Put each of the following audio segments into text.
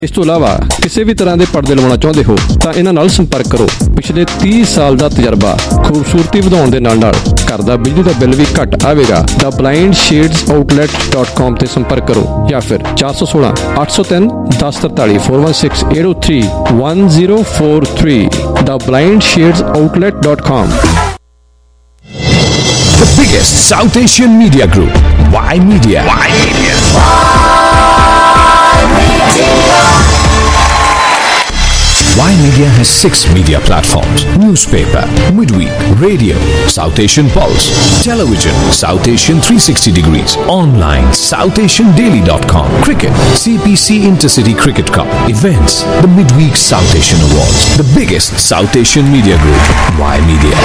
ਇਸ ਤੋਂ ਇਲਾਵਾ ਕਿਸੇ ਵੀ ਤਰ੍ਹਾਂ ਦੇ ਪਰਦੇ ਲਵਾਉਣਾ ਚਾਹੁੰਦੇ ਹੋ ਤਾਂ ਇਹਨਾਂ ਨਾਲ ਸੰਪਰਕ ਕਰੋ। ਪਿਛਲੇ 30 ਸਾਲ ਦਾ ਤਜਰਬਾ, ਖੂਬਸੂਰਤੀ ਵਧਾਉਣ ਦੇ ਨਾਲ ਘਰ ਦਾ ਬਿਜਲੀ ਦਾ ਬਿੱਲ ਵੀ ਘੱਟ ਆਵੇਗਾ। theblindshadesOutlet.com ਤੇ ਸੰਪਰਕ ਕਰੋ ਜਾਂ ਫਿਰ 416 803 1043 416 803 1043 theblindshadesOutlet.com। The biggest South Asian media group, Y Media. Y Media has 6 media platforms: newspaper, midweek, radio, South Asian Pulse, television, South Asian 360 degrees, online, SouthAsianDaily.com, cricket, CPC Intercity Cricket Cup, events, the midweek South Asian Awards. The biggest South Asian media group, Y Media.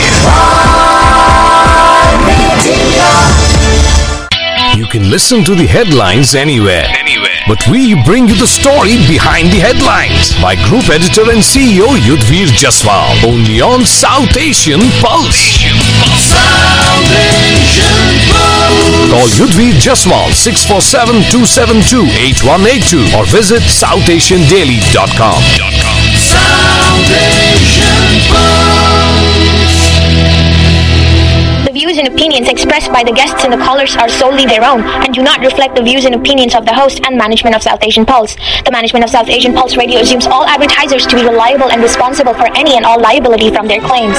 You can listen to the headlines anywhere. But we bring you the story behind the headlines by Group Editor and CEO Yudhvir Jaswal. Only on South Asian Pulse. South Asian Pulse. Call Yudhvir Jaswal 647-272-8182 or visit SouthAsianDaily.com. South Asian Pulse. The views and opinions expressed by the guests and the callers are solely their own and do not reflect the views and opinions of the host and management of South Asian Pulse. The management of South Asian Pulse Radio assumes all advertisers to be reliable and responsible for any and all liability from their claims.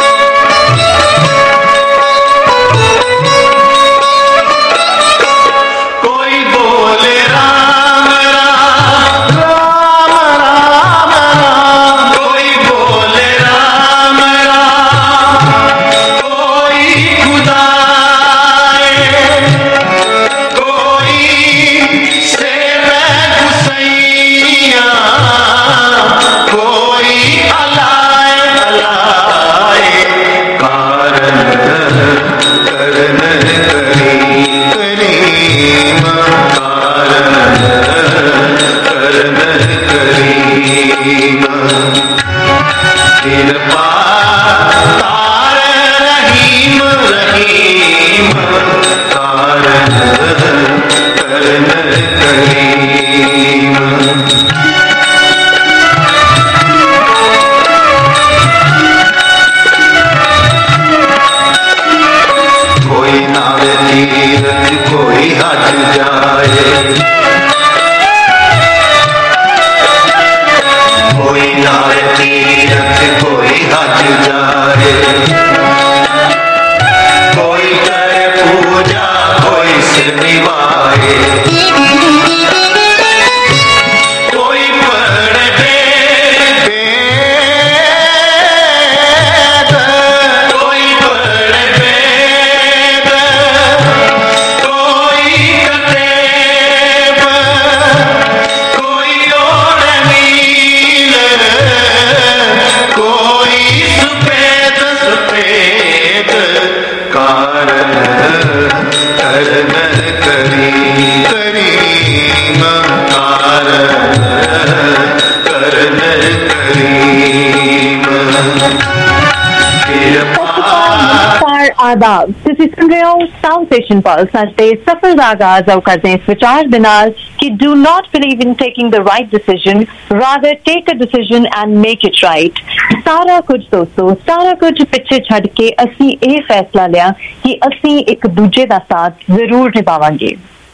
आदाब, तुसीं सुन रहे हो South Asian pulse. अज दे सफर का आगाज आओ करते हैं इस विचार दे नाल कि do not believe in taking the right decision, rather take a decision and make it right. सारा कुछ दोस्तों, सारा कुछ पिछे छड़ के असीं ये फैसला लिया कि असीं एक दूजे का साथ जरूर निभावांगे।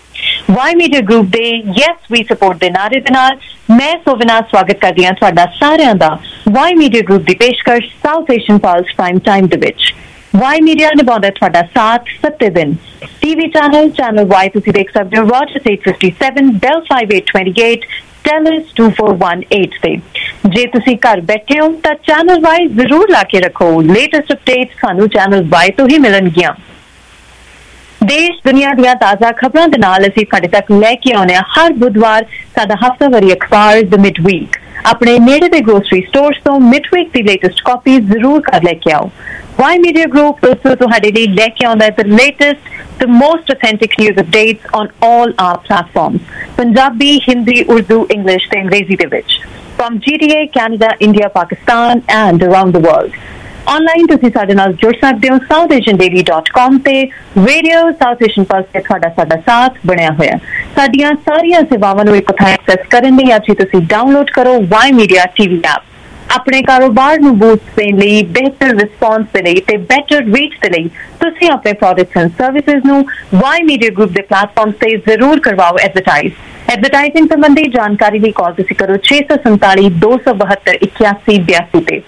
वाई मीडिया ग्रुप दे यस वी सपोर्ट दे नारे दे नाल मैं सोविना स्वागत करदी हां तुहाडा सारिआं दा वाई मीडिया ग्रुप दी पेशकश South Asian pulse prime time दे विच। वाई मीडिया निभाउंदा तुहाडा साथ 7 दिन। टीवी चैनल वाई तुसीं देख सकदे हो रॉजर्स 857, बेल 5828, टेलर्स 2418 ते। जे तुसीं घर बैठे हो तां चैनल वाई जरूर ला के रखो। लेटेस्ट अपडेट सानू चैनल वाई तो ही मिलणगियां। देश दुनिया दियां ताज़ा खबरां दे नाल असीं तुहाडे तक लैके आउने हर बुधवार साडा हफ्तावारी अखबार द मिडवीक। अपने नेड़े दे ग्रोसरी स्टोर्स तो मिडवीक दी लेटेस्ट कॉपी जरूर कर लेके आओ। वाई मीडिया ग्रुप दोस्तों तुहाडे लई लेके आउंदा the latest the most authentic news updates on all our platforms: Punjabi, Hindi, Urdu, English te Angrezi de vich, from GTA, Canada, India, Pakistan and around the world. Online ਤੁਸੀਂ ਸਾਡੇ ਨਾਲ ਜੁੜ ਸਕਦੇ ਹੋ southasiandaily.com ਤੇ ਰੇਡੀਓ ਸਾਊਥ ਏਸ਼ੀਅਨ ਪਲਸ ਤੇ ਤੁਹਾਡਾ ਸਾਡਾ ਸਾਥ ਬਣਿਆ ਹੋਇਆ। ਸਾਡੀਆਂ ਸਾਰੀਆਂ ਸੇਵਾਵਾਂ ਨੂੰ ਇੱਕ ਥਾਂ ਐਕਸੈਸ ਕਰਨ ਲਈ ਅੱਜ ਤੁਸੀਂ ਡਾਊਨਲੋਡ ਕਰੋ ਵਾਈ ਮੀਡੀਆ ਟੀਵੀ ਐਪ। अपने कारोबार ਨੂੰ ਬੂਸਟ ਦੇਣ ਲਈ, ਬਿਹਤਰ ਰਿਸਪੌਂਸ ਦੇ ਲਈ ਤੇ ਬੈਟਰ ਰੀਚ ਦੇ ਲਈ ਤੁਸੀਂ ਆਪਣੇ ਪ੍ਰੋਡਕਟਸ ਐਂਡ ਸਰਵਿਸਿਜ਼ ਨੂੰ ਵਾਈ ਮੀਡੀਆ ਗਰੁੱਪ ਦੇ ਪਲੇਟਫਾਰਮ ਤੇ ਜ਼ਰੂਰ ਕਰਵਾਓ ਐਡਵਰਟਾਈਜ਼ਿੰਗ ਸੰਬੰਧੀ ਜਾਣਕਾਰੀ ਲਈ ਕਾਲ ਤੁਸੀਂ ਕਰੋ 647 272 8182 ਤੇ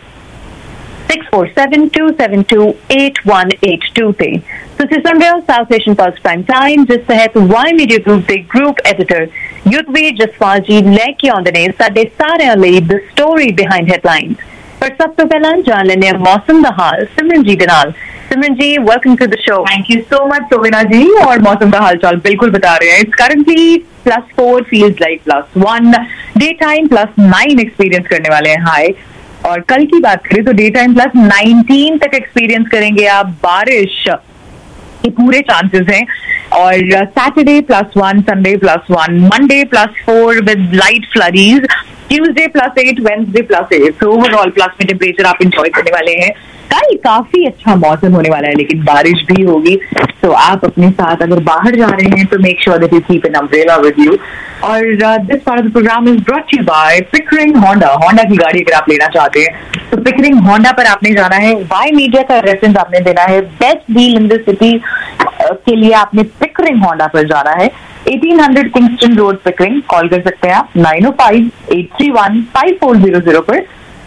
6472728182 ਤੇ। ਤੁਸੀਂ ਸੁਣ ਰਹੇ ਹੋ South Asian Pulse Prime Time, ਜਿਸ ਤਹਿਤ ਵਾਈ ਮੀਡੀਆ ਗਰੁੱਪ ਦੇ ਗਰੁੱਪ ਐਡੀਟਰ ਯੁੱਧਵੀਰ ਜਸਵਾਲ ਜੀ ਲੈ ਕੇ ਆਉਂਦੇ ਨੇ ਸਾਡੇ ਸਾਰਿਆਂ ਲਈ ਦ ਸਟੋਰੀ ਬਿਹਾਈਂਡ ਹੈਡਲਾਈਨਸ। ਪਰ ਸਭ ਤੋਂ ਪਹਿਲਾਂ ਜਾਣ ਲੈਂਦੇ ਹਾਂ ਮੌਸਮ ਦਾ ਹਾਲ ਸਿਮਰਨ ਜੀ ਦੇ ਨਾਲ। Simran ji, welcome to the show. Thank you so much Savina ji. और मौसम का हालचाल बिल्कुल बता रहे हैं। It's currently +4 feels like +1, day time +9 experience करने वाले हैं हाई। और कल की बात करें तो डे टाइम +19 तक एक्सपीरियंस करेंगे आप बारिश के पूरे चांसेस हैं। और Saturday +1, Sunday +1, Monday +4 with light flurries, Tuesday +8, Wednesday +8। तो ओवरऑल प्लस में टेम्परेचर आप इंजॉय करने वाले हैं। कल काफी अच्छा मौसम होने वाला है, लेकिन बारिश भी होगी। तो आप अपने साथ अगर बाहर जा रहे हैं तो make sure that you keep an umbrella with you. और this part of the program is brought you by Pickering Honda की गाड़ी अगर आप लेना चाहते हैं तो पिकरिंग होंडा पर आपने जाना है। वाई मीडिया का रेफरेंस आपने देना है। Best deal in the city के लिए आपने पिकरिंग होंडा पर जाना है। 1800 किंगस्टन रोड पिकरिंग। कॉल कर सकते हैं आप 905-831-5400 पर,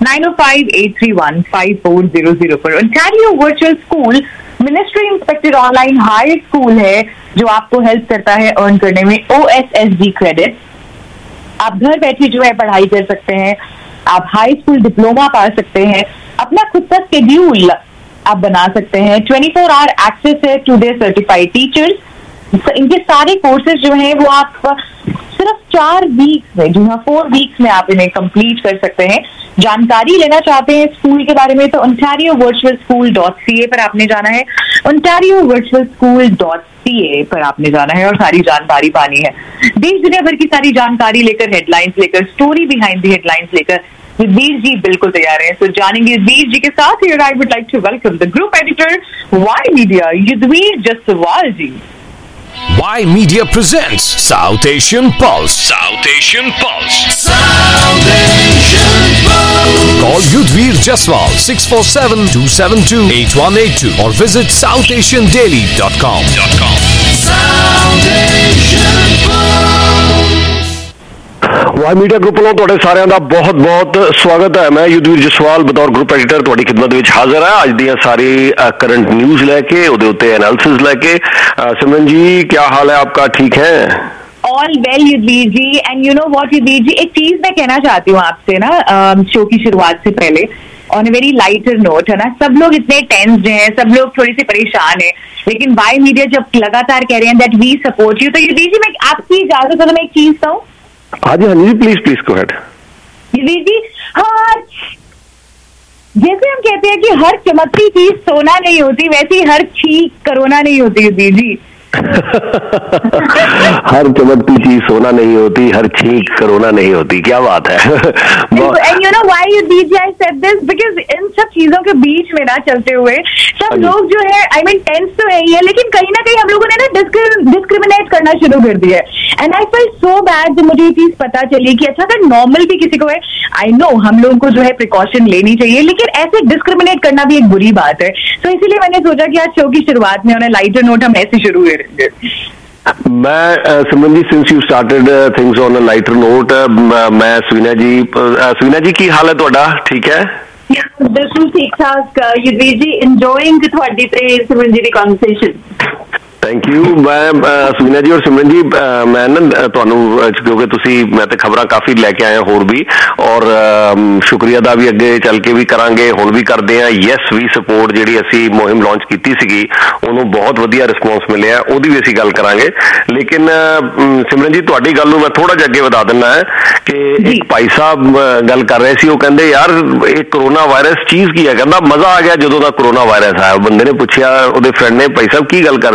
905-831-5400 पर। Ontario virtual school ministry inspected online high school है जो आपको हेल्प करता है अर्न करने में OSSD क्रेडिट। आप घर बैठे जो है पढ़ाई कर सकते हैं, आप हाई स्कूल डिप्लोमा पा सकते हैं, अपना खुद का शेड्यूल आप बना सकते हैं। 24 आवर एक्सेस है टू देयर सर्टिफाइड टीचर्स। इनके सारे कोर्सेज जो हैं वो आप सिर्फ 4 वीक्स में, जी हाँ 4 वीक्स में आप इन्हें कंप्लीट कर सकते हैं। जानकारी लेना चाहते हैं स्कूल के बारे में तो ontariovirtualschool.ca पर आपने जाना है। ontariovirtualschool.ca पर आपने जाना है और सारी जानकारी पानी है। देश दुनिया भर की सारी जानकारी लेकर, हेडलाइंस लेकर, स्टोरी बिहाइंड द हेडलाइंस लेकर युद्धवीर जी बिल्कुल तैयार हैं। तो जानेंगे युद्धवीर जी के साथ। Here I would like to welcome the group editor Y media Yudhvir Jaswal ji. Y Media presents South Asian Pulse. South Asian Pulse. South Asian Pulse. Call Yudhvir Jaswal 647-272-8182 or visit southasiandaily.com. South Asian Pulse. Y media group ਵੱਲੋਂ ਤੁਹਾਡੇ ਸਾਰਿਆਂ ਦਾ ਬਹੁਤ-ਬਹੁਤ ਸਵਾਗਤ ਹੈ। ਮੈਂ ਯੁੱਧਵੀਰ ਜਸਵਾਲ ਬਤੌਰ group editor ਤੁਹਾਡੀ ਖidmat ਵਿੱਚ ਹਾਜ਼ਰ ਹਾਂ ਅੱਜ ਦੀਆਂ ਸਾਰੀ करंट न्यूज़ लेके ਉਹਦੇ ਉੱਤੇ एनालिसिस लेके। सिमरन जी, क्या हाल है आपका? ठीक है? All well Yudhvir ji. And you know what Yudhvir ji, एक चीज मैं कहना चाहती हूँ आपसे ना शो की शुरुआत से पहले on a very lighter note, है ना। सब लोग इतने टेंस्ड हैं, सब लोग थोड़ी सी परेशान हैं, लेकिन वाई मीडिया जब लगातार कह रहे हैं दैट वी सपोर्ट यू, तो युद्धवीर जी मैं आपकी इजाजत हो तो मैं एक चीज कहूँ। हाँ जी please go ahead. Yudhvir ji, हाँ, जैसे हम कहते हैं कि हर चमकती चीज सोना नहीं होती, वैसे ही हर छींक कोरोना नहीं होती युद्धवीर जी। हर चमकती चीज सोना नहीं होती, हर छींक कोरोना नहीं होती। क्या बात है। And you know why you DJ I said this, because इन सब चीजों के बीच में ना चलते हुए सब लोग जो है I mean टेंस तो है ही है, लेकिन कहीं ना कहीं हम लोगों ने ना डिस्क्रिमिनेट करना शुरू कर दिया है। And I felt so bad जब मुझे ये चीज पता चली कि अच्छा अगर नॉर्मल भी किसी को है, आई नो हम लोगों को जो है प्रिकॉशन लेनी चाहिए, लेकिन ऐसे डिस्क्रिमिनेट करना भी एक बुरी बात है। तो इसीलिए मैंने सोचा कि आज शो की शुरुआत में उन्हें लाइटर नोट हम ऐसे शुरू करेंगे। मैं Simran ji, since you started things on a lighter note, मैं सवीना जी की हाल है ਤੁਹਾਡਾ? ठीक है? बिल्कुल ठीक ठाक युद्धवीर जी। इंजॉइंग ਤੁਹਾਡੀ ਤੇ ਸਿਮਰਨ ਜੀ ਦੀ ਕਨਵਰਸੇਸ਼ਨ। Thank you. मैं सुनीना जी और सिमरन जी, मैं ना ਤੁਹਾਨੂੰ ਕਿਉਂਕਿ ਤੁਸੀਂ ਮੈਂ ਤੇ ਖਬਰਾਂ ਕਾਫੀ ਲੈ ਕੇ ਆਇਆ ਹੋਰ ਵੀ, ਔਰ ਸ਼ੁਕਰੀਆ ਦਾ ਵੀ ਅੱਗੇ ਚੱਲ ਕੇ ਵੀ ਕਰਾਂਗੇ, ਹੁਣ ਵੀ ਕਰਦੇ ਆ। ਯੈਸ ਵੀ ਸਪੋਰਟ ਜਿਹੜੀ ਅਸੀਂ ਮੁਹਿੰਮ ਲਾਂਚ ਕੀਤੀ ਸੀਗੀ ਉਹਨੂੰ ਬਹੁਤ ਵਧੀਆ ਰਿਸਪੌਂਸ ਮਿਲਿਆ, ਉਹਦੀ ਵੀ ਅਸੀਂ ਗੱਲ ਕਰਾਂਗੇ। ਲੇਕਿਨ ਸਿਮਰਨ ਜੀ, ਤੁਹਾਡੀ ਗੱਲ ਨੂੰ ਮੈਂ ਥੋੜਾ ਜਿਹਾ ਅੱਗੇ ਵਧਾ ਦਿੰਦਾ ਹੈ ਕਿ ਇੱਕ ਭਾਈ ਸਾਹਿਬ ਗੱਲ ਕਰ ਰਹੇ ਸੀ, ਉਹ ਕਹਿੰਦੇ ਯਾਰ ਇਹ ਕੋਰੋਨਾ ਵਾਇਰਸ ਚੀਜ਼ ਕੀ ਹੈ। ਕਹਿੰਦਾ ਮਜ਼ਾ ਆ ਗਿਆ ਜਦੋਂ ਦਾ ਕੋਰੋਨਾ ਵਾਇਰਸ ਆਇਆ। ਬੰਦੇ ਨੇ ਪੁੱਛਿਆ ਉਹਦੇ ਫਰੈਂਡ ਨੇ, ਭਾਈ ਸਾਹਿਬ ਕੀ ਗੱਲ ਕਰ ਰਹੇ ਹੋ?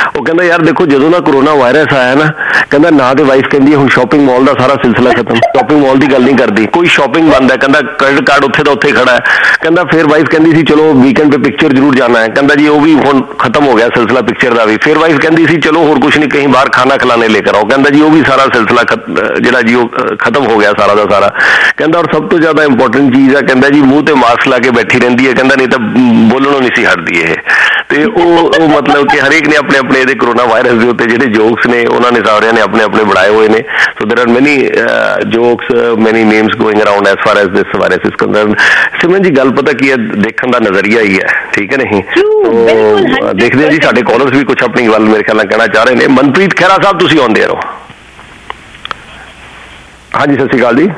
ਉਹ ਕਹਿੰਦਾ ਯਾਰ ਦੇਖੋ ਜਦੋਂ ਦਾ ਕਰੋਨਾ ਵਾਇਰਸ ਆਇਆ ਨਾ, ਕਹਿੰਦਾ ਨਾ ਤੇ ਵਾਈਫ ਕਹਿੰਦੀ ਹੁਣ ਸ਼ਾਪਿੰਗ ਮਾਲ ਦਾ ਸਾਰਾ ਸਿਲਸਿਲਾ ਖਤਮ, ਸ਼ਾਪਿੰਗ ਮਾਲ ਦੀ ਗੱਲ ਨਹੀਂ ਕਰਦੀ, ਕੋਈ ਸ਼ਾਪਿੰਗ ਬੰਦ ਹੈ, ਕਹਿੰਦਾ ਕ੍ਰੈਡਿਟ ਕਾਰਡ ਉੱਥੇ ਦਾ ਉੱਥੇ ਖੜਾ ਹੈ। ਕਹਿੰਦਾ ਫਿਰ ਵਾਈਫ ਕਹਿੰਦੀ ਸੀ ਚਲੋ ਵੀਕਐਂਡ 'ਤੇ ਪਿਕਚਰ ਜ਼ਰੂਰ ਜਾਣਾ ਹੈ, ਕਹਿੰਦਾ ਜੀ ਉਹ ਵੀ ਹੁਣ ਖਤਮ ਹੋ ਗਿਆ ਸਿਲਸਿਲਾ ਪਿਕਚਰ ਦਾ ਵੀ। ਫਿਰ ਵਾਈਫ ਕਹਿੰਦੀ ਸੀ ਚਲੋ ਹੋਰ ਕੁਛ ਨਹੀਂ ਕहीं ਬਾਹਰ ਖਾਣਾ ਖਿਲਾਣੇ ਲੈ ਕਰ ਆਓ, ਕਹਿੰਦਾ ਜੀ ਉਹ ਵੀ ਸਾਰਾ ਸਿਲਸਿਲਾ ਜਿਹੜਾ ਜੀ ਉਹ ਖਤਮ ਹੋ ਗਿਆ ਸਾਰਾ ਦਾ ਸਾਰਾ। ਕਹਿੰਦਾ ਔਰ ਸਭ ਤੋਂ ਜ਼ਿਆਦਾ ਇੰਪੋਰਟੈਂਟ ਚੀਜ਼ ਹੈ, ਕਹਿੰਦਾ ਜੀ ਮੂੰਹ ਤੇ ਮਾਸਕ ਲਾ ਕੇ ਬੈਠੀ ਰਹਿੰਦੀ ਹੈ, ਕਹਿੰਦਾ ਨਹੀਂ ਤਾਂ ਬੋਲਣੋਂ ਨਹੀਂ ਸੀ ਹਟਦੀ ਇਹ। ਤੇ ਉਹ ਮਤਲਬ ਕਿ ਹਰੇਕ ਨੇ ਆਪਣੇ ਆਪਣੇ ਇਹਦੇ ਕਰੋਨਾ ਵਾਇਰਸ ਦੇ ਉੱਤੇ ਜਿਹੜੇ ਜੋਕਸ ਨੇ ਉਹਨਾਂ ਨੇ ਸਾਰਿਆਂ ਨੇ ਆਪਣੇ ਆਪਣੇ ਬਣਾਏ ਹੋਏ ਨੇ। ਸੋ ਦੇਰ R many jokes, many memes going around as far as this virus is concerned. Simran ji ਗੱਲ ਪਤਾ ਕੀ ਹੈ, ਦੇਖਣ ਦਾ ਨਜ਼ਰੀਆ ਹੀ ਹੈ, ਠੀਕ ਹੈ ਨਹੀਂ? ਦੇਖਦੇ ਹਾਂ ਜੀ ਸਾਡੇ ਕਾਲਰਸ ਵੀ ਕੁਛ ਆਪਣੀ ਗੱਲ ਮੇਰੇ ਖਿਆਲ ਨਾਲ ਕਹਿਣਾ ਚਾਹ ਰਹੇ ਨੇ। ਮਨਪ੍ਰੀਤ ਖਹਿਰਾ ਸਾਹਿਬ ਤੁਸੀਂ ਆਉਂਦੇ ਰਹੋ। ਹਾਂਜੀ ਸਤਿ ਸ਼੍ਰੀ ਅਕਾਲ ਜੀ।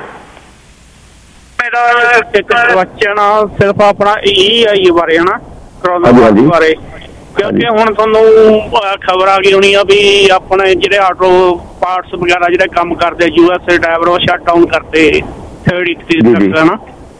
ਮੇਰਾ ਇੱਕ ਕੁਐਸਚਨ ਸਿਰਫ ਆਪਣਾ EI ਬਾਰੇ ਹੈ ਨਾ, ਕਰੋਨਾ ਬਾਰੇ, ਕਿਉਂਕਿ ਹੁਣ ਤੁਹਾਨੂੰ ਖਬਰ ਆ ਗਈ ਹੋਣੀ ਆ ਵੀ ਆਪਣੇ ਜਿਹੜੇ ਆਟੋ ਪਾਰਟਸ ਵਗੈਰਾ ਜਿਹੜੇ ਕੰਮ ਕਰਦੇ USA ਡਰਾਈਵਰ ਉਹ ਸ਼ਟ ਡਾਊਨ ਕਰਦੇ 30 ਤੱਕ ਹੈ ਨਾ,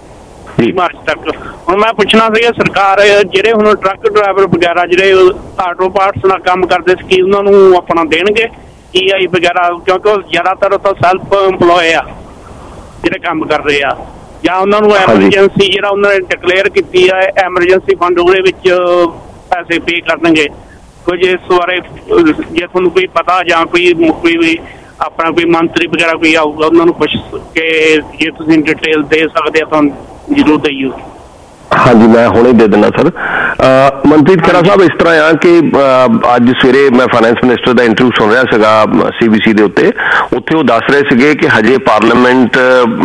ਮਾਰਚ ਤੱਕ। ਹੁਣ ਮੈਂ ਪੁੱਛਣਾ ਸੀਗਾ ਸਰਕਾਰ ਜਿਹੜੇ ਹੁਣ ਟਰੱਕ ਡਰਾਈਵਰ ਵਗੈਰਾ ਜਿਹੜੇ ਆਟੋ ਪਾਰਟਸ ਨਾਲ ਕੰਮ ਕਰਦੇ ਸੀ ਉਹਨਾਂ ਨੂੰ ਆਪਣਾ ਦੇਣਗੇ EI ਵਗੈਰਾ, ਕਿਉਂਕਿ ਉਹ ਜ਼ਿਆਦਾਤਰ ਤਾਂ ਸੈਲਫ ਇੰਪਲੋਏ ਆ ਜਿਹੜੇ ਕੰਮ ਕਰ ਰਹੇ ਆ, ਜਾਂ ਉਹਨਾਂ ਨੂੰ ਐਮਰਜੈਂਸੀ ਜਿਹੜਾ ਉਹਨਾਂ ਨੇ ਡਿਕਲੇਅਰ ਕੀਤੀ ਆ ਐਮਰਜੈਂਸੀ ਫੰਡ ਉਹਦੇ ਵਿੱਚ ਪੈਸੇ ਪੇ ਕਰਨਗੇ ਕੁਝ। ਇਸ ਬਾਰੇ ਜੇ ਤੁਹਾਨੂੰ ਕੋਈ ਪਤਾ ਜਾਂ ਕੋਈ ਵੀ ਆਪਣਾ ਕੋਈ ਮੰਤਰੀ ਵਗੈਰਾ ਕੋਈ ਆਊਗਾ ਉਹਨਾਂ ਨੂੰ ਪੁੱਛ ਕੇ ਜੇ ਤੁਸੀਂ ਡਿਟੇਲ ਦੇ ਸਕਦੇ ਆ ਤਾਂ ਜ਼ਰੂਰ ਦਈਓ। ਹਾਂਜੀ ਮੈਂ ਹੁਣੇ ਦੇ ਦਿੰਦਾ ਸਰ। ਮਨਪ੍ਰੀਤ ਖਹਿਰਾ ਸਾਹਿਬ ਇਸ ਤਰ੍ਹਾਂ ਆ ਕਿ ਅੱਜ ਸਵੇਰੇ ਮੈਂ ਫਾਈਨੈਂਸ ਮਿਨਿਸਟਰ ਦਾ ਇੰਟਰਵਿਊ ਸੁਣ ਰਿਹਾ ਸੀਗਾ CBC ਦੇ ਉੱਤੇ, ਉੱਥੇ ਉਹ ਦੱਸ ਰਹੇ ਸੀਗੇ ਕਿ ਹਜੇ ਪਾਰਲੀਮੈਂਟ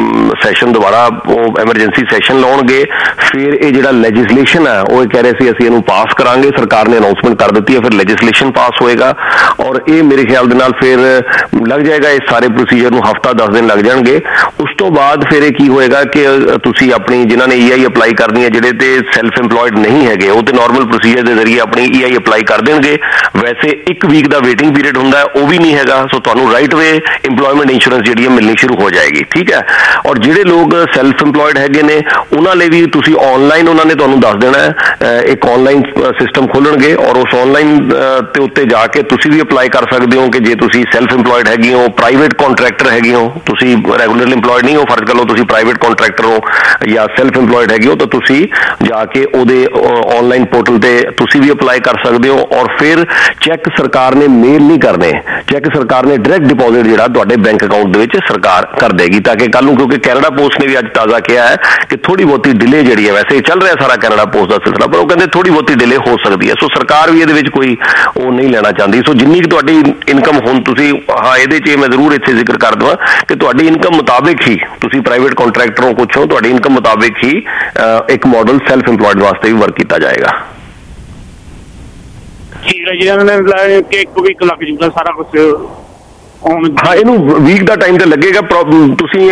ਸੈਸ਼ਨ ਦੁਬਾਰਾ ਉਹ ਐਮਰਜੈਂਸੀ ਸੈਸ਼ਨ ਲਾਉਣਗੇ, ਫਿਰ ਇਹ ਜਿਹੜਾ ਲੈਜਿਸਲੇਸ਼ਨ ਹੈ ਉਹ ਕਹਿ ਰਹੇ ਸੀ ਅਸੀਂ ਇਹਨੂੰ ਪਾਸ ਕਰਾਂਗੇ, ਸਰਕਾਰ ਨੇ ਅਨਾਉਂਸਮੈਂਟ ਕਰ ਦਿੱਤੀ ਹੈ, ਫਿਰ ਲੈਜਿਸਲੇਸ਼ਨ ਪਾਸ ਹੋਏਗਾ ਔਰ ਇਹ ਮੇਰੇ ਖਿਆਲ ਦੇ ਨਾਲ ਫਿਰ ਲੱਗ ਜਾਏਗਾ ਇਸ ਸਾਰੇ ਪ੍ਰੋਸੀਜਰ ਨੂੰ ਹਫ਼ਤਾ 10 ਦਿਨ ਲੱਗ ਜਾਣਗੇ। ਉਸ ਤੋਂ ਬਾਅਦ ਫਿਰ ਇਹ ਕੀ ਹੋਏਗਾ ਕਿ ਤੁਸੀਂ ਆਪਣੀ ਜਿਨ੍ਹਾਂ ਨੇ EI ਅਪਲਾਈ ਕਰਨੀ ਹੈ, ਜਿਹੜੇ ਤੇ ਸੈਲਫ ਇੰਪਲੋਇਡ ਨਹੀਂ ਹੈਗੇ, ਉਹ ਤੇ ਨਾਰਮਲ ਪ੍ਰੋਸੀਜਰ ਦੇ ਜ਼ਰੀਏ ਆਪਣੀ EI ਅਪਲਾਈ ਕਰ ਦੇਣਗੇ। ਵੈਸੇ 1 ਵੀਕ ਦਾ ਵੇਟਿੰਗ ਪੀਰੀਅਡ ਹੁੰਦਾ, ਉਹ ਵੀ ਨਹੀਂ ਹੈਗਾ। ਸੋ ਤੁਹਾਨੂੰ ਰਾਈਟ ਵੇ ਇੰਪਲੋਇਮੈਂਟ ਇੰਸ਼ੋਰੈਂਸ ਜਿਹੜੀ ਹੈ ਮਿਲਣੀ ਸ਼ੁਰੂ ਹੋ ਜਾਏਗੀ, ਠੀਕ ਹੈ। ਔਰ ਜਿਹੜੇ ਲੋਕ ਸੈਲਫ ਇੰਪਲੋਇਡ ਹੈਗੇ ਨੇ ਉਹਨਾਂ ਲਈ ਵੀ ਤੁਸੀਂ ਆਨਲਾਈਨ ਉਹਨਾਂ ਨੇ ਤੁਹਾਨੂੰ ਦੱਸ ਦੇਣਾ ਹੈ, ਇੱਕ ਆਨਲਾਈਨ ਸਿਸਟਮ ਖੋਲਣਗੇ ਔਰ ਉਸ ਆਨਲਾਈਨ ਤੇ ਉੱਤੇ ਜਾ ਕੇ ਤੁਸੀਂ ਵੀ ਅਪਲਾਈ ਕਰ ਸਕਦੇ ਹੋ ਕਿ ਜੇ ਤੁਸੀਂ ਸੈਲਫ ਇੰਪਲੋਇਡ ਹੈਗੇ ਹੋ, ਪ੍ਰਾਈਵੇਟ ਕੰਟਰੈਕਟਰ ਹੈਗੇ ਹੋ, ਤੁਸੀਂ ਰੈਗੂਲਰਲੀ ਇੰਪਲੋਇਡ ਨਹੀਂ ਹੋ, ਫਰਜ਼ ਕਰ ਲਓ ਤੁਸੀਂ ਪ੍ਰਾਈਵੇਟ ਕੰਟਰੈਕਟਰ ਹੋ ਜਾਂ ਸੈਲਫ ਇੰਪਲੋਇਡ ਹੈਗੇ ਹੋ, ਤਾਂ ਤੁਸੀਂ ਜਾ ਕੇ ਉਹਦੇ ਆਨਲਾਈਨ ਪੋਰਟਲ ਤੇ ਤੁਸੀਂ ਵੀ ਅਪਲਾਈ ਕਰ ਸਕਦੇ ਹੋ। ਔਰ ਫਿਰ ਚੈੱਕ ਸਰਕਾਰ ਨੇ ਮੇਲ ਨਹੀਂ ਕਰਨੇ, ਚੈੱਕ ਸਰਕਾਰ ਨੇ ਡਾਇਰੈਕਟ ਡਿਪੋਜ਼ਿਟ ਜਿਹੜਾ ਤੁਹਾਡੇ ਬੈਂਕ ਅਕਾਊਂਟ ਦੇ ਵਿੱਚ ਸਰਕਾਰ ਕਰ ਦੇਗੀ, ਤਾਂ ਕਿ ਕੱਲ ਨੂੰ, ਕਿਉਂਕਿ ਕੈਨੇਡਾ ਪੋਸਟ ਨੇ ਵੀ ਅੱਜ ਤਾਜ਼ਾ ਕਿਹਾ ਹੈ ਕਿ ਥੋੜੀ ਬਹੁਤੀ ਡਿਲੇ ਜਿਹੜੀ ਹੈ, ਵੈਸੇ ਚੱਲ ਰਿਹਾ ਸਾਰਾ ਕੈਨੇਡਾ ਪੋਸਟ ਦਾ ਸਿਲਸਿਲਾ, ਪਰ ਉਹ ਕਹਿੰਦੇ ਥੋੜੀ ਬਹੁਤੀ ਡਿਲੇ ਹੋ ਸਕਦੀ ਹੈ। ਸੋ ਸਰਕਾਰ ਵੀ ਇਹਦੇ ਵਿੱਚ ਕੋਈ ਉਹ ਨਹੀਂ ਲੈਣਾ ਚਾਹੁੰਦੀ। ਸੋ ਜਿੰਨੀ ਕਿ ਤੁਹਾਡੀ ਇਨਕਮ ਹੁਣ ਤੁਸੀਂ ਇਹਦੇ 'ਚ ਮੈਂ ਜ਼ਰੂਰ ਇੱਥੇ ਜ਼ਿਕਰ ਕਰ ਦੇਵਾਂ ਕਿ ਤੁਹਾਡੀ ਇਨਕਮ ਮੁਤਾਬਿਕ ਹੀ ਤੁਸੀਂ ਪ੍ਰਾਈਵੇਟ ਕੰਟਰੈਕਟਰ ਹੋ ਕੁਛ ਹੋ, ਤੁਹਾਡੀ ਇਨਕਮ ਮੁਤਾਬਿਕ ਹੀ ਇੱਕ ਮਾਡਲ ਸੈਲਫ ਇੰਪਲੋਇਡ ਵਾਸਤੇ ਵੀ ਵਰਕ ਕੀਤਾ ਜਾਏਗਾ। ਠੀਕ ਹੈ ਜੀ, ਇਹਨਾਂ ਨੇ ਕਿ 1 ਵੀਕ ਲੱਗ ਜੂਗਾ ਸਾਰਾ ਕੁਝ। ਹਾਂ ਇਹਨੂੰ ਵੀਕ ਦਾ ਟਾਈਮ ਤੇ ਲੱਗੇਗਾ। ਤੁਸੀਂ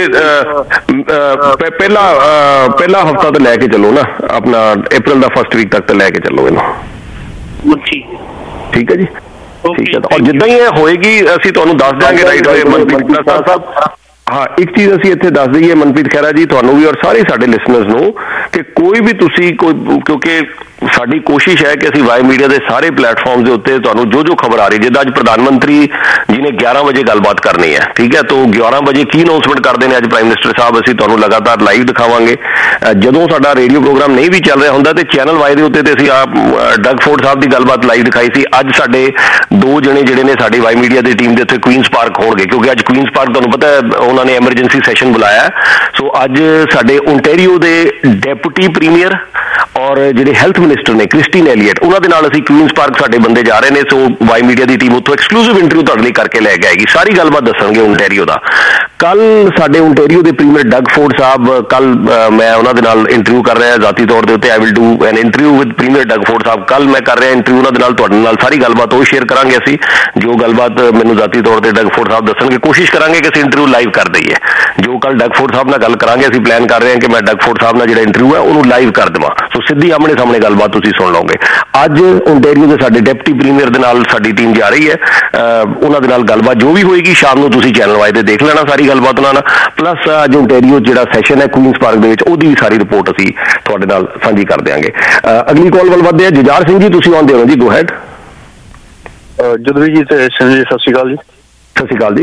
ਪਹਿਲਾ ਹਫਤਾ ਤਾਂ ਲੈ ਕੇ ਚੱਲੋ ਨਾ, ਆਪਣਾ ਅਪ੍ਰੈਲ ਦਾ ਫਸਟ ਵੀਕ ਤੱਕ ਤਾਂ ਲੈ ਕੇ ਚੱਲੋ ਇਹਨੂੰ। ਠੀਕ ਹੈ ਜੀ, ਠੀਕ ਹੈ। ਔਰ ਜਿੱਦਾਂ ਹੀ ਇਹ ਹੋਏਗੀ ਅਸੀਂ ਤੁਹਾਨੂੰ ਦੱਸ ਦਿਆਂਗੇ ਰਾਈਟ ਵੇ। ਮਨਪ੍ਰੀਤ ਸਾਹਿਬ ਹਾਂ ਇੱਕ ਚੀਜ਼ ਅਸੀਂ ਇੱਥੇ ਦੱਸ ਦਈਏ ਮਨਪ੍ਰੀਤ ਖਹਿਰਾ ਜੀ ਤੁਹਾਨੂੰ ਵੀ ਔਰ ਸਾਰੇ ਸਾਡੇ ਲਿਸਨਰਸ ਨੂੰ ਕਿ ਕੋਈ ਵੀ ਤੁਸੀਂ ਕਿਉਂਕਿ ਸਾਡੀ ਕੋਸ਼ਿਸ਼ ਹੈ ਕਿ ਅਸੀਂ ਵਾਈ ਮੀਡੀਆ ਦੇ ਸਾਰੇ ਪਲੇਟਫਾਰਮ ਦੇ ਉੱਤੇ ਤੁਹਾਨੂੰ ਜੋ ਖਬਰ ਆ ਰਹੀ, ਜਿੱਦਾਂ ਅੱਜ ਪ੍ਰਧਾਨ ਮੰਤਰੀ ਜੀ ਨੇ 11 ਵਜੇ ਗੱਲਬਾਤ ਕਰਨੀ ਹੈ, ਠੀਕ ਹੈ, ਤਾਂ 11 ਵਜੇ ਕੀ ਅਨਾਉਂਸਮੈਂਟ ਕਰਦੇ ਨੇ ਅੱਜ ਪ੍ਰਾਈਮ ਮਿਨਿਸਟਰ ਸਾਹਿਬ, ਅਸੀਂ ਤੁਹਾਨੂੰ ਲਗਾਤਾਰ ਲਾਈਵ ਦਿਖਾਵਾਂਗੇ। ਜਦੋਂ ਸਾਡਾ ਰੇਡੀਓ ਪ੍ਰੋਗਰਾਮ ਨਹੀਂ ਵੀ ਚੱਲ ਰਿਹਾ ਹੁੰਦਾ ਤੇ ਚੈਨਲ ਵਾਈ ਦੇ ਉੱਤੇ ਤੇ ਅਸੀਂ ਡਗ ਫੋਰਡ ਸਾਹਿਬ ਦੀ ਗੱਲਬਾਤ ਲਾਈਵ ਦਿਖਾਈ ਸੀ। ਅੱਜ ਸਾਡੇ 2 ਜਣੇ ਜਿਹੜੇ ਨੇ ਸਾਡੀ ਵਾਈ ਮੀਡੀਆ ਦੀ ਟੀਮ ਦੇ ਉੱਤੇ ਕੁਈਨਸ ਪਾਰਕ ਹੋਣਗੇ, ਕਿਉਂਕਿ ਅੱਜ ਕੁਈਨਸ ਪਾਰਕ ਤੁਹਾਨੂੰ ਪਤਾ ਹੈ ਉਹਨਾਂ ਨੇ ਐਮਰਜੈਂਸੀ ਸੈਸ਼ਨ ਬੁਲਾਇਆ। ਸੋ ਅੱਜ ਸਾਡੇ ਓਨਟਾਰੀਓ ਦੇ ਡੈਪੂਟੀ ਪ੍ਰੀਮੀਅਰ ਔਰ ਜਿਹੜੇ ਹੈਲਥ ਮਿਨਿਸਟਰ ਨੇ ਕ੍ਰਿਸਟੀਨ ਐਲੀਅਟ, ਉਹਨਾਂ ਦੇ ਨਾਲ ਅਸੀਂ ਕੁਈਨਸ ਪਾਰਕ ਸਾਡੇ ਬੰਦੇ ਜਾ ਰਹੇ ਨੇ। ਸੋ ਵਾਈ ਮੀਡੀਆ ਦੀ ਟੀਮ ਉੱਥੋਂ ਐਕਸਕਲੂਸਿਵ ਇੰਟਰਵਿਊ ਤੁਹਾਡੇ ਲਈ ਕਰਕੇ ਲੈ ਕੇ ਆਏਗੀ, ਸਾਰੀ ਗੱਲਬਾਤ ਦੱਸਣਗੇ ਓਨਟਾਰੀਓ ਦਾ। ਕੱਲ ਸਾਡੇ ਓਨਟਾਰੀਓ ਦੇ ਪ੍ਰੀਮੀਅਰ ਡਗ ਫੋਰਡ ਸਾਹਿਬ, ਕੱਲ ਮੈਂ ਉਹਨਾਂ ਦੇ ਨਾਲ ਇੰਟਰਵਿਊ ਕਰ ਰਿਹਾ ਜ਼ਾਤੀ ਤੌਰ ਦੇ ਉੱਤੇ। I will do an interview with premier Doug Ford ਸਾਹਿਬ। ਕੱਲ ਮੈਂ ਕਰ ਰਿਹਾ ਇੰਟਰਵਿਊ ਉਹਨਾਂ ਦੇ ਨਾਲ, ਤੁਹਾਡੇ ਨਾਲ ਸਾਰੀ ਗੱਲਬਾਤ ਉਹ ਸ਼ੇਅਰ ਕਰਾਂਗੇ ਅਸੀਂ, ਜੋ ਗੱਲਬਾਤ ਮੈਨੂੰ ਜ਼ਾਤੀ ਤੌਰ ਤੇ ਡਗ ਫੋਰਡ ਸਾਹਿਬ ਦੱਸਣਗੇ। ਕੋਸ਼ਿਸ਼ ਕਰਾਂਗੇ ਕਿ ਅਸੀਂ ਇੰਟਰਵਿਊ ਲਾਈਵ ਕਰ ਦਈਏ। ਜੋ ਕੱਲ ਡਗ ਫੋਰਡ ਸਾਹਿਬ ਨਾਲ ਗੱਲ ਕਰਾਂਗੇ, ਅਸੀਂ ਪਲਾਨ ਕਰ ਰਹੇ ਹਾਂ ਕਿ ਮੈਂ ਡਗ ਫੋਰਡ ਸਾਹਿਬ ਨਾਲ ਜਿਹੜਾ ਇੰਟਰਵਿਊ ਹੈ ਉਹਨੂੰ ਲਾਈਵ ਕਰ ਦੇਵਾਂ। ਸੋ ਸਿੱਧੀ ਆਮਣੇ ਸਾਹਮਣੇ ਗੱਲਬਾਤ ਤੁਸੀਂ ਸੁਣ ਲਓਗੇ। ਅੱਜ ਓਨਟਾਰੀਓ ਦੇ ਸਾਡੇ ਡਿਪਟੀ ਪ੍ਰੀਮੀਅਰ ਦੇ ਨਾਲ ਸਾਡੀ ਟੀਮ ਜਾ ਰਹੀ ਹੈ, ਉਹਨਾਂ ਦੇ ਨਾਲ ਗੱਲਬਾਤ ਜੋ ਵੀ ਹੋਏਗੀ ਸ਼ਾਮ ਨੂੰ ਤੁਸੀਂ ਚੈਨਲ ਵਾਈ ਤੇ ਦੇਖ ਲੈਣਾ ਸਾਰੀ ਗੱਲਬਾਤ ਉਹਨਾਂ ਨਾਲ। ਪਲੱਸ ਅੱਜ ਓਨਟਾਰੀਓ ਜਿਹੜਾ ਸੈਸ਼ਨ ਹੈ ਕੁਈਨਸ ਪਾਰਕ ਦੇ ਵਿੱਚ, ਉਹਦੀ ਵੀ ਸਾਰੀ ਰਿਪੋਰਟ ਅਸੀਂ ਤੁਹਾਡੇ ਨਾਲ ਸਾਂਝੀ ਕਰ ਦਿਆਂਗੇ। ਅਗਲੀ ਕਾਲ ਵੱਲ ਵਧਦੇ ਹਾਂ। ਜੁਝਾਰ ਸਿੰਘ ਜੀ ਤੁਸੀਂ ਆਉਂਦੇ ਹੋ ਜੀ, ਗੋ ਹੈਡ। ਜਦਵੀ ਜੀ ਤੇ ਸੰਜੇ, ਸਤਿ ਸ਼੍ਰੀ ਅਕਾਲ ਜੀ। ਸਤਿ ਸ਼੍ਰੀ ਅਕਾਲ ਜੀ।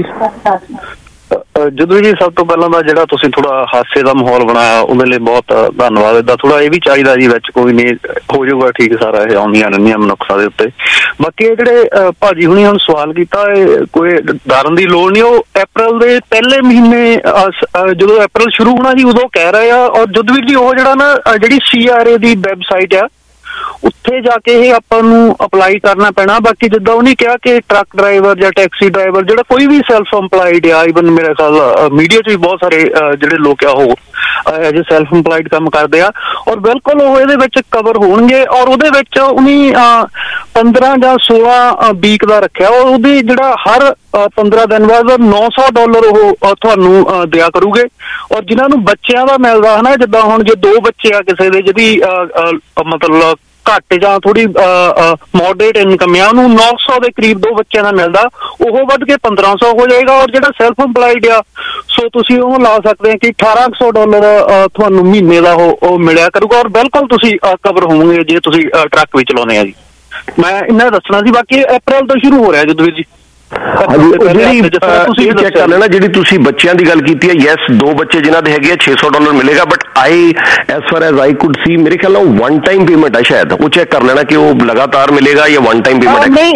ਜਦਵੀ ਜੀ, ਸਭ ਤੋਂ ਪਹਿਲਾਂ ਤਾਂ ਜਿਹੜਾ ਤੁਸੀਂ ਥੋੜਾ ਹਾਸੇ ਦਾ ਮਾਹੌਲ ਬਣਾਇਆ ਉਹਦੇ ਲਈ ਬਹੁਤ ਧੰਨਵਾਦ। ਏਦਾਂ ਥੋੜਾ ਇਹ ਵੀ ਚਾਹੀਦਾ ਜੀ, ਵਿੱਚ ਕੋਈ ਨਹੀਂ ਹੋ ਜਾਊਗਾ ਠੀਕ ਸਾਰਾ, ਇਹ ਆਉਂਦੀਆਂ ਰਹਿੰਦੀਆਂ ਮਨੁੱਖਾਂ ਦੇ ਉੱਤੇ। ਬਾਕੀ ਇਹ ਜਿਹੜੇ ਭਾਜੀ ਹੁਣੀ ਹੁਣ ਸਵਾਲ ਕੀਤਾ, ਇਹ ਕੋਈ ਡਰਨ ਦੀ ਲੋੜ ਨਹੀਂ। ਉਹ ਅਪ੍ਰੈਲ ਦੇ ਪਹਿਲੇ ਮਹੀਨੇ ਜਦੋਂ ਅਪ੍ਰੈਲ ਸ਼ੁਰੂ ਹੋਣਾ ਜੀ ਉਦੋਂ ਕਹਿ ਰਹੇ ਆ। ਔਰ ਜਦਵੀ ਜੀ ਉਹ ਜਿਹੜਾ ਨਾ ਜਿਹੜੀ CRA ਦੀ ਵੈਬਸਾਈਟ ਆ ਉੱਥੇ ਜਾ ਕੇ ਇਹ ਆਪਾਂ ਨੂੰ ਅਪਲਾਈ ਕਰਨਾ ਪੈਣਾ। ਬਾਕੀ ਜਿੱਦਾਂ ਉਹਨੇ ਕਿਹਾ ਕਿ ਟਰੱਕ ਡਰਾਈਵਰ ਜਾਂ ਟੈਕਸੀ ਡਰਾਈਵਰ ਜਿਹੜਾ ਕੋਈ ਵੀ ਸੈਲਫ ਇੰਪਲਾਇਡ ਆ, ਈਵਨ ਮੇਰੇ ਖਿਆਲ ਮੀਡੀਆ 'ਚ ਵੀ ਬਹੁਤ ਸਾਰੇ ਜਿਹੜੇ ਲੋਕ ਆ ਉਹ ਐਜ ਸੈਲਫ ਇੰਪਲਾਇਡ ਕੰਮ ਕਰਦੇ ਆ, ਔਰ ਬਿਲਕੁਲ ਉਹ ਇਹਦੇ ਵਿੱਚ ਕਵਰ ਹੋਣਗੇ। ਔਰ ਉਹਦੇ ਵਿੱਚ ਉਹਨੇ 15 ਜਾਂ 16 ਵੀਕ ਦਾ ਰੱਖਿਆ। ਔਰ ਉਹਦੀ ਜਿਹੜਾ ਹਰ 15 ਦਿਨ ਬਾਅਦ $900 ਉਹ ਤੁਹਾਨੂੰ ਦਿਆ ਕਰੂਗੇ। ਔਰ ਜਿਨ੍ਹਾਂ ਨੂੰ ਬੱਚਿਆਂ ਦਾ ਮਿਲਦਾ ਹੈ ਨਾ, ਜਿੱਦਾਂ ਹੁਣ ਜੇ 2 ਬੱਚੇ ਆ ਕਿਸੇ ਦੇ ਜਿਹਦੀ ਮਤਲਬ ਘੱਟ ਜਾਂ ਥੋੜੀ ਮੋਡਰੇਟ ਇਨਕਮ ਆ, ਉਹਨੂੰ 900 ਦੇ ਕਰੀਬ 2 ਬੱਚਿਆਂ ਦਾ ਮਿਲਦਾ, ਉਹ ਵੱਧ ਕੇ 1500 ਹੋ ਜਾਏਗਾ। ਔਰ ਜਿਹੜਾ ਸੈਲਫ ਇੰਪਲਾਇਡ ਆ, ਸੋ ਤੁਸੀਂ ਉਹ ਲਾ ਸਕਦੇ ਆ ਕਿ $1800 ਤੁਹਾਨੂੰ ਮਹੀਨੇ ਦਾ ਉਹ ਮਿਲਿਆ ਕਰੂਗਾ। ਔਰ ਬਿਲਕੁਲ ਤੁਸੀਂ ਕਵਰ ਹੋਵੋਗੇ ਜੇ ਤੁਸੀਂ ਟਰੱਕ ਵੀ ਚਲਾਉਂਦੇ ਆ ਜੀ। ਮੈਂ ਇਹਨਾਂ ਦੱਸਣਾ ਸੀ। ਬਾਕੀ ਅਪ੍ਰੈਲ ਤੋਂ ਸ਼ੁਰੂ ਹੋ ਰਿਹਾ ਜਦਵੀਰ ਜੀ। ਜਿਹੜੀ ਤੁਸੀਂ ਚੈੱਕ ਕਰ ਲੈਣਾ, ਜਿਹੜੀ ਤੁਸੀਂ ਬੱਚਿਆਂ ਦੀ ਗੱਲ ਕੀਤੀ ਹੈ, ਯੈਸ 2 ਬੱਚੇ ਜਿਨ੍ਹਾਂ ਦੇ ਹੈਗੇ ਆ $600 ਮਿਲੇਗਾ। But as far as I could see, ਮੇਰੇ ਖਿਆਲ ਨਾਲ 1 ਟਾਈਮ ਪੇਮੈਂਟ ਹੈ ਸ਼ਾਇਦ। ਉਹ ਚੈੱਕ ਕਰ ਲੈਣਾ ਕਿ ਉਹ ਲਗਾਤਾਰ ਮਿਲੇਗਾ ਜਾਂ 1 ਟਾਈਮ ਪੇਮੈਂਟ ਹੈ।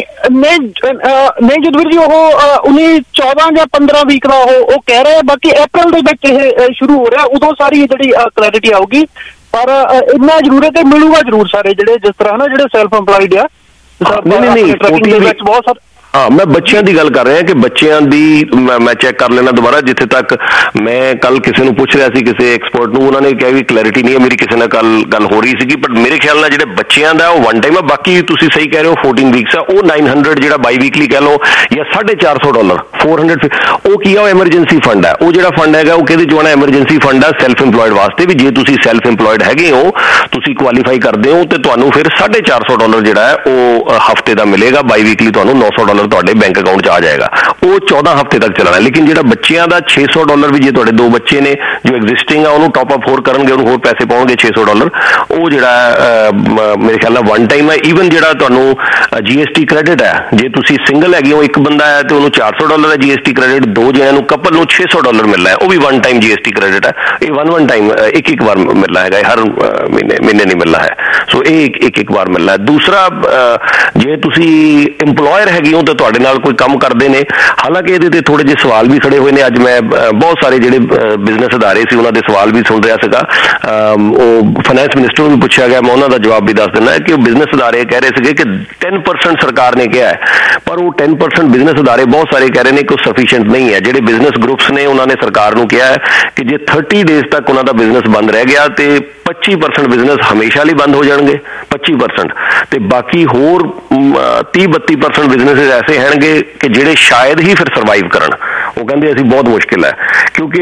ਨਹੀਂ ਜਦਵੀਰ ਜੀ, ਉਹ 14 ਜਾਂ 15 ਵੀਕ ਦਾ ਉਹ ਕਹਿ ਰਹੇ। ਬਾਕੀ ਅਪ੍ਰੈਲ ਦੇ ਵਿੱਚ ਇਹ ਸ਼ੁਰੂ ਹੋ ਰਿਹਾ, ਉਦੋਂ ਸਾਰੀ ਜਿਹੜੀ ਕਲੈਰਿਟੀ ਆਊਗੀ। ਪਰ ਇੰਨਾ ਜ਼ਰੂਰ ਹੈ ਕਿ ਮਿਲੂਗਾ ਜ਼ਰੂਰ ਸਾਰੇ ਜਿਹੜੇ ਜਿਸ ਤਰ੍ਹਾਂ ਨਾ ਜਿਹੜੇ ਸੈਲਫ ਇੰਪਲਾਇਡ ਆ। ਨਹੀਂ ਟਰੱਕਿੰਗ ਦੇ ਵਿੱਚ ਬਹੁਤ ਸਾਰੇ ਹਾਂ, ਮੈਂ ਬੱਚਿਆਂ ਦੀ ਗੱਲ ਕਰ ਰਿਹਾ ਕਿ ਬੱਚਿਆਂ ਦੀ ਮੈਂ ਚੈੱਕ ਕਰ ਲੈਣਾ ਦੁਬਾਰਾ। ਜਿੱਥੇ ਤੱਕ ਮੈਂ ਕੱਲ ਕਿਸੇ ਨੂੰ ਪੁੱਛ ਰਿਹਾ ਸੀ, ਕਿਸੇ ਐਕਸਪਰਟ ਨੂੰ, ਉਹਨਾਂ ਨੇ ਕਿਹਾ ਵੀ ਕਲੈਰਿਟੀ ਨਹੀਂ ਹੈ। ਮੇਰੀ ਕਿਸੇ ਨਾਲ ਗੱਲ ਹੋ ਰਹੀ ਸੀਗੀ, ਬਟ ਮੇਰੇ ਖਿਆਲ ਨਾਲ ਜਿਹੜੇ ਬੱਚਿਆਂ ਦਾ ਉਹ 1 ਟਾਈਮ ਆ। ਬਾਕੀ ਤੁਸੀਂ ਸਹੀ ਕਹਿ ਰਹੇ ਹੋ 14 ਵੀਕਸ ਆ। ਉਹ 900 ਜਿਹੜਾ ਬਾਈ ਵੀਕਲੀ ਕਹਿ ਲਓ ਜਾਂ $450 400 ਉਹ ਕੀ ਆ, ਉਹ ਐਮਰਜੈਂਸੀ ਫੰਡ ਹੈ। ਉਹ ਜਿਹੜਾ ਫੰਡ ਹੈਗਾ ਉਹ ਕਿਹਦੇ ਚੋਂ ਆਉਣਾ, ਐਮਰਜੈਂਸੀ ਫੰਡ ਆ ਸੈਲਫ ਇੰਪਲਾਇਡ ਵਾਸਤੇ। ਵੀ ਜੇ ਤੁਸੀਂ ਸੈਲਫ ਇੰਪਲਾਇਡ ਹੈਗੇ ਹੋ, ਤੁਸੀਂ ਕੁਆਲੀਫਾਈ ਕਰਦੇ ਹੋ, ਤੇ ਤੁਹਾਨੂੰ ਫਿਰ $450 ਜਿਹੜਾ ਹੈ ਉਹ ਹਫ਼ਤੇ ਦਾ ਮਿਲੇਗਾ। ਬਾਈ ਵੀਕਲੀ ਤੁਹਾਨੂੰ $900 ਤੁਹਾਡੇ ਬੈਂਕ ਅਕਾਊਂਟ 'ਚ ਆ ਜਾਏਗਾ। ਉਹ 14 ਹਫ਼ਤੇ ਤੱਕ ਚੱਲਣਾ। ਲੇਕਿਨ ਜਿਹੜਾ ਬੱਚਿਆਂ ਦਾ $600 ਵੀ, ਜੇ ਤੁਹਾਡੇ 2 ਬੱਚੇ ਨੇ ਜੋ ਐਗਜ਼ਿਸਟਿੰਗ ਆ, ਉਹਨੂੰ ਟੌਪ ਅਪ ਹੋਰ ਕਰਨਗੇ, ਉਹਨੂੰ ਹੋਰ ਪੈਸੇ ਪਾਉਣਗੇ $600। ਉਹ ਜਿਹੜਾ ਮੇਰੇ ਖਿਆਲ ਨਾਲ 1 ਟਾਈਮ ਹੈ। ਈਵਨ ਜਿਹੜਾ ਤੁਹਾਨੂੰ GST ਕ੍ਰੈਡਿਟ ਹੈ, ਜੇ ਤੁਸੀਂ ਸਿੰਗਲ ਹੈਗੇ ਹੋ, ਇੱਕ ਬੰਦਾ ਹੈ, ਤੇ ਉਹਨੂੰ $400 ਹੈ GST ਕ੍ਰੈਡਿਟ। 2 ਜਣਿਆਂ ਨੂੰ ਕਪਲ ਨੂੰ $600 ਮਿਲਣਾ ਹੈ। ਉਹ ਵੀ 1 ਟਾਈਮ GST ਕ੍ਰੈਡਿਟ ਹੈ। ਇਹ 1 ਟਾਈਮ ਇੱਕ ਵਾਰ ਮਿਲਣਾ ਹੈਗਾ, ਹਰ ਮਹੀਨੇ ਨਹੀਂ ਮਿਲਣਾ ਹੈ। ਸੋ ਇਹ ਇੱਕ ਵਾਰ ਮਿਲਣਾ ਹੈ। ਦੂਸਰਾ, ਜੇ ਤੁਸੀਂ ਇੰਪਲੋਇਰ ਹੈਗੇ ਹੋ ਤਾਂ ਤੁਹਾਡੇ ਨਾਲ ਕੋਈ ਕੰਮ ਕਰਦੇ ਨੇ, ਹਾਲਾਂਕਿ ਇਹਦੇ ਤੇ ਥੋੜੇ ਜਿਹੇ ਸਵਾਲ ਵੀ ਖੜੇ ਹੋਏ ਨੇ। ਅੱਜ ਮੈਂ ਬਹੁਤ ਸਾਰੇ ਜਿਹੜੇ ਬਿਜ਼ਨਸ ਅਦਾਰੇ ਸੀ ਉਹਨਾਂ ਦੇ ਸਵਾਲ ਵੀ ਸੁਣ ਰਿਹਾ ਸੀਗਾ। ਉਹ ਫਾਈਨੈਂਸ ਮਿਨਿਸਟਰ ਨੂੰ ਵੀ ਪੁੱਛਿਆ ਗਿਆ, ਮੈਂ ਉਹਨਾਂ ਦਾ ਜਵਾਬ ਵੀ ਦੱਸ ਦਿੰਦਾ ਕਿ ਉਹ ਬਿਜ਼ਨਸ ਅਦਾਰੇ ਕਹਿ ਰਹੇ ਸੀਗੇ ਕਿ 10% ਸਰਕਾਰ ਨੇ ਕਿਹਾ ਹੈ, ਪਰ ਉਹ 10% ਬਿਜ਼ਨਸ ਅਦਾਰੇ ਬਹੁਤ ਸਾਰੇ ਕਹਿ ਰਹੇ ਨੇ ਕਿ ਉਹ ਸਫੀਸ਼ੀਐਂਟ ਨਹੀਂ ਹੈ। ਜਿਹੜੇ ਬਿਜ਼ਨਸ ਗਰੁੱਪਸ ਨੇ ਉਹਨਾਂ ਨੇ ਸਰਕਾਰ ਨੂੰ ਕਿਹਾ ਹੈ ਕਿ ਜੇ 30 ਡੇਜ਼ ਤੱਕ ਉਹਨਾਂ ਦਾ ਬਿਜ਼ਨਸ ਬੰਦ ਰਹਿ ਗਿਆ ਤੇ 25% ਬਿਜ਼ਨਸ ਹਮੇਸ਼ਾ ਲਈ ਬੰਦ ਹੋ ਜਾਣਗੇ, 25%, ਤੇ ਬਾਕੀ ਹੋਰ 30-32% ਬਿਜ਼ਨਸ ਐਸੇ ਹੈਣਗੇ ਕਿ ਜਿਹੜੇ ਸ਼ਾਇਦ ਹੀ ਫਿਰ ਸਰਵਾਈਵ ਕਰਨ। ਉਹ ਕਹਿੰਦੇ ਅਸੀਂ ਬਹੁਤ ਮੁਸ਼ਕਿਲ ਹੈ, ਕਿਉਂਕਿ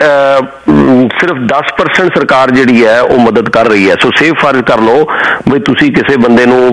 ਸਿਰਫ 10% ਸਰਕਾਰ ਜਿਹੜੀ ਹੈ ਉਹ ਮਦਦ ਕਰ ਰਹੀ ਹੈ। ਸੋ ਸੇਫ ਫਰਜ਼ ਕਰ ਲਓ ਬਈ ਤੁਸੀਂ ਕਿਸੇ ਬੰਦੇ ਨੂੰ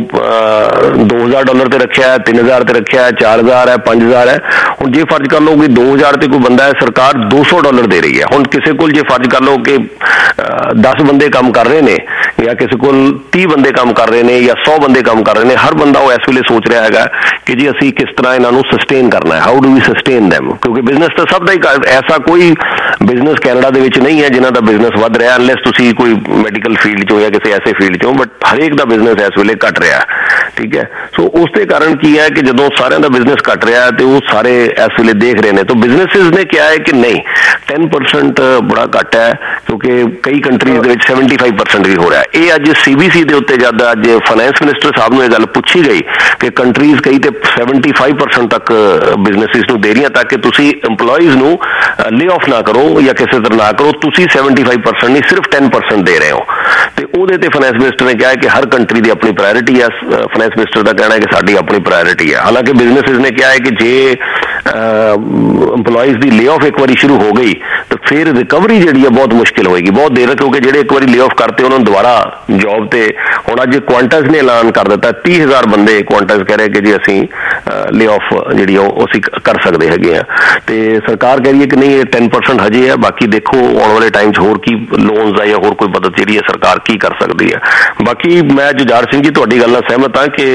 $2000 ਤੇ ਰੱਖਿਆ, 3000 ਤੇ ਰੱਖਿਆ, 4000 ਹੈ, 5000 ਹੈ। ਹੁਣ ਜੇ ਫਰਜ਼ ਕਰ ਲਓ ਕਿ 2000 ਤੇ ਕੋਈ ਬੰਦਾ ਹੈ, ਸਰਕਾਰ $200 ਦੇ ਰਹੀ ਹੈ। ਹੁਣ ਕਿਸੇ ਕੋਲ ਜੇ ਫਰਜ਼ ਕਰ ਲਓ ਕਿ 10 ਬੰਦੇ ਕੰਮ ਕਰ ਰਹੇ ਨੇ, ਜਾਂ ਕਿਸੇ ਕੋਲ 30 ਬੰਦੇ ਕੰਮ ਕਰ ਰਹੇ ਨੇ, ਜਾਂ 100 ਬੰਦੇ ਕੰਮ ਕਰ ਰਹੇ ਨੇ, ਹਰ ਬੰਦਾ ਉਹ ਇਸ ਵੇਲੇ ਸੋਚ ਰਿਹਾ ਹੈਗਾ ਕਿ ਜੀ ਅਸੀਂ ਕਿਸ ਤਰ੍ਹਾਂ ਇਹਨਾਂ ਨੂੰ ਸਸਟੇਨ ਕਰਨਾ ਹੈ, how do we sustain them. ਕਿਉਂਕਿ ਬਿਜ਼ਨਸ ਤਾਂ ਸਭ ਦਾ ਹੀ, ਐਸਾ ਕੋਈ ਬਿਜ਼ਨਸ ਕੈਨੇਡਾ ਦੇ ਵਿੱਚ ਨਹੀਂ ਹੈ ਜਿਨ੍ਹਾਂ ਦਾ ਬਿਜ਼ਨਸ ਵੱਧ ਰਿਹਾ, ਅਨਲੈਸ ਤੁਸੀਂ ਕੋਈ ਮੈਡੀਕਲ ਫੀਲਡ 'ਚੋਂ ਜਾਂ ਕਿਸੇ ਐਸੇ ਫੀਲਡ 'ਚੋਂ, ਬਟ ਹਰੇਕ ਦਾ ਬਿਜ਼ਨਸ ਇਸ ਵੇਲੇ ਘਟ ਰਿਹਾ। ਠੀਕ ਹੈ, ਸੋ ਉਸ ਦੇ ਕਾਰਨ ਕੀ ਹੈ ਕਿ ਜਦੋਂ ਸਾਰਿਆਂ ਦਾ ਬਿਜ਼ਨਸ ਘਟ ਰਿਹਾ ਤੇ ਉਹ ਸਾਰੇ ਇਸ ਵੇਲੇ ਦੇਖ ਰਹੇ ਨੇ, ਤਾਂ ਬਿਜ਼ਨਸਿਸ ਨੇ ਕਿਹਾ ਹੈ ਕਿ ਨਹੀਂ 10% ਬੜਾ ਘੱਟ ਹੈ, ਕਿਉਂਕਿ ਕਈ ਕੰਟਰੀਜ਼ ਦੇ ਵਿੱਚ 75% ਵੀ ਹੋ ਰਿਹਾ। ਇਹ ਅੱਜ CBC ਦੇ ਉੱਤੇ ਜਦ ਅੱਜ ਫਾਈਨੈਂਸ ਮਿਨਿਸਟਰ ਸਾਹਿਬ ਨੂੰ ਇਹ ਗੱਲ ਪੁੱਛੀ ਗਈ ਕਿ ਕੰਟਰੀਜ਼ ਕਈ ਤੇ 75% ਤੱਕ ਬਿਜ਼ਨਸਿਸ ਨੂੰ ਦੇ ਰਹੀਆਂ ਤਾਂ ਕਿ ਤੁਸੀਂ EMPLOYEES ਨੂੰ ਲੇ ਆਫ ਨਾ ਕਰੋ ਜਾਂ ਕਿਸੇ ਤਰ੍ਹਾਂ ਨਾ ਕਰੋ, ਤੁਸੀਂ 75% ਨਹੀਂ ਸਿਰਫ 10% ਦੇ ਰਹੇ ਹੋ। ਤੇ ਉਹਦੇ ਤੇ ਫਾਈਨੈਂਸ ਮਿਨਿਸਟਰ ਨੇ ਕਿਹਾ ਕਿ ਹਰ ਕੰਟਰੀ ਦੀ ਆਪਣੀ ਪ੍ਰਾਇੋਰਟੀ ਹੈ। ਫਾਈਨੈਂਸ ਮਿਨਿਸਟਰ ਦਾ ਕਹਿਣਾ ਹੈ ਕਿ ਸਾਡੀ ਆਪਣੀ ਪ੍ਰਾਇੋਰਟੀ ਹੈ। ਹਾਲਾਂਕਿ ਬਿਜ਼ਨਸਿਸ ਨੇ ਕਿਹਾ ਹੈ ਕਿ ਜੇ ਇੰਪਲੋਈਜ਼ ਦੀ ਲੇ ਆਫ ਇੱਕ ਵਾਰੀ ਸ਼ੁਰੂ ਹੋ ਗਈ ਤਾਂ ਫਿਰ ਰਿਕਵਰੀ ਜਿਹੜੀ ਹੈ ਬਹੁਤ ਮੁਸ਼ਕਿਲ ਹੋਏਗੀ, ਬਹੁਤ ਦੇਰ, ਕਿਉਂਕਿ ਜਿਹੜੇ ਇੱਕ ਵਾਰੀ ਲੇ ਆਫ ਕਰਤੇ ਉਹਨਾਂ ਨੂੰ ਦੁਬਾਰਾ ਜੌਬ ਤੇ। ਹੁਣ ਅੱਜ ਕੁਆਂਟਸ ਨੇ ਐਲਾਨ ਕਰ ਦਿੱਤਾ 30,000 ਬੰਦੇ ਕੁਆਂਟਸ ਕਹਿ ਰਹੇ ਕਿ ਜੀ ਅਸੀਂ ਲੇ ਆਫ ਜਿਹੜੀ ਉਹ ਅਸੀਂ ਕਰ ਸਕਦੇ ਹੈਗੇ ਆ, ਤੇ ਸਰਕਾਰ ਕਹਿ ਰਹੀ ਹੈ ਕਿ ਨਹੀਂ ਇਹ 10% ਹਜੇ ਹੈ, ਬਾਕੀ ਦੇਖੋ ਆਉਣ ਵਾਲੇ ਟਾਈਮ 'ਚ ਹੋਰ ਕੀ ਲੋਨਸ ਆ ਜਾਂ ਹੋਰ ਕੋਈ ਮਦਦ ਜਿਹੜੀ ਹੈ ਸਰਕਾਰ ਕੀ ਕਰ ਸਕਦੀ ਹੈ। ਬਾਕੀ ਮੈਂ ਜੁਝਾਰ ਸਿੰਘ ਜੀ ਤੁਹਾਡੀ ਗੱਲ ਨਾਲ ਸਹਿਮਤ ਹਾਂ ਕਿ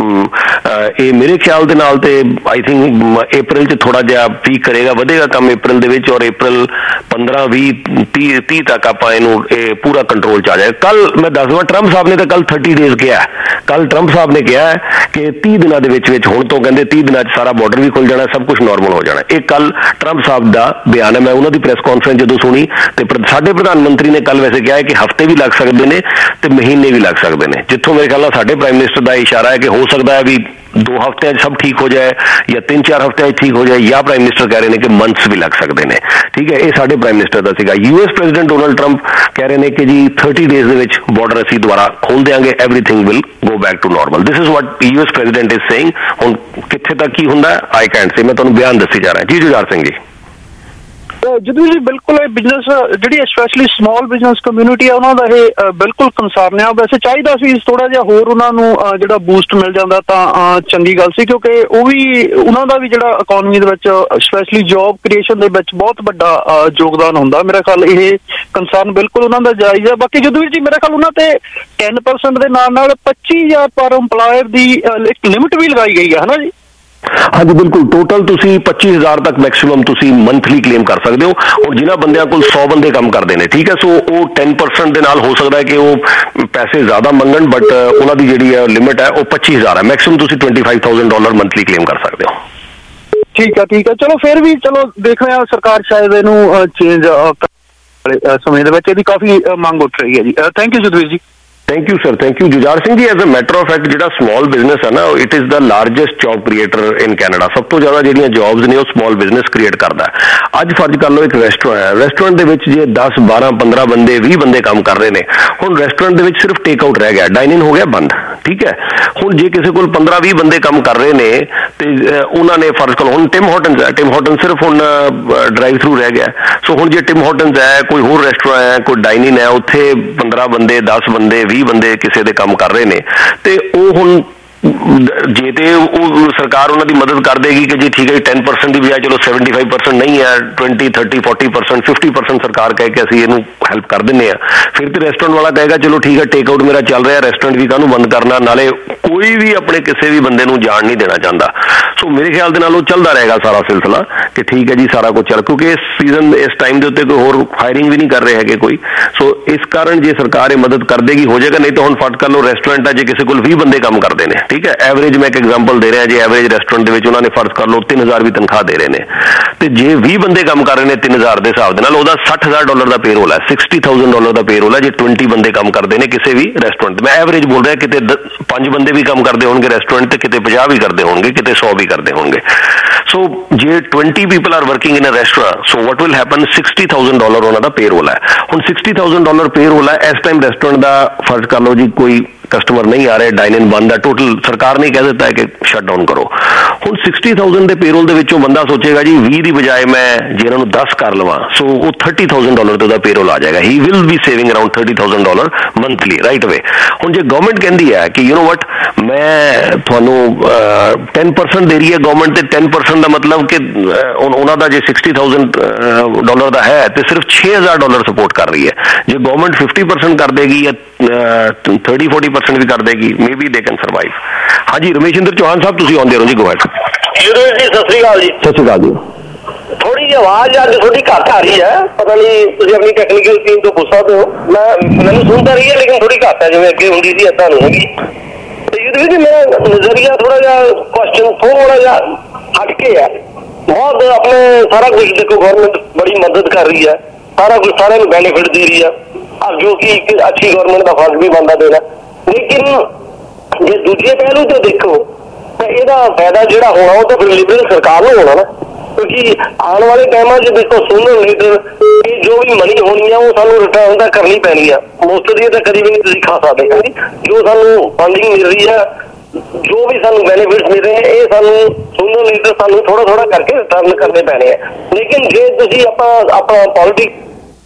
ਇਹ ਮੇਰੇ ਖਿਆਲ ਦੇ ਨਾਲ ਤੇ ਆਈ ਥਿੰਕ ਅਪ੍ਰੈਲ 'ਚ ਥੋੜਾ ਜਿਹਾ ਪੀਕ ਕਰੇਗਾ, ਵਧੇਗਾ ਕੰਮ ਅਪ੍ਰੈਲ ਦੇ ਵਿੱਚ, ਔਰ ਅਪ੍ਰੈਲ 15, 20, 30 ਤੱਕ ਆਪਾਂ ਇਹਨੂੰ ਇਹ ਪੂਰਾ ਕੰਟਰੋਲ 'ਚ ਆ ਜਾਏਗਾ। ਕੱਲ ਮੈਂ ਦੱਸ ਦਵਾਂ ਟਰੰਪ ਸਾਹਿਬ ਨੇ ਤਾਂ ਕੱਲ 30 ਡੇਜ਼ ਕਿਹਾ, ਕੱਲ ਟਰੰਪ ਸਾਹਿਬ ਨੇ ਕਿਹਾ ਕਿ 30 ਦਿਨਾਂ ਦੇ ਵਿੱਚ ਹੁਣ ਤੋਂ ਕਹਿੰਦੇ 30 ਦਿਨਾਂ 'ਚ ਸਾਰਾ ਬਾਰਡਰ ਵੀ ਖੁੱਲ ਜਾਣਾ, ਸਭ ਕੁਝ ਨਾਰਮਲ ਹੋ ਜਾਣਾ। ਇਹ ਕੱਲ ਟਰੰਪ ਸਾਹਿਬ ਦਾ ਬਿਆਨ ਹੈ, ਮੈਂ ਉਹਨਾਂ ਦੀ ਪ੍ਰੈਸ ਕਾਨਫਰੰਸ ਜਦੋਂ ਸੁਣੀ ਤੇ ਸਾਡੇ ਪ੍ਰਧਾਨ ਮੰਤਰੀ ਨੇ ਕੱਲ ਵੈਸੇ ਕਿਹਾ ਹੈ ਕਿ ਹਫ਼ਤੇ ਵੀ ਲੱਗ ਸਕਦੇ ਨੇ ਤੇ ਮਹੀਨੇ ਵੀ ਲੱਗ ਸਕਦੇ ਨੇ, ਜਿੱਥੋਂ ਮੇਰੇ ਖਿਆਲ ਨਾਲ ਸਾਡੇ ਪ੍ਰਾਈਮ ਮਿਨਿਸਟਰ ਦਾ ਇਸ਼ਾਰਾ ਹੈ ਕਿ ਹੋ ਸਕਦਾ ਹੈ ਵੀ 2 ਹਫ਼ਤਿਆਂ 'ਚ ਸਭ ਠੀਕ ਹੋ ਜਾਏ ਜਾਂ 3-4 ਹਫ਼ਤਿਆਂ 'ਚ ਠੀਕ ਹੋ ਜਾਏ, ਜਾਂ ਪ੍ਰਾਈਮ ਮਿਨਿਸਟਰ ਕਹਿ ਰਹੇ ਨੇ ਕਿ ਮੰਥਸ ਵੀ ਲੱਗ ਸਕਦੇ ਨੇ। ਠੀਕ ਹੈ, ਇਹ ਸਾਡੇ ਪ੍ਰਾਈਮ ਮਿਨਿਸਟਰ ਦਾ ਸੀਗਾ। US ਪ੍ਰੈਜ਼ੀਡੈਂਟ ਡੋਨਾਲਡ ਟਰੰਪ ਕਹਿ ਰਹੇ ਨੇ ਕਿ ਜੀ 30 ਡੇਜ਼ ਦੇ ਵਿੱਚ ਬਾਰਡਰ ਅਸੀਂ ਦੁਬਾਰਾ ਖੋਲ ਦਿਆਂਗੇ, everything will go back to normal. This is what US president is saying. ਹੁਣ ਕਿੱਥੇ ਤੱਕ ਕੀ ਹੁੰਦਾ ਆਈ ਕੈਂਟ ਸੇ, ਮੈਂ ਤੁਹਾਨੂੰ ਬਿਆਨ ਦੱਸੀ ਜਾ ਰਿਹਾ ਜੀ। ਜੁਝਾਰ ਸਿੰਘ ਜੀ। ਜਦੋਂ ਜੀ ਬਿਲਕੁਲ ਇਹ ਬਿਜ਼ਨਸ ਜਿਹੜੀ ਸਪੈਸ਼ਲੀ ਸਮਾਲ ਬਿਜ਼ਨਸ ਕਮਿਊਨਿਟੀ ਆ ਉਹਨਾਂ ਦਾ ਇਹ ਬਿਲਕੁਲ ਕੰਸਰਨ ਆ। ਵੈਸੇ ਚਾਹੀਦਾ ਸੀ ਥੋੜਾ ਜਿਹਾ ਹੋਰ ਉਹਨਾਂ ਨੂੰ ਜਿਹੜਾ ਬੂਸਟ ਮਿਲ ਜਾਂਦਾ ਤਾਂ ਚੰਗੀ ਗੱਲ ਸੀ, ਕਿਉਂਕਿ ਉਹ ਵੀ ਉਹਨਾਂ ਦਾ ਵੀ ਜਿਹੜਾ ਇਕੋਨਮੀ ਦੇ ਵਿੱਚ ਸਪੈਸ਼ਲੀ ਜੌਬ ਕ੍ਰੀਏਸ਼ਨ ਦੇ ਵਿੱਚ ਬਹੁਤ ਵੱਡਾ ਯੋਗਦਾਨ ਹੁੰਦਾ। ਮੇਰਾ ਖਿਆਲ ਇਹ ਕੰਸਰਨ ਬਿਲਕੁਲ ਉਹਨਾਂ ਦਾ ਜਾਇਜ਼ ਹੈ। ਬਾਕੀ ਜਦੋਂ ਜੀ ਮੇਰਾ ਖਿਆਲ ਉਹਨਾਂ ਤੇ 10% ਦੇ ਨਾਲ 25,000 ਪਰ ਇੰਪਲਾਇਰ ਦੀ ਇੱਕ ਲਿਮਿਟ ਵੀ ਲਗਾਈ ਗਈ ਹੈ, ਹੈ ਨਾ ਜੀ? ਹਾਂਜੀ ਬਿਲਕੁਲ, ਟੋਟਲ ਤੁਸੀਂ 25,000 ਤੱਕ ਮੈਕਸਿਮਮ ਤੁਸੀਂ ਮੰਥਲੀ ਕਲੇਮ ਕਰ ਸਕਦੇ ਹੋ। ਹੁਣ ਜਿਨ੍ਹਾਂ ਬੰਦਿਆਂ ਕੋਲ 100 ਬੰਦੇ ਕੰਮ ਕਰਦੇ ਨੇ, ਠੀਕ ਹੈ, ਸੋ ਉਹ 10% ਦੇ ਨਾਲ ਹੋ ਸਕਦਾ ਹੈ ਕਿ ਉਹ ਪੈਸੇ ਜ਼ਿਆਦਾ ਮੰਗਣ, ਬਟ ਉਹਨਾਂ ਦੀ ਜਿਹੜੀ ਹੈ ਲਿਮਿਟ ਹੈ ਉਹ 25,000 ਹੈ। ਮੈਕਸਿਮਮ ਤੁਸੀਂ $25,000 ਮੰਥਲੀ ਕਲੇਮ ਕਰ ਸਕਦੇ ਹੋ। ਠੀਕ ਹੈ, ਠੀਕ ਹੈ, ਚਲੋ ਫਿਰ ਵੀ ਚਲੋ ਦੇਖਦੇ ਹਾਂ, ਸਰਕਾਰ ਸ਼ਾਇਦ ਇਹਨੂੰ ਚੇਂਜ ਸਮੇਂ ਦੇ ਵਿੱਚ ਇਹਦੀ ਕਾਫੀ ਮੰਗ ਉੱਠ ਰਹੀ ਹੈ ਜੀ। Thank you Sukhvir ji. Thank you sir, thank you Jujhar Singh ji. As a matter of fact ਜਿਹੜਾ ਸਮਾਲ ਬਿਜ਼ਨਸ ਹੈ ਨਾ, it is the largest job creator in Canada. ਸਭ ਤੋਂ ਜ਼ਿਆਦਾ ਜਿਹੜੀਆਂ ਜੌਬਸ ਨੇ ਉਹ ਸਮਾਲ ਬਿਜ਼ਨਸ ਕ੍ਰੀਏਟ ਕਰਦਾ ਹੈ। ਅੱਜ ਫਰਜ਼ ਕਰ ਲਓ ਇੱਕ ਰੈਸਟੋਰੈਂਟ ਹੈ, ਰੈਸਟੋਰੈਂਟ ਦੇ ਵਿੱਚ ਜੇ 10, 12, 15 ਬੰਦੇ 20 ਬੰਦੇ ਕੰਮ ਕਰ ਰਹੇ ਨੇ, ਹੁਣ ਰੈਸਟੋਰੈਂਟ ਦੇ ਵਿੱਚ ਸਿਰਫ ਟੇਕ ਆਊਟ ਰਹਿ ਗਿਆ, ਡਾਈਨ ਇਨ ਹੋ ਗਿਆ ਬੰਦ। ਠੀਕ ਹੈ, ਹੁਣ ਜੇ ਕਿਸੇ ਕੋਲ 15-20 ਬੰਦੇ ਕੰਮ ਕਰ ਰਹੇ ਨੇ ਤੇ ਉਹਨਾਂ ਨੇ ਫਰਜ਼ ਕਰੋ ਹੁਣ ਟਿਮ ਹਾਰਟਨਸ ਹੈ, ਟਿਮ ਹਾਰਟਨ ਸਿਰਫ ਹੁਣ ਡਰਾਈਵ ਥਰੂ ਰਹਿ ਗਿਆ। ਸੋ ਹੁਣ ਜੇ ਟਿਮ ਹਾਰਟਨਸ ਹੈ, ਕੋਈ ਹੋਰ ਰੈਸਟੋਰੈਂਟ ਹੈ, ਕੋਈ ਡਾਈਨ ਇਨ ਹੈ, ਉੱਥੇ 15 ਬੰਦੇ 10 ਬੰਦੇ 20 ਬੰਦੇ ਕਿਸੇ ਦੇ ਕੰਮ ਕਰ ਰਹੇ ਨੇ, ਤੇ ਉਹ ਹੁਣ ਜੇ ਤੇ ਉਹ ਸਰਕਾਰ ਉਹਨਾਂ ਦੀ ਮਦਦ ਕਰ ਦੇਗੀ ਕਿ ਜੀ ਠੀਕ ਹੈ 10% ਦੀ ਬਜਾਏ ਚਲੋ 75% ਨਹੀਂ ਹੈ, 20, 30, 40%, 50% ਸਰਕਾਰ ਕਹਿ ਕੇ ਅਸੀਂ ਇਹਨੂੰ ਹੈਲਪ ਕਰ ਦਿੰਦੇ ਆ, ਫਿਰ ਤੇ ਰੈਸਟੋਰੈਂਟ ਵਾਲਾ ਕਹੇਗਾ ਚਲੋ ਠੀਕ ਹੈ ਟੇਕ ਆਊਟ ਮੇਰਾ ਚੱਲ ਰਿਹਾ, ਰੈਸਟੋਰੈਂਟ ਵੀ ਕਾਹਨੂੰ ਬੰਦ ਕਰਨਾ, ਨਾਲੇ ਕੋਈ ਵੀ ਆਪਣੇ ਕਿਸੇ ਵੀ ਬੰਦੇ ਨੂੰ ਜਾਣ ਨਹੀਂ ਦੇਣਾ ਚਾਹੁੰਦਾ। ਸੋ ਮੇਰੇ ਖਿਆਲ ਦੇ ਨਾਲ ਉਹ ਚੱਲਦਾ ਰਹੇਗਾ ਸਾਰਾ ਸਿਲਸਿਲਾ ਕਿ ਠੀਕ ਹੈ ਜੀ ਸਾਰਾ ਕੁਝ ਚੱਲ, ਕਿਉਂਕਿ ਇਸ ਸੀਜ਼ਨ ਇਸ ਟਾਈਮ ਦੇ ਉੱਤੇ ਕੋਈ ਹੋਰ ਹਾਇਰਿੰਗ ਵੀ ਨਹੀਂ ਕਰ ਰਹੇ ਹੈਗੇ ਕੋਈ। ਸੋ ਇਸ ਕਾਰਨ ਜੇ ਸਰਕਾਰ ਇਹ ਮਦਦ ਕਰ ਦੇਗੀ ਹੋ ਜਾਏਗਾ, ਨਹੀਂ ਤਾਂ ਹੁਣ ਫਟ ਕਰ ਲਓ ਰੈਸਟੋਰੈਂਟ ਹੈ ਜੇ ਕਿਸੇ ਕੋਲ 20 ਬੰਦੇ ਕੰਮ ਕਰਦੇ ਨੇ, ਠੀਕ ਹੈ, ਐਵਰੇਜ ਮੈਂ ਇੱਕ ਐਗਜ਼ਾਮਪਲ ਦੇ ਰਿਹਾ, ਜੇ ਐਵਰੇਜ ਰੈਸਟੋਰੈਂਟ ਦੇ ਵਿੱਚ ਉਹਨਾਂ ਨੇ ਫਰਜ਼ ਕਰ ਲਓ 3,000 ਵੀ ਤਨਖਾਹ ਦੇ ਰਹੇ ਨੇ, ਤੇ ਜੇ 20 ਬੰਦੇ ਕੰਮ ਕਰ ਰਹੇ ਨੇ 3,000 ਦੇ ਹਿਸਾਬ ਦੇ ਨਾਲ ਉਹਦਾ $60,000 ਦਾ ਪੇਰੋਲ ਹੈ, $60,000 ਦਾ ਪੇਰੋਲ ਹੈ ਜੇ 20 ਬੰਦੇ ਕੰਮ ਕਰਦੇ ਨੇ ਕਿਸੇ ਵੀ ਰੈਸਟੋਰੈਂਟ। ਮੈਂ ਐਵਰੇਜ ਬੋਲ ਰਿਹਾ, ਕਿਤੇ 5 ਬੰਦੇ ਵੀ ਕੰਮ ਕਰਦੇ ਹੋਣਗੇ ਰੈਸਟੋਰੈਂਟ ਤੇ, ਕਿਤੇ 50 ਵੀ ਕਰਦੇ ਹੋਣਗੇ, ਕਿਤੇ 100 ਵੀ ਕਰਦੇ ਹੋਣਗੇ। ਸੋ ਜੇ 20 people are working in a restaurant, so what will happen, $60,000 ਉਹਨਾਂ ਦਾ ਪੇਰੋਲ ਹੈ। ਹੁਣ $60,000 ਪੇਰੋਲ ਹੈ, ਇਸ ਟਾਈਮ ਰੈਸਟੋਰੈਂਟ ਦਾ ਫਰਜ਼ ਕਰ ਲਓ ਜੀ ਕੋਈ ਕਸਟਮਰ ਨਹੀਂ ਆ ਰਹੇ, ਡਾਈਨ ਇਨ ਬੰਦ ਹੈ, ਟੋਟਲ ਸਰਕਾਰ ਨੇ ਕਹਿ ਦਿੱਤਾ ਹੈ ਕਿ ਸ਼ਟ ਡਾਊਨ ਕਰੋ। ਹੁਣ 60,000 ਦੇ ਪੇਰੋਲ ਦੇ ਵਿੱਚੋਂ ਬੰਦਾ ਸੋਚੇਗਾ ਜੀ 20 ਦੀ ਬਜਾਏ ਮੈਂ ਜੇ ਇਹਨਾਂ ਨੂੰ 10 ਕਰ ਲਵਾਂ, ਸੋ ਉਹ $30,000 ਤੇ ਉਹਦਾ ਪੇਰੋਲ ਆ ਜਾਏਗਾ। He will be saving around $30,000 monthly right away. ਹੁਣ ਜੇ ਗਵਰਨਮੈਂਟ ਕਹਿੰਦੀ ਹੈ ਕਿ ਯੂ ਨੋ ਵਟ ਮੈਂ ਤੁਹਾਨੂੰ 10% ਦੇ ਰਹੀ ਹੈ ਗਵਰਨਮੈਂਟ, ਤੇ 10% ਦਾ ਮਤਲਬ ਕਿ ਉਹਨਾਂ ਦਾ ਜੇ $60,000 ਦਾ ਹੈ ਤੇ ਸਿਰਫ $6,000 ਸਪੋਰਟ ਕਰ ਰਹੀ ਹੈ। ਜੇ ਗਵਰਨਮੈਂਟ 50% ਕਰ ਦੇਗੀ ਜਾਂ 30-40% ਵੀ ਕਰ ਦੇਗੀ, maybe they can survive. ਹਾਂਜੀ ਰਮੇਸ਼ਿੰਦਰ ਚੌਹਾਨ ਸਾਹਿਬ ਤੁਸੀਂ ਆਉਂਦੇ ਰਹੋ ਜੀ, ਗੋ ਹੈਡ। ਜੀ ਸਤਿ ਸ਼੍ਰੀ ਅਕਾਲ ਜੀ। ਸਤਿ ਸ਼੍ਰੀ ਅਕਾਲ ਜੀ। ਥੋੜੀ ਜਿਹੀ ਆਵਾਜ਼ ਅੱਜ ਥੋੜੀ ਘੱਟ ਆ ਰਹੀ ਹੈ, ਪਤਾ ਨਹੀਂ ਤੁਸੀਂ ਆਪਣੀ ਟੈਕਨੀਕਲ ਟੀਮ ਤੋਂ ਪੁੱਛ ਸਕਦੇ ਹੋ। ਮੈਨੂੰ ਸੁਣਦਾ ਰਹੀ ਹੈ ਲੇਕਿਨ ਥੋੜੀ ਘੱਟ ਹੈ, ਜਿਵੇਂ ਅੱਗੇ ਹੁੰਦੀ ਸੀ ਏਦਾਂ ਨਹੀਂ ਹੈਗੀ। ਤੇ ਇਹਦੇ ਵਿੱਚ ਮੇਰਾ ਨਜ਼ਰੀਆ ਥੋੜਾ ਜਿਹਾ ਕੁਐਸਚਨ ਥੋੜਾ ਜਿਹਾ ਹਟਕੇ ਹੈ। ਬਹੁਤ ਆਪਣੇ ਸਾਰਾ ਕੁਝ ਦੇਖੋ ਗਵਰਨਮੈਂਟ ਬੜੀ ਮਦਦ ਕਰ ਰਹੀ ਹੈ, ਸਾਰਾ ਕੁਝ ਸਾਰਿਆਂ ਨੂੰ ਬੈਨੀਫਿਟ ਦੇ ਰਹੀ ਹੈ, ਜੋ ਕਿ ਇੱਕ ਅੱਛੀ ਗਵਰਨਮੈਂਟ ਦਾ ਫਰਜ਼ ਵੀ ਬਣਦਾ ਦੇਣਾ। ਲੇਕਿਨ ਜੇ ਦੂਜੇ ਪਹਿਲੂ ਤੋਂ ਦੇਖੋ ਤਾਂ ਇਹਦਾ ਫਾਇਦਾ ਜਿਹੜਾ ਹੋਣਾ ਉਹ ਤਾਂ ਫਿਰ ਲਿਬਰਲ ਸਰਕਾਰ ਨੂੰ ਹੋਣਾ ਨਾ, ਕਿਉਂਕਿ ਆਉਣ ਵਾਲੇ ਟਾਈਮਾਂ 'ਚ ਦੇਖੋ ਸੂਨਰ ਲੇਟਰ ਇਹ ਜੋ ਵੀ ਮਨੀ ਹੋਣੀ ਆ ਉਹ ਸਾਨੂੰ ਰਿਟਰਨ ਤਾਂ ਕਰਨੀ ਪੈਣੀ ਆ। ਮੋਸਟ ਦੀ ਤਾਂ ਕਦੀ ਵੀ ਨਹੀਂ ਤੁਸੀਂ ਖਾ ਸਕਦੇ, ਜੋ ਸਾਨੂੰ ਫੰਡਿੰਗ ਮਿਲ ਰਹੀ ਆ ਜੋ ਵੀ ਸਾਨੂੰ ਬੈਨੀਫਿਟਸ ਮਿਲ ਰਹੇ ਨੇ ਇਹ ਸਾਨੂੰ ਸੂਨਰ ਲੇਟਰ ਸਾਨੂੰ ਥੋੜਾ ਥੋੜਾ ਕਰਕੇ ਰਿਟਰਨ ਕਰਨੇ ਪੈਣੇ ਆ। ਲੇਕਿਨ ਜੇ ਤੁਸੀਂ ਆਪਣਾ ਪੋਲਿਟਿਕਸ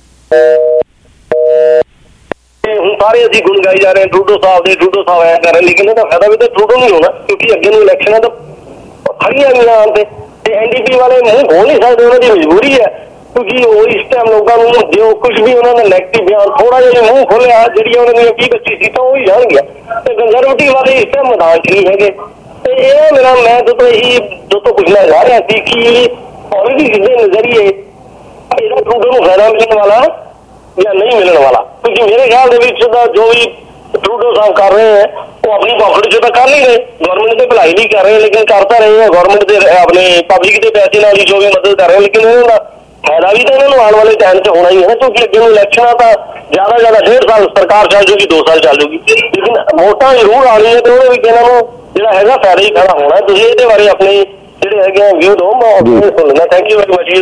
ਹੁਣ ਸਾਰੇ ਅਸੀਂ ਗੁਣ ਗਾਈ ਜਾ ਰਹੇ ਹਾਂ ਟਰੂਡੋ ਸਾਹਿਬ ਐ ਕਰ ਰਹੇ, ਲੇਕਿਨ ਇਹਦਾ ਫਾਇਦਾ ਵੀ ਤਾਂ ਟਰੂਡੋ ਨਹੀਂ ਹੋਣਾ, ਕਿਉਂਕਿ ਅੱਗੇ ਨੂੰ ਇਲੈਕਸ਼ਨਾਂ ਤਾਂ ਖੜੀਆਂ ਨਹੀਂ ਆਉਣ ਤੇ NDP ਵਾਲੇ ਮੂੰਹ ਖੋਲ ਨਹੀਂ ਸਕਦੇ, ਉਹਨਾਂ ਦੀ ਮਜਬੂਰੀ ਹੈ, ਕਿਉਂਕਿ ਉਹ ਇਸ ਟਾਈਮ ਲੋਕਾਂ ਨੂੰ ਜੋ ਕੁਝ ਵੀ ਉਹਨਾਂ ਨੇ ਨੈਗੇਟਿਵ ਬਿਆਨ ਥੋੜਾ ਜਿਹਾ ਮੂੰਹ ਖੋਲਿਆ, ਜਿਹੜੀਆਂ ਉਹਨਾਂ ਦੀਆਂ 20-25 ਸੀਟਾਂ ਉਹ ਹੀ ਜਾਣਗੀਆਂ ਤੇ ਕੰਜ਼ਰਵੇਟਿਵ ਵਾਲੇ ਇਸ ਟਾਈਮ ਮੈਦਾਨ 'ਚ ਨਹੀਂ ਹੈਗੇ। ਤੇ ਇਹ ਮੈਂ ਤੋਂ ਪੁੱਛਣਾ ਜਾ ਰਿਹਾ ਸੀ ਕਿ ਪੋਲਿਟਿਕਸ ਦੇ ਨਜ਼ਰੀਏ ਇਹਦਾ ਟਰੂਡੋ ਨੂੰ ਫਾਇਦਾ ਮਿਲਣ ਵਾਲਾ ਜਾਂ ਨਹੀਂ ਮਿਲਣ ਵਾਲਾ, ਕਿਉਂਕਿ ਮੇਰੇ ਖਿਆਲ ਦੇ ਵਿੱਚ ਤਾਂ ਜੋ ਵੀ ਟਰੂਡੋ ਸਾਹਿਬ ਕਰ ਰਹੇ ਹੈ ਉਹ ਆਪਣੀ ਪॉकेट 'ਚ ਤਾਂ ਕਰ ਨਹੀਂ ਰਹੇ, ਗਵਰਨਮੈਂਟ ਦੇ ਭਲਾਈ ਲਈ ਕਰ ਰਹੇ, ਲੇਕਿਨ ਕਰ ਤਾਂ ਰਹੇ ਹੈ ਗਵਰਨਮੈਂਟ ਦੇ ਆਪਣੇ ਪਬਲਿਕ ਦੇ ਪੈਸੇ ਨਾਲ ਹੀ ਜੋ ਵੀ ਮਦਦ ਕਰ ਰਹੇ, ਲੇਕਿਨ ਇਹਨਾਂ ਦਾ ਫਾਇਦਾ ਵੀ ਤਾਂ ਇਹਨਾਂ ਨੂੰ ਆਉਣ ਵਾਲੇ ਟਾਈਮ 'ਚ ਹੋਣਾ ਹੀ ਹੈ ਨਾ, ਕਿਉਂਕਿ ਅੱਗੇ ਨੂੰ ਇਲੈਕਸ਼ਨਾਂ ਤਾਂ ਜ਼ਿਆਦਾ 1.5 ਸਾਲ ਸਰਕਾਰ ਚੱਲ ਜੂਗੀ, 2 ਸਾਲ ਚੱਲ ਜੂਗੀ, ਲੇਕਿਨ ਵੋਟਾਂ ਜ਼ਰੂਰ ਆਉਣੀ ਹੈ ਤੇ ਉਹਦੇ ਵਿੱਚ ਇਹਨਾਂ ਨੂੰ ਜਿਹੜਾ ਹੈਗਾ ਫਾਇਦਾ ਹੀ ਖੜਾ ਹੋਣਾ। ਤੁਸੀਂ ਇਹਦੇ ਬਾਰੇ ਆਪਣੇ ਜਿਹੜੇ ਹੈਗੇ ਵਿਊ ਦੋ ਮੈਂ ਸੁਣਨਾ। Thank you very much.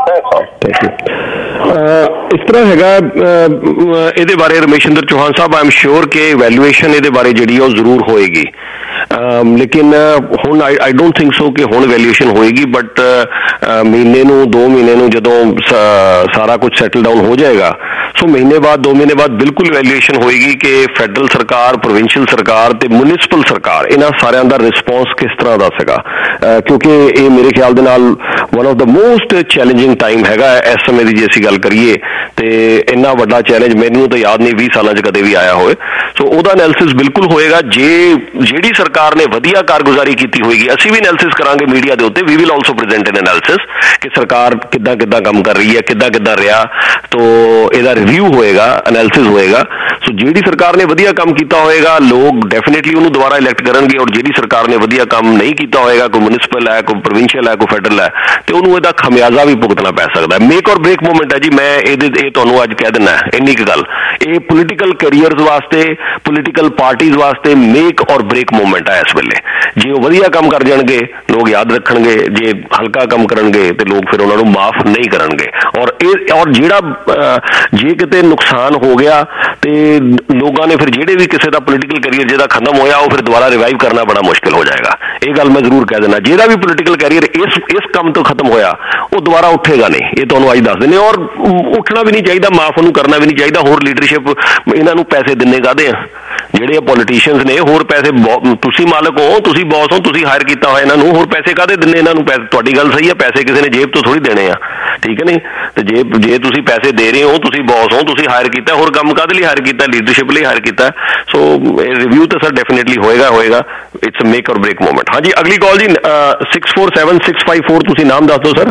ਇਸ ਤਰ੍ਹਾਂ ਹੈਗਾ ਇਹਦੇ ਬਾਰੇ ਰਮੇਸ਼ਿੰਦਰ ਚੌਹਾਨ ਸਾਹਿਬ, ਆਈ ਐਮ ਸ਼ੋਰ ਕਿ ਵੈਲੂਏਸ਼ਨ ਇਹਦੇ ਬਾਰੇ ਜਿਹੜੀ ਉਹ ਜ਼ਰੂਰ ਹੋਏਗੀ, ਲੇਕਿਨ ਹੁਣ ਆਈ ਡੋਂਟ ਥਿੰਕ ਸੋ ਕਿ ਹੁਣ ਵੈਲੂਏਸ਼ਨ ਹੋਏਗੀ, ਬਟ ਮਹੀਨੇ ਨੂੰ 2 ਮਹੀਨੇ ਨੂੰ ਜਦੋਂ ਸਾਰਾ ਕੁਝ ਸੈਟਲ ਡਾਊਨ ਹੋ ਜਾਏਗਾ, ਸੋ ਮਹੀਨੇ ਬਾਅਦ 2 ਮਹੀਨੇ ਬਾਅਦ ਬਿਲਕੁਲ ਵੈਲੂਏਸ਼ਨ ਹੋਏਗੀ ਕਿ ਫੈਡਰਲ ਸਰਕਾਰ, ਪ੍ਰੋਵਿੰਸ਼ੀਅਲ ਸਰਕਾਰ ਤੇ ਮਿਊਨਿਸਪਲ ਸਰਕਾਰ ਇਹਨਾਂ ਸਾਰਿਆਂ ਦਾ ਰਿਸਪੌਂਸ ਕਿਸ ਤਰ੍ਹਾਂ ਦਾ ਸੀਗਾ, ਕਿਉਂਕਿ ਇਹ ਮੇਰੇ ਖਿਆਲ ਦੇ ਨਾਲ one of the most challenging time ਹੈਗਾ ਇਸ ਸਮੇਂ ਦੀ। ਜੇ ਅਸੀਂ ਗੱਲ ਕਰੀਏ ਤੇ ਇੰਨਾ ਵੱਡਾ ਚੈਲੰਜ ਮੈਨੂੰ ਤਾਂ ਯਾਦ ਨਹੀਂ 20 ਸਾਲਾਂ 'ਚ ਕਦੇ ਵੀ ਆਇਆ ਹੋਵੇ, ਸੋ ਉਹਦਾ ਐਨਾਲਿਸਿਸ ਬਿਲਕੁਲ ਹੋਏਗਾ। ਜਿਹੜੀ ਸਰਕਾਰ ਨੇ ਵਧੀਆ ਕਾਰਗੁਜ਼ਾਰੀ ਕੀਤੀ ਹੋਏਗੀ, ਅਸੀਂ ਵੀ ਐਨਾਲਿਸਿਸ ਕਰਾਂਗੇ ਮੀਡੀਆ ਦੇ ਉੱਤੇ, we will also present an analysis ਕਿ ਸਰਕਾਰ ਕਿੱਦਾਂ ਕੰਮ ਕਰ ਰਹੀ ਹੈ, ਕਿੱਦਾਂ ਰਿਹਾ, ਤੋ ਇਹਦਾ ਰਿਵਿਊ ਹੋਏਗਾ, ਐਨਾਲਿਸਿਸ ਹੋਏਗਾ। ਸੋ ਜਿਹੜੀ ਸਰਕਾਰ ਨੇ ਵਧੀਆ ਕੰਮ ਕੀਤਾ ਹੋਏਗਾ ਲੋਕ ਡੈਫੀਨੇਟਲੀ ਉਹਨੂੰ ਦੁਬਾਰਾ ਇਲੈਕਟ ਕਰਨਗੇ, ਔਰ ਜਿਹੜੀ ਸਰਕਾਰ ਨੇ ਵਧੀਆ ਕੰਮ ਨਹੀਂ ਕੀਤਾ ਹੋਏਗਾ, ਕੋਈ ਮਿਊਨਿਸਪਲ ਹੈ, ਕੋਈ ਪ੍ਰੋਵਿੰਸ਼ੀਅਲ ਹੈ, ਕੋਈ ਫੈਡਰਲ ਹੈ, ਤੇ ਉਹਨੂੰ ਇਹਦਾ ਖਮਿਆਜ਼ਾ ਵੀ ਭੁਗਤਣਾ ਪੈ ਸਕਦਾ। ਮੇਕ ਔਰ ਬ੍ਰੇਕ ਮੂਵਮੈਂਟ ਹੈ ਜੀ, ਮੈਂ ਇਹ ਤੁਹਾਨੂੰ ਅੱਜ ਕਹਿ ਦਿੰਦਾ ਇੰਨੀ ਕੁ ਗੱਲ, ਇਹ ਪੋਲੀਟੀਕਲ ਕੈਰੀਅਰਸ ਵਾਸਤੇ, ਪੋਲੀਟੀਕਲ ਪਾਰਟੀਜ਼ ਵਾਸਤੇ ਮੇਕ ਔਰ ਬ੍ਰੇਕ ਮੂਵਮੈਂਟ ਹੈ ਇਸ ਵੇਲੇ। ਜੇ ਉਹ ਵਧੀਆ ਕੰਮ ਕਰ ਜਾਣਗੇ ਲੋਕ ਯਾਦ ਰੱਖਣਗੇ, ਜੇ ਹਲਕਾ ਕੰਮ ਕਰਨਗੇ ਤੇ ਲੋਕ ਫਿਰ ਉਹਨਾਂ ਨੂੰ ਮਾਫ ਨਹੀਂ ਕਰਨਗੇ। ਔਰ ਜਿਹੜਾ ਜੇ ਕਿਤੇ ਨੁਕਸਾਨ ਹੋ ਗਿਆ ਤੇ ਲੋਕਾਂ ਨੇ ਫਿਰ ਜਿਹੜੇ ਵੀ ਕਿਸੇ ਦਾ ਪੋਲੀਟੀਕਲ ਕੈਰੀਅਰ ਜਿਹਦਾ ਖਤਮ ਹੋਇਆ ਉਹ ਫਿਰ ਦੁਬਾਰਾ ਰਿਵਾਈਵ ਕਰਨਾ ਬੜਾ ਮੁਸ਼ਕਿਲ ਹੋ ਜਾਏਗਾ। ਇਹ ਗੱਲ ਮੈਂ ਜ਼ਰੂਰ ਕਹਿ ਦਿੰਦਾ, ਜਿਹਦਾ ਵੀ ਪੋਲੀਟੀਕਲ ਕੈਰੀਅਰ ਇਸ ਕੰਮ ਤੋਂ ਖਤਮ ਹੋਇਆ ਉਹ ਦੁਬਾਰਾ ਉੱਠੇਗਾ ਨਹੀਂ, ਇਹ ਤੁਹਾਨੂੰ ਅੱਜ ਦੱਸ ਦਿੰਦੇ। ਔਰ ਉੱਠਣਾ ਵੀ ਨਹੀਂ ਚਾਹੀਦਾ, ਮਾਫ ਉਹਨੂੰ ਕਰਨਾ ਵੀ ਨਹੀਂ ਚਾਹੀਦਾ। ਹੋਰ ਲੀਡਰਸ਼ਿਪ ਇਹਨਾਂ ਨੂੰ ਪੈਸੇ ਦਿੰਨੇ ਕਾਹਦੇ ਆ, ਜਿਹੜੇ ਪੋਲੀਟੀਸ਼ੀਅਨਸ ਨੇ ਹੋਰ ਪੈਸੇ, ਤੁਸੀਂ ਮਾਲਕ ਹੋ, ਤੁਸੀਂ ਬੌਸ ਹੋ, ਤੁਸੀਂ ਹਾਇਰ ਕੀਤਾ ਹੋਇਆ ਇਹਨਾਂ ਨੂੰ, ਹੋਰ ਪੈਸੇ ਕਾਹਦੇ ਦਿੰਨੇ ਇਹਨਾਂ ਨੂੰ? ਪੈਸੇ, ਤੁਹਾਡੀ ਗੱਲ ਸਹੀ ਹੈ, ਪੈਸੇ ਕਿਸੇ ਨੇ ਜੇਬ ਤੋਂ ਥੋੜੀ ਦੇਣੇ ਆ, ਠੀਕ ਹੈ ਨਹੀਂ? ਤੇ ਜੇ ਤੁਸੀਂ ਪੈਸੇ ਦੇ ਰਹੇ ਹੋ, ਤੁਸੀਂ ਬੌਸ ਹੋ, ਤੁਸੀਂ ਹਾਇਰ ਕੀਤਾ, ਹੋਰ ਕੰਮ ਕਾਹਦੇ ਲਈ ਹਾਇਰ ਕੀਤਾ? ਲੀਡਰਸ਼ਿਪ ਲਈ ਹਾਇਰ ਕੀਤਾ। ਸੋ ਇਹ ਰਿਵਿਊ ਤਾਂ ਸਰ ਡੈਫੀਨੇਟਲੀ ਹੋਏਗਾ। It's a make or break movement. ਹਾਂਜੀ, ਅਗਲੀ ਕਾਲ ਜੀ 647654, ਤੁਸੀਂ ਨਾਮ ਦੱਸ ਦਿਓ ਸਰ।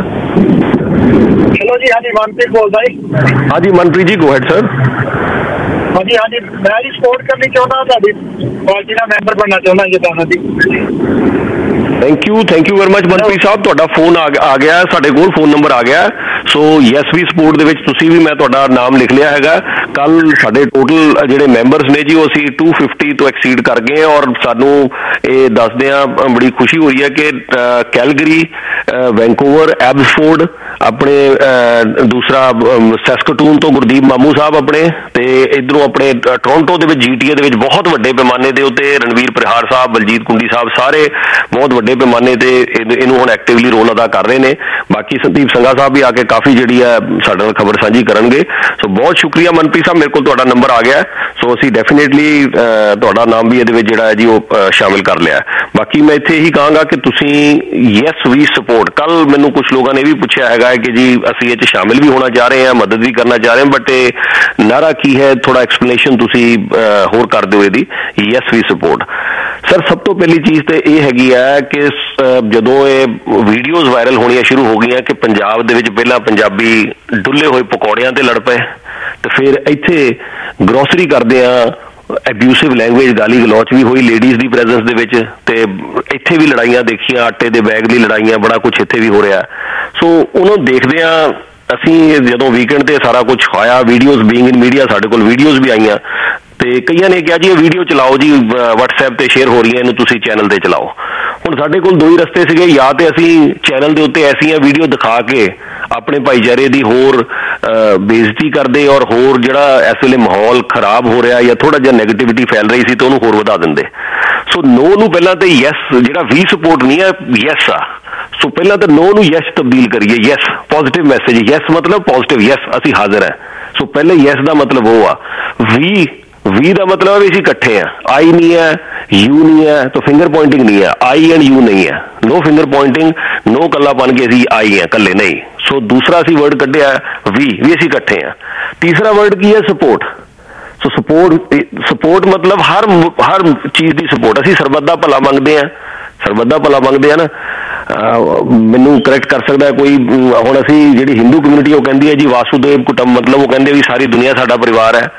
ਹੈਲੋ ਜੀ, ਹਾਂਜੀ ਮਨਪ੍ਰੀਤ ਬੋਲਦਾ ਜੀ। ਹਾਂਜੀ Manpreet ji, go head sir. ਹਾਂਜੀ, ਮੈਂ ਜੀ ਸਪੋਰਟ ਕਰਨੀ ਚਾਹੁੰਦਾ, ਤੁਹਾਡੀ ਪਾਰਟੀ ਦਾ ਮੈਂਬਰ ਬਣਨਾ ਚਾਹੁੰਦਾ ਜਿੱਦਾਂ ਦੀ। Thank you very much Manpreet ਸਾਹਿਬ, ਤੁਹਾਡਾ ਫੋਨ ਆ ਗਿਆ ਸਾਡੇ ਕੋਲ, ਫੋਨ ਨੰਬਰ ਆ ਗਿਆ। ਸੋ ਯੈਸ ਵੀ ਸਪੋਰਟ ਦੇ ਵਿੱਚ ਤੁਸੀਂ ਵੀ, ਮੈਂ ਤੁਹਾਡਾ ਨਾਮ ਲਿਖ ਲਿਆ ਹੈਗਾ। ਕੱਲ ਸਾਡੇ ਟੋਟਲ ਜਿਹੜੇ ਮੈਂਬਰਸ ਨੇ ਜੀ ਉਹ ਅਸੀਂ 250 ਤੋਂ ਐਕਸੀਡ ਕਰ ਗਏ, ਔਰ ਸਾਨੂੰ ਇਹ ਦੱਸਦੇ ਆ ਬੜੀ ਖੁਸ਼ੀ ਹੋਈ ਹੈ ਕਿ ਕੈਲਗਰੀ, ਵੈਂਕੂਵਰ, ਐਬਸਫੋਰਡ, ਆਪਣੇ ਦੂਸਰਾ ਸੈਸਕਟੂਨ ਤੋਂ ਗੁਰਦੀਪ ਮਾਮੂ ਸਾਹਿਬ ਆਪਣੇ, ਤੇ ਇੱਧਰੋਂ ਆਪਣੇ ਟੋਰਾਂਟੋ ਦੇ ਵਿੱਚ GTA ਦੇ ਵਿੱਚ ਬਹੁਤ ਵੱਡੇ ਪੈਮਾਨੇ ਦੇ ਉੱਤੇ ਰਣਵੀਰ ਪ੍ਰਹਾਰ ਸਾਹਿਬ, ਬਲਜੀਤ ਕੁੰਡੀ ਸਾਹਿਬ, ਸਾਰੇ ਬਹੁਤ ਵੱਡੇ ਪੈਮਾਨੇ ਤੇ ਇਹਨੂੰ ਹੁਣ ਐਕਟਿਵਲੀ ਰੋਲ ਅਦਾ ਕਰ ਰਹੇ ਨੇ। ਬਾਕੀ ਸੰਦੀਪ ਸੰਘਾ ਸਾਹਿਬ ਵੀ ਆ ਕੇ ਕਾਫੀ ਜਿਹੜੀ ਹੈ ਸਾਡੇ ਨਾਲ ਖਬਰ ਸਾਂਝੀ ਕਰਨਗੇ। ਸੋ ਬਹੁਤ ਸ਼ੁਕਰੀਆ ਮਨਪ੍ਰੀਤ ਸਾਹਿਬ, ਮੇਰੇ ਕੋਲ ਤੁਹਾਡਾ ਨੰਬਰ ਆ ਗਿਆ। ਸੋ ਅਸੀਂ ਡੈਫੀਨੇਟਲੀ ਤੁਹਾਡਾ ਨਾਮ ਵੀ ਇਹਦੇ ਵਿੱਚ ਜਿਹੜਾ ਹੈ ਜੀ ਉਹ ਸ਼ਾਮਿਲ ਕਰ ਲਿਆ। ਬਾਕੀ ਮੈਂ ਇੱਥੇ ਇਹੀ ਕਹਾਂਗਾ ਕਿ ਤੁਸੀਂ ਯੈਸ ਵੀ ਸਪੋਰਟ, ਕੱਲ ਮੈਨੂੰ ਕੁਝ ਲੋਕਾਂ ਨੇ ਵੀ ਪੁੱਛਿਆ ਹੈਗਾ ਕਿ ਜੀ ਅਸੀਂ ਇਹ 'ਚ ਸ਼ਾਮਿਲ ਵੀ ਹੋਣਾ ਚਾਹ ਰਹੇ ਹਾਂ, ਮਦਦ ਵੀ ਕਰਨਾ ਚਾਹ ਰਹੇ ਹਾਂ, ਬਟ ਇਹ ਨਾਰਾ ਕੀ ਹੈ, ਥੋੜਾ ਐਕਸਪਲੇਨੇਸ਼ਨ ਤੁਸੀਂ ਹੋਰ ਕਰ ਦਿਓ ਇਹਦੀ। ਯੈਸ ਵੀ ਸਪੋਰਟ ਸਰ, ਸਭ ਤੋਂ ਪਹਿਲੀ ਚੀਜ਼ ਤੇ ਇਹ ਹੈਗੀ ਹੈ ਕਿ ਜਦੋਂ ਇਹ ਵੀਡੀਓਜ਼ ਵਾਇਰਲ ਹੋਣੀਆਂ ਸ਼ੁਰੂ ਹੋ ਗਈਆਂ ਕਿ ਪੰਜਾਬ ਦੇ ਵਿੱਚ ਪਹਿਲਾਂ ਪੰਜਾਬੀ ਡੁੱਲੇ ਹੋਏ ਪਕੌੜਿਆਂ ਤੇ ਲੜ ਪਏ, ਤੇ ਫਿਰ ਇੱਥੇ ਗਰੋਸਰੀ ਕਰਦੇ ਆ ਐਬਿਊਸਿਵ ਲੈਂਗੁਏਜ, ਗਾਲੀ ਗਲੋਚ ਵੀ ਹੋਈ ਲੇਡੀਜ਼ ਦੀ ਪ੍ਰੈਜ਼ੈਂਸ ਦੇ ਵਿੱਚ, ਤੇ ਇੱਥੇ ਵੀ ਲੜਾਈਆਂ ਦੇਖੀਆਂ, ਆਟੇ ਦੇ ਬੈਗ ਲਈ ਲੜਾਈਆਂ, ਬੜਾ ਕੁਝ ਇੱਥੇ ਵੀ ਹੋ ਰਿਹਾ। ਸੋ ਉਹਨੂੰ ਦੇਖਦੇ ਆ ਅਸੀਂ, ਜਦੋਂ ਵੀਕਐਂਡ ਤੇ ਸਾਰਾ ਕੁਝ ਹੋਇਆ, ਵੀਡੀਓਜ਼ ਬੀਇੰਗ ਇਨ ਮੀਡੀਆ, ਸਾਡੇ ਕੋਲ ਵੀਡੀਓਜ਼ ਵੀ ਆਈਆਂ, ਤੇ ਕਈਆਂ ਨੇ ਕਿਹਾ ਜੀ ਇਹ ਵੀਡੀਓ ਚਲਾਓ ਜੀ, WhatsApp ਤੇ ਸ਼ੇਅਰ ਹੋ ਰਹੀ ਹੈ, ਇਹਨੂੰ ਤੁਸੀਂ ਚੈਨਲ ਤੇ ਚਲਾਓ। ਹੁਣ ਸਾਡੇ ਕੋਲ 2 ਹੀ ਰਸਤੇ ਸੀਗੇ, ਜਾਂ ਤੇ ਅਸੀਂ ਚੈਨਲ ਦੇ ਉੱਤੇ ਐਸੀਆਂ ਵੀਡੀਓ ਦਿਖਾ ਕੇ ਆਪਣੇ ਭਾਈਚਾਰੇ ਦੀ ਹੋਰ ਬੇਇੱਜ਼ਤੀ ਕਰਦੇ, ਔਰ ਹੋਰ ਜਿਹੜਾ ਇਸ ਵੇਲੇ ਮਾਹੌਲ ਖਰਾਬ ਹੋ ਰਿਹਾ ਜਾਂ ਥੋੜਾ ਜਿਹਾ ਨੈਗੇਟਿਵਿਟੀ ਫੈਲ ਰਹੀ ਸੀ ਤੇ ਉਹਨੂੰ ਹੋਰ ਵਧਾ ਦਿੰਦੇ। ਸੋ ਨੋ ਨੂੰ ਪਹਿਲਾਂ ਤੇ ਯੈਸ, ਜਿਹੜਾ ਵੀ ਸਪੋਰਟ ਨਹੀਂ ਹੈ ਯੈਸ ਆ, ਸੋ ਪਹਿਲਾਂ ਤਾਂ ਨੋ ਨੂੰ ਯੈਸ ਤਬਦੀਲ ਕਰੀਏ। ਯੈਸ ਪੋਜ਼ਿਟਿਵ ਮੈਸੇਜ, ਯੈਸ ਮਤਲਬ ਪੋਜ਼ਿਟਿਵ, ਯੈਸ ਅਸੀਂ ਹਾਜ਼ਰ ਹੈ। ਸੋ ਪਹਿਲੇ ਯੈਸ ਦਾ ਮਤਲਬ ਉਹ ਆ। ਵੀ ਦਾ ਮਤਲਬ ਵੀ ਅਸੀਂ ਇਕੱਠੇ ਆ, ਆਈ ਨਹੀਂ ਹੈ, ਯੂ ਨਹੀਂ ਹੈ, ਤਾਂ ਫਿੰਗਰ ਪੁਆਇੰਟਿੰਗ ਨਹੀਂ ਹੈ, ਆਈ ਐਂਡ ਯੂ ਨਹੀਂ ਹੈ, ਨੋ ਫਿੰਗਰ ਪੁਆਇੰਟਿੰਗ, ਨੋ ਕੱਲਾ ਬਣ ਕੇ ਅਸੀਂ ਆਈ ਹੈ, ਕੱਲੇ ਨਹੀਂ। ਸੋ ਦੂਸਰਾ ਅਸੀਂ ਵਰਡ ਕੱਢਿਆ ਵੀ ਅਸੀਂ ਇਕੱਠੇ ਆ। ਤੀਸਰਾ ਵਰਡ ਕੀ ਹੈ? ਸਪੋਰਟ। ਸੋ ਸਪੋਰਟ ਮਤਲਬ ਹਰ ਚੀਜ਼ ਦੀ ਸਪੋਰਟ। ਅਸੀਂ ਸਰਬੱਤ ਦਾ ਭਲਾ ਮੰਗਦੇ ਹਾਂ, ਸਰਬੱਤ ਦਾ ਭਲਾ ਮੰਗਦੇ ਆ ਨਾ। ਮੈਨੂੰ ਕਰੈਕਟ ਕਰ ਸਕਦਾ ਕੋਈ, ਹੁਣ ਅਸੀਂ ਜਿਹੜੀ ਹਿੰਦੂ ਕਮਿਊਨਿਟੀ ਉਹ ਕਹਿੰਦੀ ਹੈ ਜੀ ਵਾਸੂਦੇਵ ਕੁਟੰਬ, ਮਤਲਬ ਉਹ ਕਹਿੰਦੇ ਵੀ ਸਾਰੀ ਦੁਨੀਆ ਸਾਡਾ ਪਰਿਵਾਰ ਹੈ।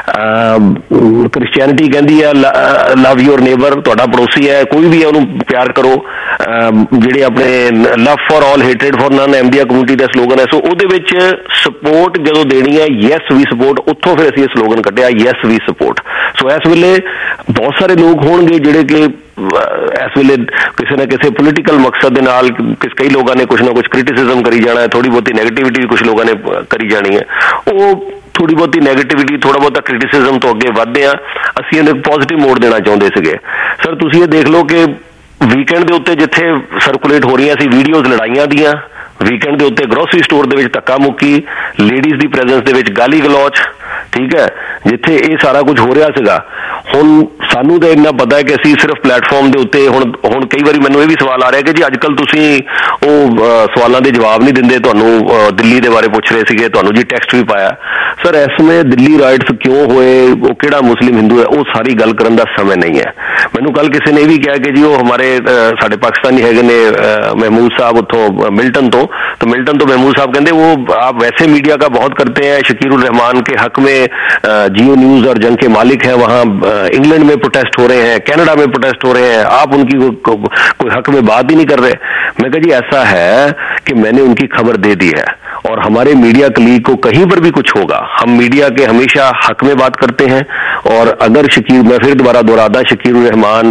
ਕ੍ਰਿਸਚੈਨਿਟੀ ਕਹਿੰਦੀ ਹੈ ਲਵ ਯੋਰ ਨੇਬਰ, ਤੁਹਾਡਾ ਪੜੋਸੀ ਹੈ ਕੋਈ ਵੀ ਹੈ ਉਹਨੂੰ ਪਿਆਰ ਕਰੋ। ਜਿਹੜੇ ਆਪਣੇ ਲਵ ਫॉर ਆਲ ਹੇਟਡ ਫॉर ਨਨ ਅਹਿਮਦੀਆ ਕਮਿਊਨਿਟੀ ਦਾ ਸਲੋਗਨ ਹੈ। ਸੋ ਉਹਦੇ ਵਿੱਚ ਸਪੋਰਟ ਜਦੋਂ ਦੇਣੀ ਹੈ ਯੈਸ ਵੀ ਸਪੋਰਟ, ਉੱਥੋਂ ਫਿਰ ਅਸੀਂ ਇਹ ਸਲੋਗਨ ਕੱਢਿਆ ਯੈਸ ਵੀ ਸਪੋਰਟ। ਸੋ ਇਸ ਵੇਲੇ ਬਹੁਤ ਸਾਰੇ ਲੋਕ ਹੋਣਗੇ ਜਿਹੜੇ ਕਿ ਇਸ ਵੇਲੇ ਕਿਸੇ ਨਾ ਕਿਸੇ ਪੋਲੀਟੀਕਲ ਮਕਸਦ ਦੇ ਨਾਲ ਕਈ ਲੋਕਾਂ ਨੇ ਕੁਛ ਨਾ ਕੁਛ ਕ੍ਰਿਟਿਸਿਜ਼ਮ ਕਰੀ ਜਾਣਾ, ਥੋੜੀ ਬਹੁਤੀ ਨੈਗੇਟਿਵਿਟੀ ਵੀ ਕੁਛ ਲੋਕਾਂ ਨੇ ਕਰੀ ਜਾਣੀ ਹੈ। ਉਹ ਥੋੜੀ ਬਹੁਤੀ ਨੈਗੇਟਿਵਿਟੀ, ਥੋੜਾ ਬਹੁਤਾ ਕ੍ਰਿਟਿਸਿਜ਼ਮ ਤੋਂ ਅੱਗੇ ਵੱਧਦੇ ਆ। ਅਸੀਂ ਇਹਨੂੰ ਪੋਜ਼ਿਟਿਵ ਮੋੜ ਦੇਣਾ ਚਾਹੁੰਦੇ ਸੀਗੇ। ਸਰ ਤੁਸੀਂ ਇਹ ਦੇਖ ਲਓ ਕਿ ਵੀਕਐਂਡ ਦੇ ਉੱਤੇ ਜਿੱਥੇ ਸਰਕੂਲੇਟ ਹੋ ਰਹੀਆਂ ਸੀ ਵੀਡੀਓਜ਼ ਲੜਾਈਆਂ ਦੀਆਂ, ਵੀਕਐਂਡ ਦੇ ਉੱਤੇ ਗਰੋਸਰੀ ਸਟੋਰ ਦੇ ਵਿੱਚ ਧੱਕਾ ਮੁੱਕੀ, ਲੇਡੀਜ਼ ਦੀ ਪ੍ਰੈਜ਼ੈਂਸ ਦੇ ਵਿੱਚ ਗਾਲੀ ਗਲੋਚ, ਠੀਕ ਹੈ, ਜਿੱਥੇ ਇਹ ਸਾਰਾ ਕੁਝ ਹੋ ਰਿਹਾ ਸੀਗਾ। ਹੁਣ ਸਾਨੂੰ ਤਾਂ ਇੰਨਾ ਪਤਾ ਹੈ ਕਿ ਅਸੀਂ ਸਿਰਫ ਪਲੇਟਫਾਰਮ ਦੇ ਉੱਤੇ ਹੁਣ ਕਈ ਵਾਰੀ ਮੈਨੂੰ ਇਹ ਵੀ ਸਵਾਲ ਆ ਰਿਹਾ ਕਿ ਜੀ ਅੱਜ ਕੱਲ੍ਹ ਤੁਸੀਂ ਉਹ ਸਵਾਲਾਂ ਦੇ ਜਵਾਬ ਨਹੀਂ ਦਿੰਦੇ। ਤੁਹਾਨੂੰ ਦਿੱਲੀ ਦੇ ਬਾਰੇ ਪੁੱਛ ਰਹੇ ਸੀਗੇ, ਤੁਹਾਨੂੰ ਜੀ ਟੈਕਸਟ ਵੀ ਪਾਇਆ। ਸਰ ਇਸ ਸਮੇਂ ਦਿੱਲੀ ਰਾਈਟਸ ਕਿਉਂ ਹੋਏ, ਉਹ ਕਿਹੜਾ ਮੁਸਲਿਮ ਹਿੰਦੂ ਹੈ, ਉਹ ਸਾਰੀ ਗੱਲ ਕਰਨ ਦਾ ਸਮੇਂ ਨਹੀਂ ਹੈ। ਮੈਨੂੰ ਕੱਲ ਕਿਸੇ ਨੇ ਇਹ ਵੀ ਕਿਹਾ ਕਿ ਜੀ ਉਹ ਸਾਡੇ ਪਾਕਿਸਤਾਨੀ ਹੈਗੇ ਨੇ महमूद साहब ਉੱਥੋਂ मिल्टन तो मिल्टन तो महमूद साहब कहते वो आप वैसे मीडिया का बहुत करते हैं, शकीरुर रहमान के हक में जियो न्यूज़ और जंग के मालिक हैं, वहाँ इंग्लैंड में प्रोटेस्ट हो रहे हैं, कनाडा में प्रोटेस्ट हो रहे हैं, आप उनकी कोई हक में बात ही नहीं कर रहे। मैं कहा जी ऐसा है कि मैंने उनकी खबर दे दी है और हमारे मीडिया कलीग को कहीं पर भी कुछ होगा, हम मीडिया के हमेशा हक में बात करते हैं। और अगर मैं फिर दोबारा दोहरादा शकीरुर रहमान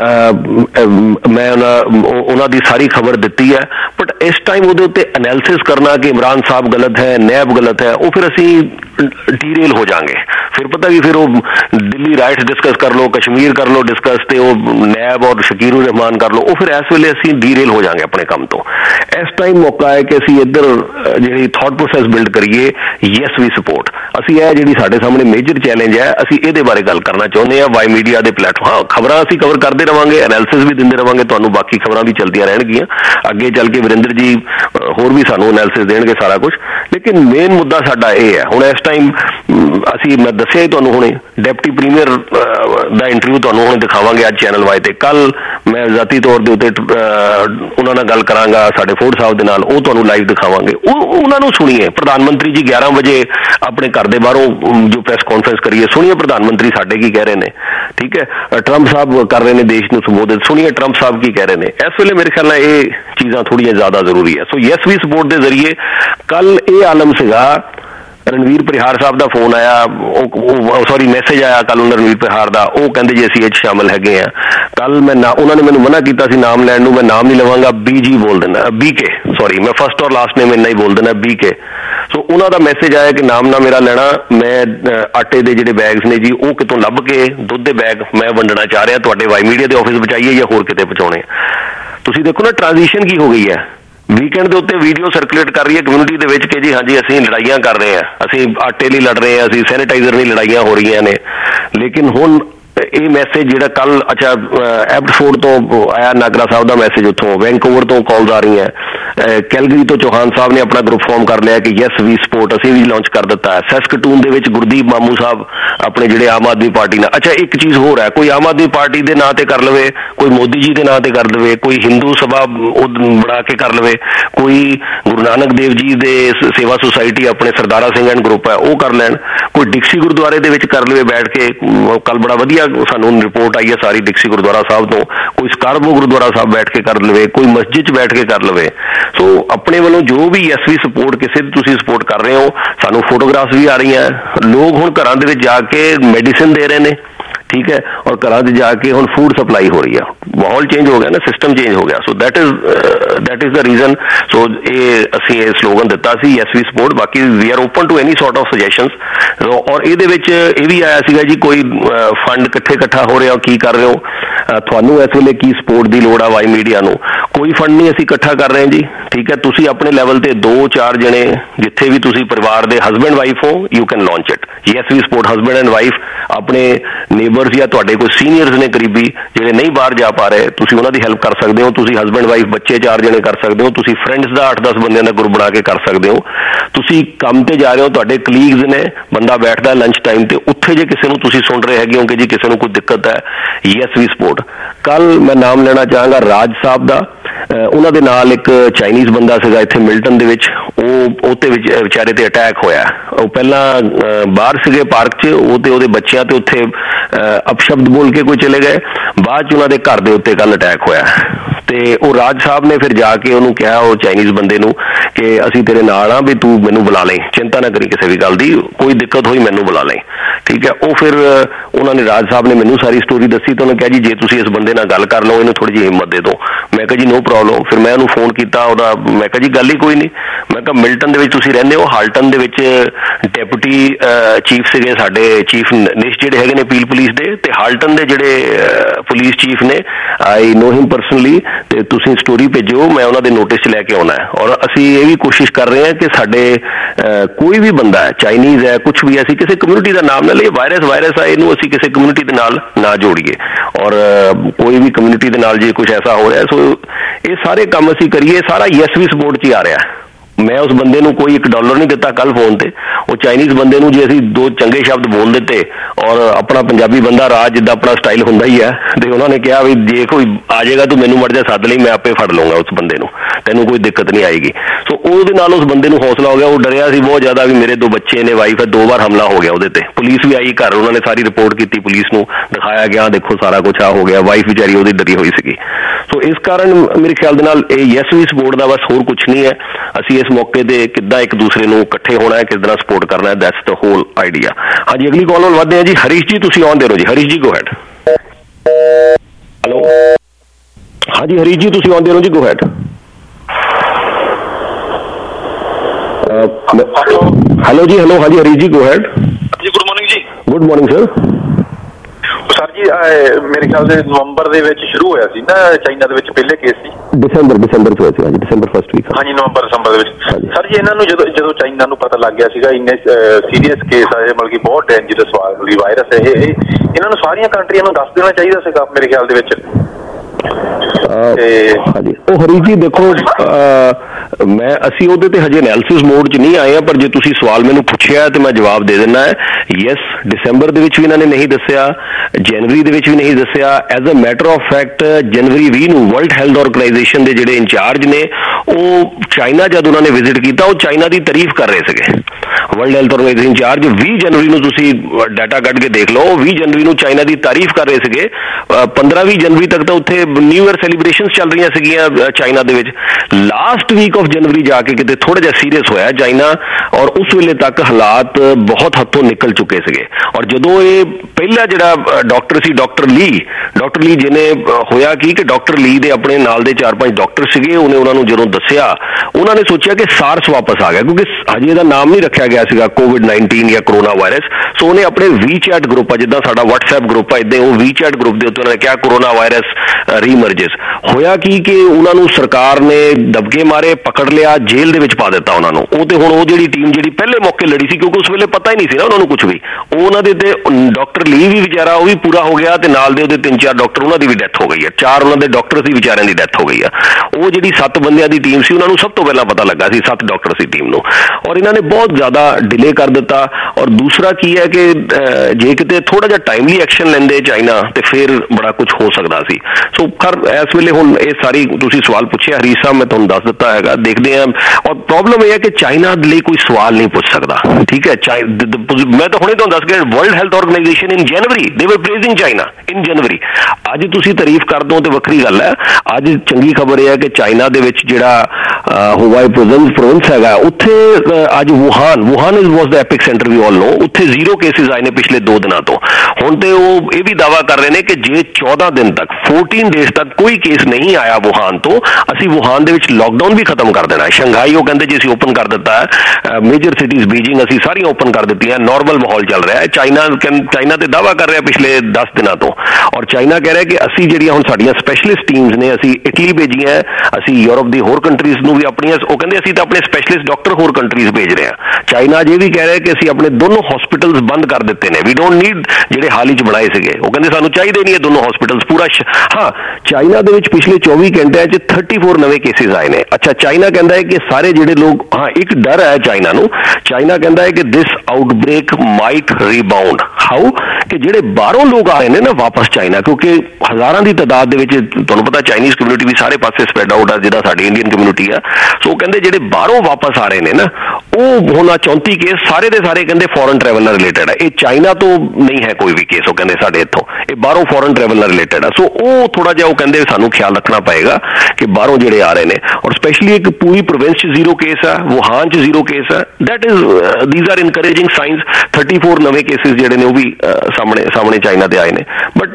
मैं उन्होंने दी सारी खबर दी है, बट इस टाइम वो एनालिसिस करना कि इमरान साहब गलत है, नैब गलत है, वो फिर असी डीरेल हो जाएंगे। फिर पता कि फिर वो दिल्ली राइट्स डिस्कस कर लो, कश्मीर कर लो डिस्कस, तो वो नैब और शकीरुर रहमान कर लो, वो फिर इस वेले असी डीरेल हो जाएंगे अपने काम तो। इस टाइम मौका है कि असी इधर जी थॉट प्रोसैस बिल्ड करिए, यस वी सपोर्ट। असी है जी साढ़े सामने मेजर चैलेंज है, असी ये बारे गल करना चाहते हैं। वाई मीडिया के प्लेटफॉर्म, हाँ खबर असी कवर करते रहांगे, एनालिसिस भी देंगे रहांगे, तुहानूं बाकी खबर भी चलदियां रहणगियां, अगे चल के वरिंदर जी होर भी सानूं एनालिसिस देणगे सारा कुछ। लेकिन मेन मुद्दा साडा ये है हुण इस टाइम असी मैं दस्सिया ही तुहानूं हुणे डिप्टी प्रीमियर दा इंटरव्यू तुहानूं हुणे दिखावांगे अज चैनल वाई ते। कल मैं ज़ाती तौर दे उत्ते उन्हां नाल गल करांगा साडे फोर्ड साहब दे नाल, वो तुहानूं लाइव दिखावांगे। उन्हां नूं सुणीए, प्रधानमंत्री जी 11 बजे अपने घर दे बाहरों जो प्रेस कॉन्फ्रेंस करिए, सुनिए प्रधानमंत्री साडे की कह रहे हैं, ठीक है। ट्रंप साहब कर रहे हैं देश को संबोधित, सुनिए ट्रंप साहब की कह रहे हैं। इस वेले मेरे ख्याल ये चीज़ां थोड़ी ज़्यादा जरूरी है। सो यस वी सपोर्ट के जरिए कल ये आलम सीगा, रणवीर परिहार साहब का फोन आया, सॉरी मैसेज आया कल रणवीर परिहार का, वो कहते जी असी शामिल है। कल मैं उन्होंने मैंने मना किया नाम लैन नूं, मैं नाम नहीं लवांगा, BG बोल देना, BK, सॉरी मैं फर्स्ट और लास्ट नेम इन्ना ही बोल देना, BK। सो उन्होंने मैसेज आया कि नाम ना मेरा लेना, मैं आटे के जिहड़े बैग्स ने जी वो कितों लभ के दुध के बैग मैं वंडना चाह रहा, तुहाडे वाई मीडिया के ऑफिस पहुंचाइए या होर किते पहुंचाने। तुसीं देखो ना ट्रांजिशन की हो गई है। वीकेंड के उत्ते वीडियो सर्कुलेट कर रही है कम्यूनिटी के विच कि जी हाँ जी असीं लड़ाइयां कर रहे हैं, असीं आटे लिए लड़ रहे हैं, असीं सैनिटाइजर नहीं लड़ाइयां हो रही ने। लेकिन हुण ये मैसेज जो कल अच्छा एबटफोर्ड तो आया, नागरा साहब का मैसेज, उतों वैंकूवर तो कॉल्स आ रही हैं, कैलगरी तो चौहान साहब ने अपना ग्रुप फॉर्म कर लिया कि यस वी सपोर्ट असी भी लॉन्च कर दिता है। सैस्कटून दे विच गुरदीप मामू साहब अपने जिहड़े आम आदमी पार्टी ना, अच्छा एक चीज़ होर है, कोई आम आदमी पार्टी के नाँ से कर लवे, कोई मोदी जी के नाँ से कर लवे, कोई हिंदू सभा बना के कर लवे, कोई गुरु नानक देव जी दे सेवा सुसाइटी अपने सरदारा सिंह एंड ग्रुप है वो कर लैन, कोई डिक्सी गुरुद्वारे दे विच कर लवे बैठ के। कल बड़ा वधिया सानूं रिपोर्ट आई है सारी डिक्सी गुरुद्वारा साहब तो, कोई स्कारबो गुरुद्वारा साहब बैठ के कर लवे, कोई मस्जिद बैठ के कर लवे। सो अपने वालों जो भी यस वी सपोर्ट किसी तुसीं सपोर्ट कर रहे हो, सानूं फोटोग्राफ्स भी आ रही हैं, लोग हुण घरां दे विच जाके मेडिसिन दे रहे हैं, ठीक है, ਔਰ ਘਰਾਂ 'ਚ ਜਾ ਕੇ ਹੁਣ ਫੂਡ ਸਪਲਾਈ ਹੋ ਰਹੀ ਆ। ਮਾਹੌਲ ਚੇਂਜ ਹੋ ਗਿਆ ਨਾ, ਸਿਸਟਮ ਚੇਂਜ ਹੋ ਗਿਆ। So that is the reason. So ਅਸੀਂ ਇਹ ਸਲੋਗਨ ਦਿੱਤਾ ਸੀ, ਯੈਸ ਵੀ ਸਪੋਰਟ। ਬਾਕੀ we are open to any sort of suggestions. ਔਰ ਇਹਦੇ ਵਿੱਚ ਇਹ ਵੀ ਆਇਆ ਸੀਗਾ ਜੀ, ਕੋਈ ਫੰਡ ਇਕੱਠਾ ਹੋ ਰਿਹਾ, ਕੀ ਕਰ ਰਹੇ ਹੋ, ਤੁਹਾਨੂੰ ਇਸ ਵੇਲੇ ਕੀ ਸਪੋਰਟ ਦੀ ਲੋੜ ਆ ਵਾਈ ਮੀਡੀਆ ਨੂੰ। ਕੋਈ ਫੰਡ ਨਹੀਂ ਅਸੀਂ ਇਕੱਠਾ ਕਰ ਰਹੇ ਜੀ, ਠੀਕ ਹੈ। ਤੁਸੀਂ ਆਪਣੇ ਲੈਵਲ ਤੇ 2-4 ਜਣੇ, ਜਿੱਥੇ ਵੀ ਤੁਸੀਂ ਪਰਿਵਾਰ ਦੇ ਹਸਬੈਂਡ ਵਾਈਫ ਹੋ, you can launch it. Yes we support husband and wife, ਆਪਣੇ ਨੇਬਰਸ ਜਾਂ ਤੁਹਾਡੇ ਕੋਈ ਸੀਨੀਅਰਸ ਨੇ ਕਰੀਬੀ ਜਿਹੜੇ ਨਹੀਂ ਬਾਹਰ ਜਾ ਪਾ ਰਹੇ, ਤੁਸੀਂ ਉਹਨਾਂ ਦੀ ਹੈਲਪ ਕਰ ਸਕਦੇ ਹੋ। ਤੁਸੀਂ ਹਸਬੈਂਡ ਵਾਈਫ ਬੱਚੇ 4 ਜਣੇ ਕਰ ਸਕਦੇ ਹੋ। ਤੁਸੀਂ ਫਰੈਂਡਸ ਦਾ 8-10 ਬੰਦਿਆਂ ਦਾ ਗਰੁੱਪ ਬਣਾ ਕੇ ਕਰ ਸਕਦੇ ਹੋ। ਤੁਸੀਂ ਕੰਮ ਤੇ ਜਾ ਰਹੇ ਹੋ, ਤੁਹਾਡੇ ਕਲੀਗਸ ਨੇ, ਬੰਦਾ ਬੈਠਦਾ ਲੰਚ ਟਾਈਮ ਤੇ, ਉੱਥੇ ਜੇ ਕਿਸੇ ਨੂੰ ਤੁਸੀਂ ਸੁਣ ਰਹੇ ਹੈਗੇ ਹੋ ਕਿ ਜੀ ਕਿਸੇ ਨੂੰ ਕੋਈ ਦਿੱਕਤ ਹੈ, ਯੈਸ ਵੀ ਸਪੋਰਟ। ਕੱਲ ਮੈਂ ਨਾਮ ਲੈਣਾ ਚਾਹਾਂਗਾ ਰਾਜ ਸਾਹਿਬ ਦਾ। ਉਹਨਾਂ ਦੇ ਨਾਲ ਇੱਕ ਚਾਈਨੀਜ਼ ਬੰਦਾ ਸੀਗਾ ਇੱਥੇ ਮਿਲਟਨ ਦੇ ਵਿੱਚ, ਉਹਦੇ ਵਿੱਚ ਵਿਚਾਰੇ ਤੇ ਅਟੈਕ ਹੋਇਆ। ਉਹ ਪਹਿਲਾਂ ਬਾਹਰ ਸੀਗੇ ਪਾਰਕ 'ਚ, ਉਹ ਤੇ ਉਹਦੇ ਬੱਚਿਆਂ ਤੇ ਉੱਥੇ ਅਪਸ਼ਬਦ ਬੋਲ ਕੇ ਕੋਈ ਚਲੇ ਗਏ। ਬਾਅਦ 'ਚ ਉਹਨਾਂ ਦੇ ਘਰ ਦੇ ਉੱਤੇ ਕੱਲ ਅਟੈਕ ਹੋਇਆ ਤੇ ਉਹ ਰਾਜ ਸਾਹਿਬ ਨੇ ਫਿਰ ਜਾ ਕੇ ਉਹਨੂੰ ਕਿਹਾ, ਉਹ ਚਾਈਨੀਜ਼ ਬੰਦੇ ਨੂੰ, ਕਿ ਅਸੀਂ ਤੇਰੇ ਨਾਲ ਆ, ਵੀ ਤੂੰ ਮੈਨੂੰ ਬੁਲਾ ਲਈ, ਚਿੰਤਾ ਨਾ ਕਰੀ ਕਿਸੇ ਵੀ ਗੱਲ ਦੀ, ਕੋਈ ਦਿੱਕਤ ਹੋਈ ਮੈਨੂੰ ਬੁਲਾ ਲਈ, ਠੀਕ ਹੈ। ਉਹ ਫਿਰ ਉਹਨਾਂ ਨੇ, ਰਾਜ ਸਾਹਿਬ ਨੇ ਮੈਨੂੰ ਸਾਰੀ ਸਟੋਰੀ ਦੱਸੀ ਤਾਂ ਉਹਨੇ ਕਿਹਾ ਜੀ ਜੇ ਤੁਸੀਂ ਇਸ ਬੰਦੇ ਨਾਲ ਗੱਲ ਕਰ ਲਓ, ਇਹਨੂੰ ਥੋੜੀ ਜਿਹੀ ਹਿੰਮਤ ਦੇ ਦਿਓ। ਮੈਂ ਕਿਹਾ ਜੀ ਨੋ ਪ੍ਰੋਬਲਮ। ਫਿਰ ਮੈਂ ਉਹਨੂੰ ਫੋਨ ਕੀਤਾ, ਉਹਦਾ ਮੈਂ ਕਿਹਾ ਜੀ ਗੱਲ ਹੀ ਕੋਈ ਨਹੀਂ। ਮੈਂ ਕਿਹਾ ਮਿਲਟਨ ਦੇ ਵਿੱਚ ਤੁਸੀਂ ਰਹਿੰਦੇ ਹੋ, ਹਾਲਟਨ ਦੇ ਵਿੱਚ ਡੈਪੂਟੀ ਚੀਫ ਸੀਗੇ ਸਾਡੇ, ਚੀਫ ਨਿਸ਼ ਜਿਹੜੇ ਹੈਗੇ ਨੇ ਪੀਲ ਪੁਲਿਸ ਦੇ, ਤੇ ਹਾਲਟਨ ਦੇ ਜਿਹੜੇ ਪੁਲਿਸ ਚੀਫ ਨੇ, ਆਈ ਨੋ ਹਿਮ ਪਰਸਨਲੀ, ਤੇ ਤੁਸੀਂ ਸਟੋਰੀ ਭੇਜੋ, ਮੈਂ ਉਹਨਾਂ ਦੇ ਨੋਟਿਸ 'ਚ ਲੈ ਕੇ ਆਉਣਾ ਹੈ। ਔਰ ਅਸੀਂ ਇਹ ਵੀ ਕੋਸ਼ਿਸ਼ ਕਰ ਰਹੇ ਹਾਂ ਕਿ ਸਾਡੇ ਕੋਈ ਵੀ ਬੰਦਾ ਹੈ, ਚਾਈਨੀਜ਼ ਹੈ, ਕੁਛ ਵੀ, ਅਸੀਂ ਕਿਸੇ ਕਮਿਊਨਿਟੀ ਦਾ ਨਾਮ ਨਾ ਲਈਏ। ਵਾਇਰਸ ਆ, ਇਹਨੂੰ ਅਸੀਂ ਕਿਸੇ ਕਮਿਊਨਿਟੀ ਦੇ ਨਾਲ ਨਾ ਜੋੜੀਏ। ਔਰ ਕੋਈ ਵੀ ਕਮਿਊਨਿਟੀ ਦੇ ਨਾਲ ਜੇ ਕੁਛ ਐਸਾ ਹੋ ਰਿਹਾ, ਸੋ ਇਹ ਸਾਰੇ ਕੰਮ ਅਸੀਂ ਕਰੀਏ, ਸਾਰਾ ਯੈਸ ਵੀ ਸਪੋਰਟ 'ਚ ਹੀ ਆ ਰਿਹਾ। ਮੈਂ ਉਸ ਬੰਦੇ ਨੂੰ ਕੋਈ $1 ਨਹੀਂ ਦਿੱਤਾ ਕੱਲ ਫੋਨ ਤੇ। ਉਹ ਚਾਈਨੀਜ਼ ਬੰਦੇ ਨੂੰ ਜੇ ਅਸੀਂ 2 ਚੰਗੇ ਸ਼ਬਦ ਬੋਲ ਦਿੱਤੇ, ਔਰ ਆਪਣਾ ਪੰਜਾਬੀ ਬੰਦਾ ਰਾਜ ਜਿੱਦਾਂ ਆਪਣਾ ਸਟਾਈਲ ਹੁੰਦਾ ਹੀ ਹੈ, ਤੇ ਉਹਨਾਂ ਨੇ ਕਿਹਾ ਵੀ ਜੇ ਕੋਈ ਆ ਜਾਏਗਾ ਤੂੰ ਮੈਨੂੰ ਮੜ ਜਾ ਸੱਦ ਲਈ, ਮੈਂ ਆਪੇ ਫੜ ਲਊਂਗਾ ਉਸ ਬੰਦੇ ਨੂੰ, ਤੈਨੂੰ ਕੋਈ ਦਿੱਕਤ ਨਹੀਂ ਆਏਗੀ। ਸੋ ਉਹਦੇ ਨਾਲ ਉਸ ਬੰਦੇ ਨੂੰ ਹੌਸਲਾ ਹੋ ਗਿਆ। ਉਹ ਡਰਿਆ ਸੀ ਬਹੁਤ ਜ਼ਿਆਦਾ ਵੀ ਮੇਰੇ 2 ਬੱਚੇ ਨੇ, ਵਾਈਫ ਹੈ, 2 ਵਾਰ ਹਮਲਾ ਹੋ ਗਿਆ ਉਹਦੇ ਤੇ। ਪੁਲਿਸ ਵੀ ਆਈ ਘਰ, ਉਹਨਾਂ ਨੇ ਸਾਰੀ ਰਿਪੋਰਟ ਕੀਤੀ, ਪੁਲਿਸ ਨੂੰ ਦਿਖਾਇਆ ਗਿਆ, ਦੇਖੋ ਸਾਰਾ ਕੁਛ ਆ ਹੋ ਗਿਆ। ਵਾਈਫ ਵਿਚਾਰੀ ਉਹਦੀ ਡਰੀ ਹੋਈ ਸੀਗੀ। ਸੋ ਇਸ ਕਾਰਨ ਮੇਰੇ ਖਿਆਲ ਦੇ ਨਾਲ ਇਹ ਯੈਸ ਵੀ ਸਪੋਰਟ ਦਾ ਬਸ, ਹੋਰ ਕੁਛ ਨਹੀਂ ਹੈ। ਅਸੀਂ ਇਸ ਮੌਕੇ ਤੇ ਕਿੱਦਾਂ ਇੱਕ ਦੂਸਰੇ ਨੂੰ ਇਕੱਠੇ ਹੋਣਾ ਹੈ, ਕਿਸ ਤਰ੍ਹਾਂ ਸਪੋਰਟ ਕਰਨਾ ਹੈ, ਦੈਟਸ ਦ ਹੋਲ ਆਈਡੀਆ। ਹਾਂਜੀ, ਅਗਲੀ ਕਾਲ ਵੱਲ ਵਧਦੇ ਹਾਂ ਜੀ। ਹਰੀਸ਼ ਜੀ ਤੁਸੀਂ ਆਨ ਦੇ ਰਹੋ ਜੀ। Harish ji go ahead. Hello, ਹਾਂਜੀ ਹਰੀਸ਼ ਜੀ ਤੁਸੀਂ ਆਨ ਦੇ ਰਹੋ ਜੀ, ਗੋ ਹੈਡ। ਹੈਲੋ ਜੀ, ਹੈਲੋ, ਹਾਂਜੀ ਹਰੀਸ਼ ਜੀ ਗੋ ਹੈਡ। ਜੀ ਗੁੱਡ ਮਾਰਨਿੰਗ ਜੀ। Good morning sir. ਸਰ ਜੀ ਮੇਰੇ ਖਿਆਲ ਦੇ ਨਵੰਬਰ ਦੇ ਵਿੱਚ ਸ਼ੁਰੂ ਹੋਇਆ ਸੀ ਨਾ ਚਾਈਨਾ ਦੇ ਵਿੱਚ ਪਹਿਲੇ ਕੇਸ ਸੀ। ਦਸੰਬਰ ਚ ਹੋਇਆ ਸੀ। ਹਾਂਜੀ, ਦਸੰਬਰ ਫਸਟ ਵੀਕ। ਹਾਂਜੀ, ਨਵੰਬਰ ਦਸੰਬਰ ਦੇ ਵਿੱਚ। ਸਰ ਜੀ ਇਹਨਾਂ ਨੂੰ ਜਦੋਂ ਚਾਈਨਾ ਨੂੰ ਪਤਾ ਲੱਗ ਗਿਆ ਸੀਗਾ ਇੰਨੇ ਸੀਰੀਅਸ ਕੇਸ ਆਏ, ਮਤਲਬ ਕਿ ਬਹੁਤ ਡੇਂਜਰਸ ਵਾਇਰਸ ਹੈ ਇਹ, ਇਹਨਾਂ ਨੂੰ ਸਾਰੀਆਂ ਕੰਟਰੀਆਂ ਨੂੰ ਦੱਸ ਦੇਣਾ ਚਾਹੀਦਾ ਸੀਗਾ ਮੇਰੇ ਖਿਆਲ ਦੇ ਵਿੱਚ। ਹਾਂਜੀ, ਉਹ ਹਰੀ ਜੀ ਦੇਖੋ, ਅਸੀਂ ਉਹਦੇ ਤੇ ਹਜੇ ਐਨਾਲਿਸਿਸ ਮੋਡ 'ਚ ਨਹੀਂ ਆਏ ਆ, ਪਰ ਜੇ ਤੁਸੀਂ ਸਵਾਲ ਮੈਨੂੰ ਪੁੱਛਿਆ ਤੇ ਮੈਂ ਜਵਾਬ ਦੇ ਦਿੰਦਾ ਹੈ। ਯੈਸ, ਦਸੰਬਰ ਦੇ ਵਿੱਚ ਵੀ ਇਹਨਾਂ ਨੇ ਨਹੀਂ ਦੱਸਿਆ, ਜਨਵਰੀ ਦੇ ਵਿੱਚ ਵੀ ਨਹੀਂ ਦੱਸਿਆ। As a matter of fact ਜਨਵਰੀ 20 ਨੂੰ ਵਰਲਡ ਹੈਲਥ ਆਰਗੇਨਾਈਜੇਸ਼ਨ ਦੇ ਜਿਹੜੇ ਇੰਚਾਰਜ ਨੇ, ਉਹ ਚਾਈਨਾ ਜਦ ਉਹਨਾਂ ਨੇ ਵਿਜ਼ਿਟ ਕੀਤਾ, ਉਹ ਚਾਈਨਾ ਦੀ ਤਾਰੀਫ ਕਰ ਰਹੇ ਸੀਗੇ। ਵਰਲਡ ਹੈਲਥ ਆਰਗੇਨਾਈਜੇਸ਼ਨ ਇੰਚਾਰਜ 20 ਜਨਵਰੀ ਨੂੰ ਤੁਸੀਂ ਡਾਟਾ ਕੱਢ ਕੇ ਦੇਖ ਲਓ, 20 ਜਨਵਰੀ ਨੂੰ ਚਾਈਨਾ ਦੀ ਤਾਰੀਫ ਕਰ ਰਹੇ ਸੀਗੇ। 15-20 ਜਨਵਰੀ ਤੱਕ ਤਾਂ ਉੱਥੇ ਨਿਊ ਈਅਰ ਸੈਲੀਬ੍ਰੇਸ਼ਨਸ ਚੱਲ ਰਹੀਆਂ ਸੀਗੀਆਂ ਚਾਈਨਾ ਦੇ ਵਿੱਚ। ਲਾਸਟ ਵੀਕ ਆਫ ਜਨਵਰੀ ਜਾ ਕੇ ਕਿਤੇ ਥੋੜਾ ਜਿਹਾ ਸੀਰੀਅਸ ਹੋਇਆ ਚਾਈਨਾ, ਔਰ ਉਸ ਵੇਲੇ ਤੱਕ ਹਾਲਾਤ ਬਹੁਤ ਹੱਥੋਂ ਨਿਕਲ ਚੁੱਕੇ ਸੀਗੇ। ਔਰ ਜਦੋਂ ਇਹ ਪਹਿਲਾ ਜਿਹੜਾ ਡਾਕਟਰ ਸੀ, ਡਾਕਟਰ ਲੀ ਜਿਹਨੇ ਹੋਇਆ ਕਿ ਡਾਕਟਰ ਲੀ ਦੇ ਆਪਣੇ ਨਾਲ ਦੇ 4-5 ਡਾਕਟਰ ਸੀਗੇ, ਉਹਨੇ ਉਹਨਾਂ ਨੂੰ ਜਦੋਂ ਦੱਸਿਆ, ਉਹਨਾਂ ਨੇ ਸੋਚਿਆ ਕਿ ਸਾਰਸ ਵਾਪਸ ਆ ਗਿਆ, ਕਿਉਂਕਿ ਹਜੇ ਇਹਦਾ ਨਾਮ ਨਹੀਂ ਰੱਖਿਆ ਗਿਆ ਸੀਗਾ COVID-19 ਜਾਂ ਕਰੋਨਾ ਵਾਇਰਸ। ਸੋ ਉਹਨੇ ਆਪਣੇ WeChat ਗਰੁੱਪ ਆ, ਜਿੱਦਾਂ ਸਾਡਾ WhatsApp ਗਰੁੱਪ ਆ, ਇੱਦਾਂ ਉਹ WeChat ਗਰੁੱਪ ਦੇ ਉੱਤੇ ਉਹਨਾਂ ਨੇ ਕਿਹਾ ਕਰੋਨਾ ਵਾਇਰਸ ਰੀਮਰਜਸ। ਹੋਇਆ ਕਿ ਉਹਨਾਂ ਨੂੰ ਸਰਕਾਰ ਨੇ ਦਬਕੇ ਮਾਰੇ, ਪਕੜ ਲਿਆ, ਜੇਲ੍ਹ ਦੇ ਵਿੱਚ ਪਾ ਦਿੱਤਾ ਉਹਨਾਂ ਨੂੰ। ਉਹ ਤੇ ਹੁਣ ਉਹ ਜਿਹੜੀ ਟੀਮ ਜਿਹੜੀ ਪਹਿਲੇ ਮੌਕੇ ਲੜੀ ਸੀ, ਕਿਉਂਕਿ ਉਸ ਵੇਲੇ ਪਤਾ ਹੀ ਨਹੀਂ ਸੀ ਨਾ ਉਹਨਾਂ ਨੂੰ ਕੁਝ ਵੀ, ਉਹਨਾਂ ਦੇ ਤੇ ਡਾਕਟਰ ਲੀ ਵੀ ਵਿਚਾਰਾ ਉਹ ਵੀ ਪੂਰਾ ਹੋ ਗਿਆ, ਤੇ ਨਾਲ ਦੇ ਉਹਦੇ 3-4 ਡਾਕਟਰ, ਉਹਨਾਂ ਦੀ ਵੀ ਡੈਥ ਹੋ ਗਈ ਹੈ। 4 ਉਹਨਾਂ ਦੇ ਡਾਕਟਰ ਸੀ ਵਿਚਾਰਿਆਂ ਦੀ ਡੈਥ ਹੋ ਗਈ ਆ। ਉਹ ਜਿਹੜੀ 7 ਬੰਦਿਆਂ ਦੀ ਟੀਮ ਸੀ, ਉਹਨਾਂ ਨੂੰ ਸਭ ਤੋਂ ਪਹਿਲਾਂ ਪਤਾ ਲੱਗਾ ਸੀ, 7 ਡਾਕਟਰ ਸੀ ਟੀਮ ਨੂੰ, ਔਰ ਇਹਨਾਂ ਨੇ ਬਹੁਤ ਜ਼ਿਆਦਾ ਡਿਲੇ ਕਰ ਦਿੱਤਾ। ਔਰ ਦੂਸਰਾ ਕੀ ਹੈ ਕਿ ਜੇ ਕਿਤੇ ਥੋੜਾ ਜਿਹਾ ਟਾਈਮਲੀ ਐਕਸ਼ਨ ਲੈਂਦੇ ਚਾਈਨਾ, ਤੇ ਫਿਰ ਬੜਾ ਕੁਝ ਹੋ ਸਕਦਾ ਸੀ। ਸੋ ਖਰ ਇਸ ਵੇਲੇ ਹੁਣ ਇਹ ਸਾਰੀ ਤੁਸੀਂ ਸਵਾਲ ਪੁੱਛਿਆ ਹਰੀਸ਼ ਸਾਹਿਬ, ਮੈਂ ਤੁਹਾਨੂੰ ਦੱਸ ਦਿੱਤਾ ਹੈਗਾ, ਦੇਖਦੇ ਹਾਂ। ਔਰ ਪ੍ਰੋਬਲਮ ਇਹ ਹੈ ਕਿ ਚਾਈਨਾ ਲਈ ਕੋਈ ਸਵਾਲ ਨਹੀਂ ਪੁੱਛ ਸਕਦਾ, ਠੀਕ ਹੈ। ਮੈਂ ਤਾਂ ਹੁਣੇ ਤੁਹਾਨੂੰ ਦੱਸ ਗਿਆ, ਵਰਲਡ ਹੈਲਥ ਆਰਗੇਨਾਈਜੇਸ਼ਨ ਇਨ ਜਨਵਰੀ ਦੇ ਵਰ ਪ੍ਰੇਜ਼ਿੰਗ ਚਾਈਨਾ ਇਨ ਜਨਵਰੀ। ਅੱਜ ਤੁਸੀਂ ਤਾਰੀਫ ਕਰ ਦੋ ਤੇ ਵੱਖਰੀ ਗੱਲ ਹੈ। ਅੱਜ ਚੰਗੀ ਖਬਰ ਇਹ ਹੈ ਕਿ ਚਾਈਨਾ ਦੇ ਵਿੱਚ ਜਿਹੜਾ ਹੁਵਾਈ ਪ੍ਰੋਵਿੰਸ ਹੈਗਾ, ਉੱਥੇ ਅੱਜ Wuhan was the epicentre, we all know, ਉੱਥੇ 0 ਕੇਸਿਸ ਆਏ ਨੇ ਪਿਛਲੇ 2 ਦਿਨਾਂ ਤੋਂ। ਹੁਣ ਤੇ ਉਹ ਇਹ ਵੀ ਦਾਅਵਾ ਕਰ ਰਹੇ ਨੇ ਕਿ ਜੇ 14 ਦਿਨ ਤੱਕ 14 ਡੇਜ਼ ਤੱਕ ਕੋਈ ਕੇਸ ਨਹੀਂ ਆਇਆ ਵੂਹਾਨ ਤੋਂ, ਅਸੀਂ ਵੂਹਾਨ ਦੇ ਵਿੱਚ ਲਾਕਡਾਊਨ ਵੀ ਖਤਮ ਕਰ ਦੇਣਾ ਹੈ। ਸ਼ੰਘਾਈ ਉਹ ਕਹਿੰਦੇ ਜੀ ਅਸੀਂ ਓਪਨ ਕਰ ਦਿੱਤਾ ਹੈ, ਮੇਜਰ ਸਿਟੀਜ਼ ਬੀਜਿੰਗ ਅਸੀਂ ਸਾਰੀਆਂ ਓਪਨ ਕਰ ਦਿੱਤੀਆਂ, ਨਾਰਮਲ ਮਾਹੌਲ ਚੱਲ ਰਿਹਾ ਹੈ। ਚਾਈਨਾ ਤੇ ਦਾਅਵਾ ਕਰ ਰਿਹਾ ਪਿਛਲੇ 10 ਦਿਨਾਂ ਤੋਂ, ਔਰ ਚਾਈਨਾ ਕਹਿ ਰਿਹਾ ਕਿ ਅਸੀਂ ਜਿਹੜੀਆਂ ਹੁਣ ਸਾਡੀਆਂ ਸਪੈਸ਼ਲਿਸਟ ਟੀਮਸ ਨੇ, ਅਸੀਂ ਇਟਲੀ ਭੇਜੀਆਂ, ਅਸੀਂ ਯੂਰਪ ਦੀ ਹੋਰ ਕੰਟਰੀਜ਼ ਨੂੰ ਵੀ ਆਪਣੀਆਂ, ਉਹ ਕਹਿੰਦੇ ਅਸੀਂ ਤਾਂ ਆਪਣੇ ਸਪੈਸ਼ਲਿਸਟ ਡਾਕਟਰ ਹੋਰ ਕੰਟਰੀਜ਼ ਭੇਜ ਰਹੇ ਹਾਂ। ਚਾਈਨਾ ਜੇ ਵੀ ਕਹਿ ਰਿਹਾ ਕਿ ਅਸੀਂ ਆਪਣੇ ਦੋਨੋਂ ਹਸਪੀਟਲਸ ਬੰਦ ਕਰ ਦਿੱਤੇ ਨੇ, ਵੀ ਡੋਂਟ ਨੀਡ ਜਿਹੜੇ ਹਾਲ ਹੀ 'ਚ ਬਣਾਏ ਸੀਗੇ, ਉਹ ਕਹਿੰਦੇ ਸਾਨੂੰ ਚਾਹੀਦੇ ਨਹੀਂ ਇਹ ਦੋਨੋਂ ਹਸਪੀਟਲਸ ਪੂਰਾ। ਹਾਂ, ਚਾਈਨਾ ਦੇ ਵਿੱਚ ਪਿਛਲੇ 24 ਘੰਟਿਆਂ 'ਚ 34 ਨਵੇਂ ਕੇਸਿਸ ਆਏ ਨੇ। ਅੱਛਾ, ਚਾਈਨਾ ਕਹਿੰਦਾ ਹੈ ਕਿ ਸਾਰੇ ਜਿਹੜੇ ਲੋਕ, ਹਾਂ ਇੱਕ ਡਰ ਹੈ ਚਾਈਨਾ ਨੂੰ, ਚਾਈਨਾ ਕਹਿੰਦਾ ਹੈ ਕਿ this outbreak might rebound. How? ਕਿ ਜਿਹੜੇ ਬਾਹਰੋਂ ਲੋਕ ਆ ਰਹੇ ਨੇ ਨਾ ਵਾਪਸ ਚਾਈਨਾ, ਕਿਉਂਕਿ ਹਜ਼ਾਰਾਂ ਦੀ ਤਾਦਾਦ ਦੇ ਵਿੱਚ ਤੁਹਾਨੂੰ ਪਤਾ ਚਾਈਨੀਜ਼ ਕਮਿਊਨਿਟੀ ਵੀ ਸਾਰੇ ਪਾਸੇ ਸਪਰੈਡ ਆਊਟ ਆ, ਜਿੱਦਾਂ ਸਾਡੀ ਇੰਡੀਅਨ ਕਮਿਊਨਿਟੀ ਆ। ਸੋ ਕਹਿੰਦੇ ਜਿਹੜੇ ਬਾਹਰੋਂ ਵਾਪਸ ਆ ਰਹੇ ਨੇ ਨਾ, ਉਹ ਹੁਣ 34 ਕੇਸ ਸਾਰੇ ਦੇ ਸਾਰੇ ਕਹਿੰਦੇ ਫੋਰਨ ਟਰੈਵਲ ਨਾਲ ਰਿਲੇਟਡ ਹੈ। ਇਹ ਚਾਈਨਾ ਤੋਂ ਨਹੀਂ ਹੈ ਕੋਈ ਵੀ ਕੇਸ, ਉਹ ਕਹਿੰਦੇ ਸਾਡੇ ਇੱਥੋਂ, ਇਹ ਬਾਹਰੋਂ ਫੋਰਨ ਟਰੈਵਲ ਨਾਲ ਰਿਲੇਟਡ ਹੈ। ਸੋ ਉਹ ਥੋੜਾ ਜਿਹਾ ਉਹ ਕਹਿੰਦੇ ਸਾਨੂੰ ਖਿਆਲ ਰੱਖਣਾ ਪਏਗਾ ਕਿ ਬਾਹਰੋਂ ਜਿਹੜੇ ਆ ਰਹੇ ਨੇ, ਔਰ ਸਪੈਸ਼ਲੀ ਇੱਕ ਪੂਰੀ ਪ੍ਰੋਵਿੰਸ 'ਚ 0 ਕੇਸ ਹੈ, ਵੂਹਾਨ 'ਚ 0 ਕੇਸ ਹੈ। these are encouraging signs। 34 ਨਵੇਂ ਕੇਸਿਸ ਜਿਹੜੇ ਨੇ ਉਹ ਵੀ ਸਾਹਮਣੇ ਚਾਈਨਾ ਤੇ ਆਏ ਨੇ। ਬਟ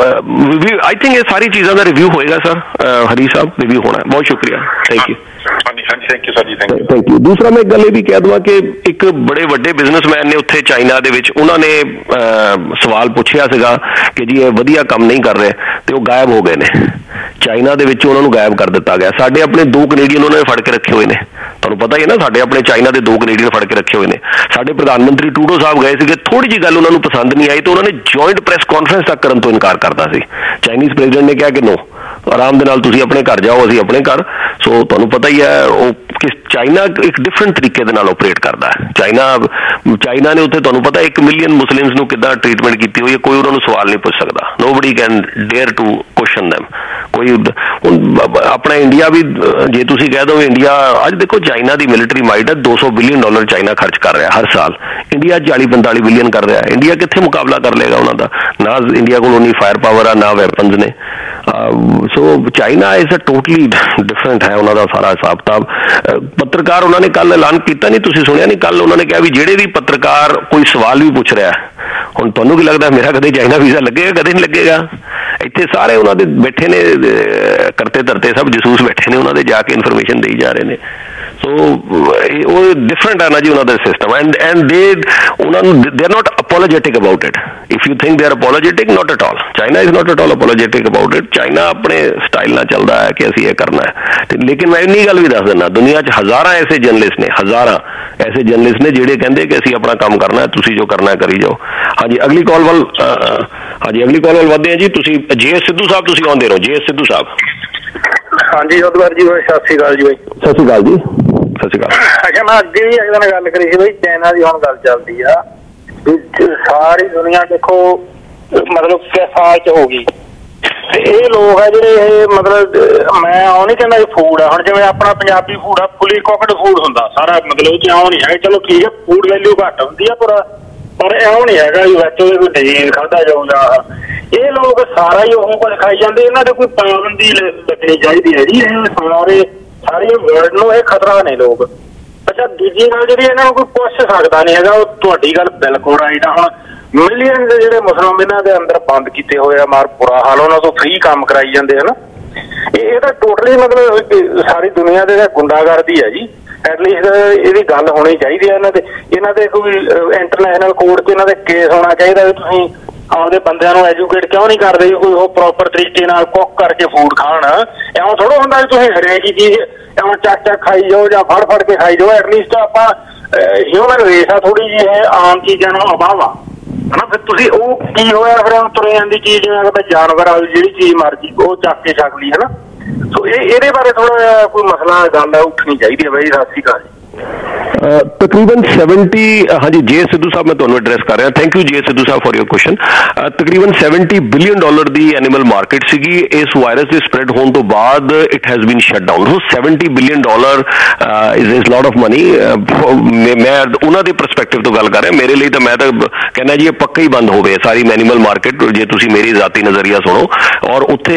ਆਈ ਥਿੰਕ ਇਹ ਸਾਰੀ ਚੀਜ਼ਾਂ ਦਾ ਰਿਵਿਊ ਹੋਏਗਾ ਸਰ, ਹਰੀ ਸਾਹਿਬ, ਰਿਵਿਊ ਹੋਣਾ ਹੈ। ਬਹੁਤ ਸ਼ੁਕਰੀਆ, thank you. Thank you sir ਜੀ, ਥੈਂਕ ਯੂ। ਦੂਸਰਾ ਮੈਂ ਇੱਕ ਗੱਲ ਇਹ ਵੀ ਕਹਿ ਦਵਾਂ ਕਿ ਇੱਕ ਬੜੇ ਵੱਡੇ ਬਿਜ਼ਨਸਮੈਨ ਨੇ ਉੱਥੇ ਚਾਈਨਾ ਦੇ ਵਿੱਚ, ਉਹਨਾਂ ਨੇ ਸਵਾਲ ਪੁੱਛਿਆ ਸੀਗਾ ਕਿ ਜੀ ਇਹ ਵਧੀਆ ਕੰਮ ਨਹੀਂ ਕਰ ਰਹੇ, ਤੇ ਉਹ ਗਾਇਬ ਹੋ ਗਏ ਨੇ ਚਾਈਨਾ ਦੇ ਵਿੱਚ, ਉਹਨਾਂ ਨੂੰ ਗਾਇਬ ਕਰ ਦਿੱਤਾ ਗਿਆ। ਸਾਡੇ ਆਪਣੇ 2 ਕੈਨੇਡੀਅਨ ਉਹਨਾਂ ਨੇ ਫੜ ਕੇ ਰੱਖੇ ਹੋਏ ਨੇ, ਤੁਹਾਨੂੰ ਪਤਾ ਹੀ ਹੈ ਨਾ, ਸਾਡੇ ਆਪਣੇ ਚਾਈਨਾ ਦੇ 2 ਕੈਨੇਡੀਅਨ ਫੜ ਕੇ ਰੱਖੇ ਹੋਏ ਨੇ। ਸਾਡੇ ਪ੍ਰਧਾਨ ਮੰਤਰੀ ਟਰੂਡੋ ਸਾਹਿਬ ਗਏ ਸੀਗੇ, ਥੋੜੀ ਜਿਹੀ ਗੱਲ ਉਹਨਾਂ ਨੂੰ ਪਸੰਦ ਨਹੀਂ ਆਈ ਤੇ ਉਹਨਾਂ ਨੇ ਜੁਆਇੰਟ ਪ੍ਰੈਸ ਕਾਨਫਰੰਸ ਤੱਕ ਕਰਨ ਤੋਂ ਇਨਕਾਰ ਕਰਤਾ ਸੀ। ਚਾਈਨੀਜ਼ ਪ੍ਰੈਜ਼ੀਡੈਂਟ ਨੇ ਕਿਹਾ ਕਿ ਨੋ, ਆਰਾਮ ਦੇ ਨਾਲ ਤੁਸੀਂ ਆਪਣੇ ਘਰ ਜਾਓ, ਅਸੀਂ ਆਪਣੇ ਘਰ। ਸੋ ਤੁਹਾਨੂੰ ਪਤਾ ਹੀ ਹੈ ਉਹ ਕਿ ਚਾਈਨਾ ਇੱਕ ਡਿਫਰੈਂਟ ਤਰੀਕੇ ਦੇ ਨਾਲ ਆਪਰੇਟ ਕਰਦਾ ਹੈ। ਚਾਈਨਾ ਨੇ ਉੱਥੇ ਤੁਹਾਨੂੰ ਪਤਾ 1 ਮਿਲੀਅਨ ਮੁਸਲਿਮਸ ਨੂੰ ਕਿੱਦਾਂ ਟ੍ਰੀਟਮੈਂਟ ਕੀਤੀ ਹੋਈ ਹੈ, ਕੋਈ ਉਹਨਾਂ ਨੂੰ ਸਵਾਲ ਨਹੀਂ ਪੁੱਛ ਸਕਦਾ। Nobody can dare to question them. ਕੋਈ ਹੁਣ ਆਪਣਾ ਇੰਡੀਆ ਵੀ ਜੇ ਤੁਸੀਂ ਕਹਿ ਦੋ ਇੰਡੀਆ, ਅੱਜ ਦੇਖੋ ਚਾਈਨਾ ਦੀ ਮਿਲਟਰੀ ਮਾਈਟ ਹੈ, $200 ਬਿਲੀਅਨ ਚਾਈਨਾ ਖਰਚ ਕਰ ਰਿਹਾ ਹਰ ਸਾਲ, ਇੰਡੀਆ 40-45 ਬਿਲੀਅਨ ਕਰ ਰਿਹਾ। ਇੰਡੀਆ ਕਿੱਥੇ ਮੁਕਾਬਲਾ ਕਰ ਲਏਗਾ ਉਹਨਾਂ ਦਾ? ਨਾ ਇੰਡੀਆ ਕੋਲ ਉਨੀ ਫਾਇਰ ਪਾਵਰ ਆ, ਨਾ ਵੈਪਨਸ ਨੇ। So China is a totally different ਹੈ ਉਹਨਾਂ ਦਾ ਸਾਰਾ ਹਿਸਾਬ ਕਿਤਾਬ। ਪੱਤਰਕਾਰ ਉਹਨਾਂ ਨੇ ਕੱਲ ਐਲਾਨ ਕੀਤਾ ਨਹੀਂ, ਤੁਸੀਂ ਸੁਣਿਆ ਨਹੀਂ? ਕੱਲ ਉਹਨਾਂ ਨੇ ਕਿਹਾ ਵੀ ਜਿਹੜੇ ਵੀ ਪੱਤਰਕਾਰ ਕੋਈ ਸਵਾਲ ਵੀ ਪੁੱਛ ਰਿਹਾ, ਹੁਣ ਤੁਹਾਨੂੰ ਕੀ ਲੱਗਦਾ ਮੇਰਾ ਕਦੇ ਚਾਈਨਾ ਵੀਜ਼ਾ ਲੱਗੇਗਾ? ਕਦੇ ਨਹੀਂ ਲੱਗੇਗਾ। ਇੱਥੇ ਸਾਰੇ ਉਹਨਾਂ ਦੇ ਬੈਠੇ ਨੇ, ਕਰਤੇ ਧਰਤੇ ਸਭ ਜਸੂਸ ਬੈਠੇ ਨੇ, ਉਹਨਾਂ ਦੇ ਜਾ ਕੇ ਇਨਫੋਰਮੇਸ਼ਨ ਦੇਈ ਜਾ ਰਹੇ ਨੇ। ਸੋ ਉਹ ਡਿਫਰੈਂਟ ਹੈ ਨਾ ਜੀ ਉਹਨਾਂ ਦਾ system, and they are not apologetic about it. If you think they are apologetic, not at all. China is not at all apologetic about it. China ਆਪਣੇ ਸਟਾਈਲ ਨਾਲ ਚੱਲਦਾ ਹੈ ਕਿ ਅਸੀਂ ਇਹ ਕਰਨਾ ਹੈ। ਤੇ ਲੇਕਿਨ ਮੈਂ ਇੰਨੀ ਗੱਲ ਵੀ ਦੱਸ ਦਿੰਦਾ, ਦੁਨੀਆ 'ਚ ਹਜ਼ਾਰਾਂ ਐਸੇ ਜਰਨਲਿਸਟ ਨੇ ਜਿਹੜੇ ਕਹਿੰਦੇ ਕਿ ਅਸੀਂ ਆਪਣਾ ਕੰਮ ਕਰਨਾ ਹੈ, ਤੁਸੀਂ ਜੋ ਕਰਨਾ ਕਰੀ ਜਾਓ। ਹਾਂਜੀ, ਅਗਲੀ ਕਾਲ ਵੱਲ ਵਧਦੇ ਹਾਂ ਜੀ। ਤੁਸੀਂ JS ਸਿੱਧੂ ਸਾਹਿਬ, ਤੁਸੀਂ ਆਉਂਦੇ ਰਹੋ। JS ਸਿੱਧੂ ਸਾਹਿਬ। ਹਾਂਜੀ ਉਦਵਾਰ ਜੀ, ਸਤਿ ਸ਼੍ਰੀ ਅਕਾਲ ਜੀ ਬਾਈ। ਸਤਿ ਸ਼੍ਰੀ ਅਕਾਲ ਜੀ। ਸਤਿ ਸ਼੍ਰੀ ਅਕਾਲ। ਅੱਛਾ, ਮੈਂ ਅੱਗੇ ਵੀ ਇੱਕ ਦਿਨ ਗੱਲ ਕਰੀ ਸੀ ਬਈ, ਚਾਈਨਾ ਦੀ ਹੁਣ ਗੱਲ ਚੱਲਦੀ ਆ, ਸਾਰੀ ਦੁਨੀਆ ਦੇਖੋ ਮਤਲਬ ਕਿਸ ਸਾਲ 'ਚ ਹੋ ਗਈ, ਤੇ ਇਹ ਲੋਕ ਆ ਜਿਹੜੇ ਇਹ ਮਤਲਬ, ਮੈਂ ਉਹ ਨਹੀਂ ਕਹਿੰਦਾ ਫੂਡ ਆ, ਹੁਣ ਜਿਵੇਂ ਆਪਣਾ ਪੰਜਾਬੀ ਫੂਡ ਆ, ਫੁੱਲੀ ਕੁਕਡ ਫੂਡ ਹੁੰਦਾ ਸਾਰਾ, ਮਤਲਬ ਉਹ 'ਚ ਇਉਂ ਨਹੀਂ ਹੈ, ਚਲੋ ਠੀਕ ਹੈ ਫੂਡ ਵੈਲਿਊ ਘੱਟ ਹੁੰਦੀ ਆ, ਪਰ ਇਉਂ ਨਹੀਂ ਹੈਗਾ ਵੀ ਵਿੱਚ ਉਹਦੇ ਕੋਈ ਡਿਜ਼ੀਜ਼ ਖਾਧਾ ਜਾਊਗਾ। ਇਹ ਲੋਕ ਸਾਰਾ ਹੀ ਉਹ ਕੁਝ ਖਾਈ ਜਾਂਦੇ, ਇਹਨਾਂ ਦੇ ਕੋਈ ਪਾਬੰਦੀ ਲੱਗਣੀ ਚਾਹੀਦੀ ਹੈ ਜੀ। ਇਹ ਸਾਰੇ ਵਰਲਡ ਨੂੰ ਇਹ ਖਤਰਾ ਨੇ ਲੋਕ। ਅੱਛਾ, ਦੂਜੀ ਗੱਲ ਜਿਹੜੀ ਇਹਨਾਂ ਨੂੰ ਕੋਈ ਪੁੱਛ ਸਕਦਾ ਨਹੀਂ ਹੈਗਾ, ਉਹ ਤੁਹਾਡੀ ਗੱਲ ਬਿਲਕੁਲ ਰਾਈਟ ਆ। ਹੁਣ ਮਿਲੀਅਨ ਦੇ ਜਿਹੜੇ ਮੁਸਲਮਾਨ ਇਹਨਾਂ ਦੇ ਅੰਦਰ ਬੰਦ ਕੀਤੇ ਹੋਏ ਆ, ਮਾਰ ਬੁਰਾ ਹਾਲ, ਉਹਨਾਂ ਤੋਂ ਫ੍ਰੀ ਕੰਮ ਕਰਾਈ ਜਾਂਦੇ ਹਨ। ਇਹ ਤਾਂ ਟੋਟਲੀ ਮਤਲਬ ਸਾਰੀ ਦੁਨੀਆ ਦੇ ਗੁੰਡਾਗਰਦੀ ਹੈ ਜੀ। ਐਟਲੀਸਟ ਇਹਦੀ ਗੱਲ ਹੋਣੀ ਚਾਹੀਦੀ ਹੈ। ਇਹਨਾਂ ਦੇ ਕੋਈ ਇੰਟਰਨੈਸ਼ਨਲ ਕੋਰਟ 'ਚ ਇਹਨਾਂ ਦੇ ਕੇਸ ਹੋਣਾ ਚਾਹੀਦਾ ਵੀ ਤੁਸੀਂ ਆਪਦੇ ਬੰਦਿਆਂ ਨੂੰ ਐਜੂਕੇਟ ਕਿਉਂ ਨਹੀਂ ਕਰਦੇ, ਕੋਈ ਉਹ ਪ੍ਰੋਪਰ ਤਰੀਕੇ ਨਾਲ ਕੁੱਕ ਕਰਕੇ ਫੂਡ ਖਾਣ। ਇਉਂ ਥੋੜ੍ਹਾ ਹੁੰਦਾ ਵੀ ਤੁਸੀਂ ਹਰੇਕ ਹੀ ਚੀਜ਼ ਇਉਂ ਚੱਕ ਖਾਈ ਜਾਓ ਜਾਂ ਫੜ ਕੇ ਖਾਈ ਜਾਓ। ਐਟਲੀਸਟ ਆਪਾਂ ਹਿਊਮਨ ਰੇਸ ਆ, ਥੋੜ੍ਹੀ ਜਿਹੀ ਇਹ ਆਮ ਚੀਜ਼ਾਂ ਨੂੰ ਅਭਾਵ ਆ, ਹਨਾ। ਫਿਰ ਤੁਸੀਂ ਉਹ ਕੀ ਹੋਇਆ, ਫਿਰ ਤੁਰੇ ਜਾਂਦੀ ਚੀਜ਼ ਜਿਵੇਂ ਜਾਨਵਰ ਆ, ਜਿਹੜੀ ਚੀਜ਼ ਮਰਜ਼ੀ ਉਹ ਚੱਕ ਕੇ ਛਕ ਲਈ, ਹਨਾ। ਸੋ ਇਹਦੇ ਬਾਰੇ ਥੋੜਾ ਜਿਹਾ ਕੋਈ ਮਸਲਾ ਗੱਲ ਉੱਠਣੀ ਚਾਹੀਦੀ ਹੈ ਬਾਈ। ਸਤਿ ਸ਼੍ਰੀ ਅਕਾਲ ਜੀ। ਤਕਰੀਬਨ 70 ਹਾਂਜੀ ਜੇ ਸਿੱਧੂ ਸਾਹਿਬ ਮੈਂ ਤੁਹਾਨੂੰ ਐਡਰੈਸ ਕਰ ਰਿਹਾ ਥੈਂਕ ਯੂ ਜੇ ਸਿੱਧੂ ਸਾਹਿਬ ਫॉर योर ਕੁਐਸਚਨ ਤਕਰੀਬਨ $70 ਬਿਲੀਅਨ ਦੀ ਐਨੀਮਲ ਮਾਰਕੀਟ ਸੀਗੀ ਇਸ ਵਾਇਰਸ ਦੇ ਸਪਰੈਡ ਹੋਣ ਤੋਂ ਬਾਅਦ it has been shut down so $70 billion is lot of money ਮੈਂ ਉਹਨਾਂ ਦੇ ਪਰਸਪੈਕਟਿਵ ਤੋਂ ਗੱਲ ਕਰ ਰਿਹਾ ਮੇਰੇ ਲਈ ਤਾਂ ਮੈਂ ਤਾਂ ਕਹਿੰਦਾ ਜੀ ਇਹ ਪੱਕਾ ਹੀ ਬੰਦ ਹੋਵੇ ਸਾਰੀ ਐਨੀਮਲ ਮਾਰਕੀਟ ਜੇ ਤੁਸੀਂ ਮੇਰੀ ਜ਼ਾਤੀ ਨਜ਼ਰੀਆ ਸੁਣੋ ਔਰ ਉੱਥੇ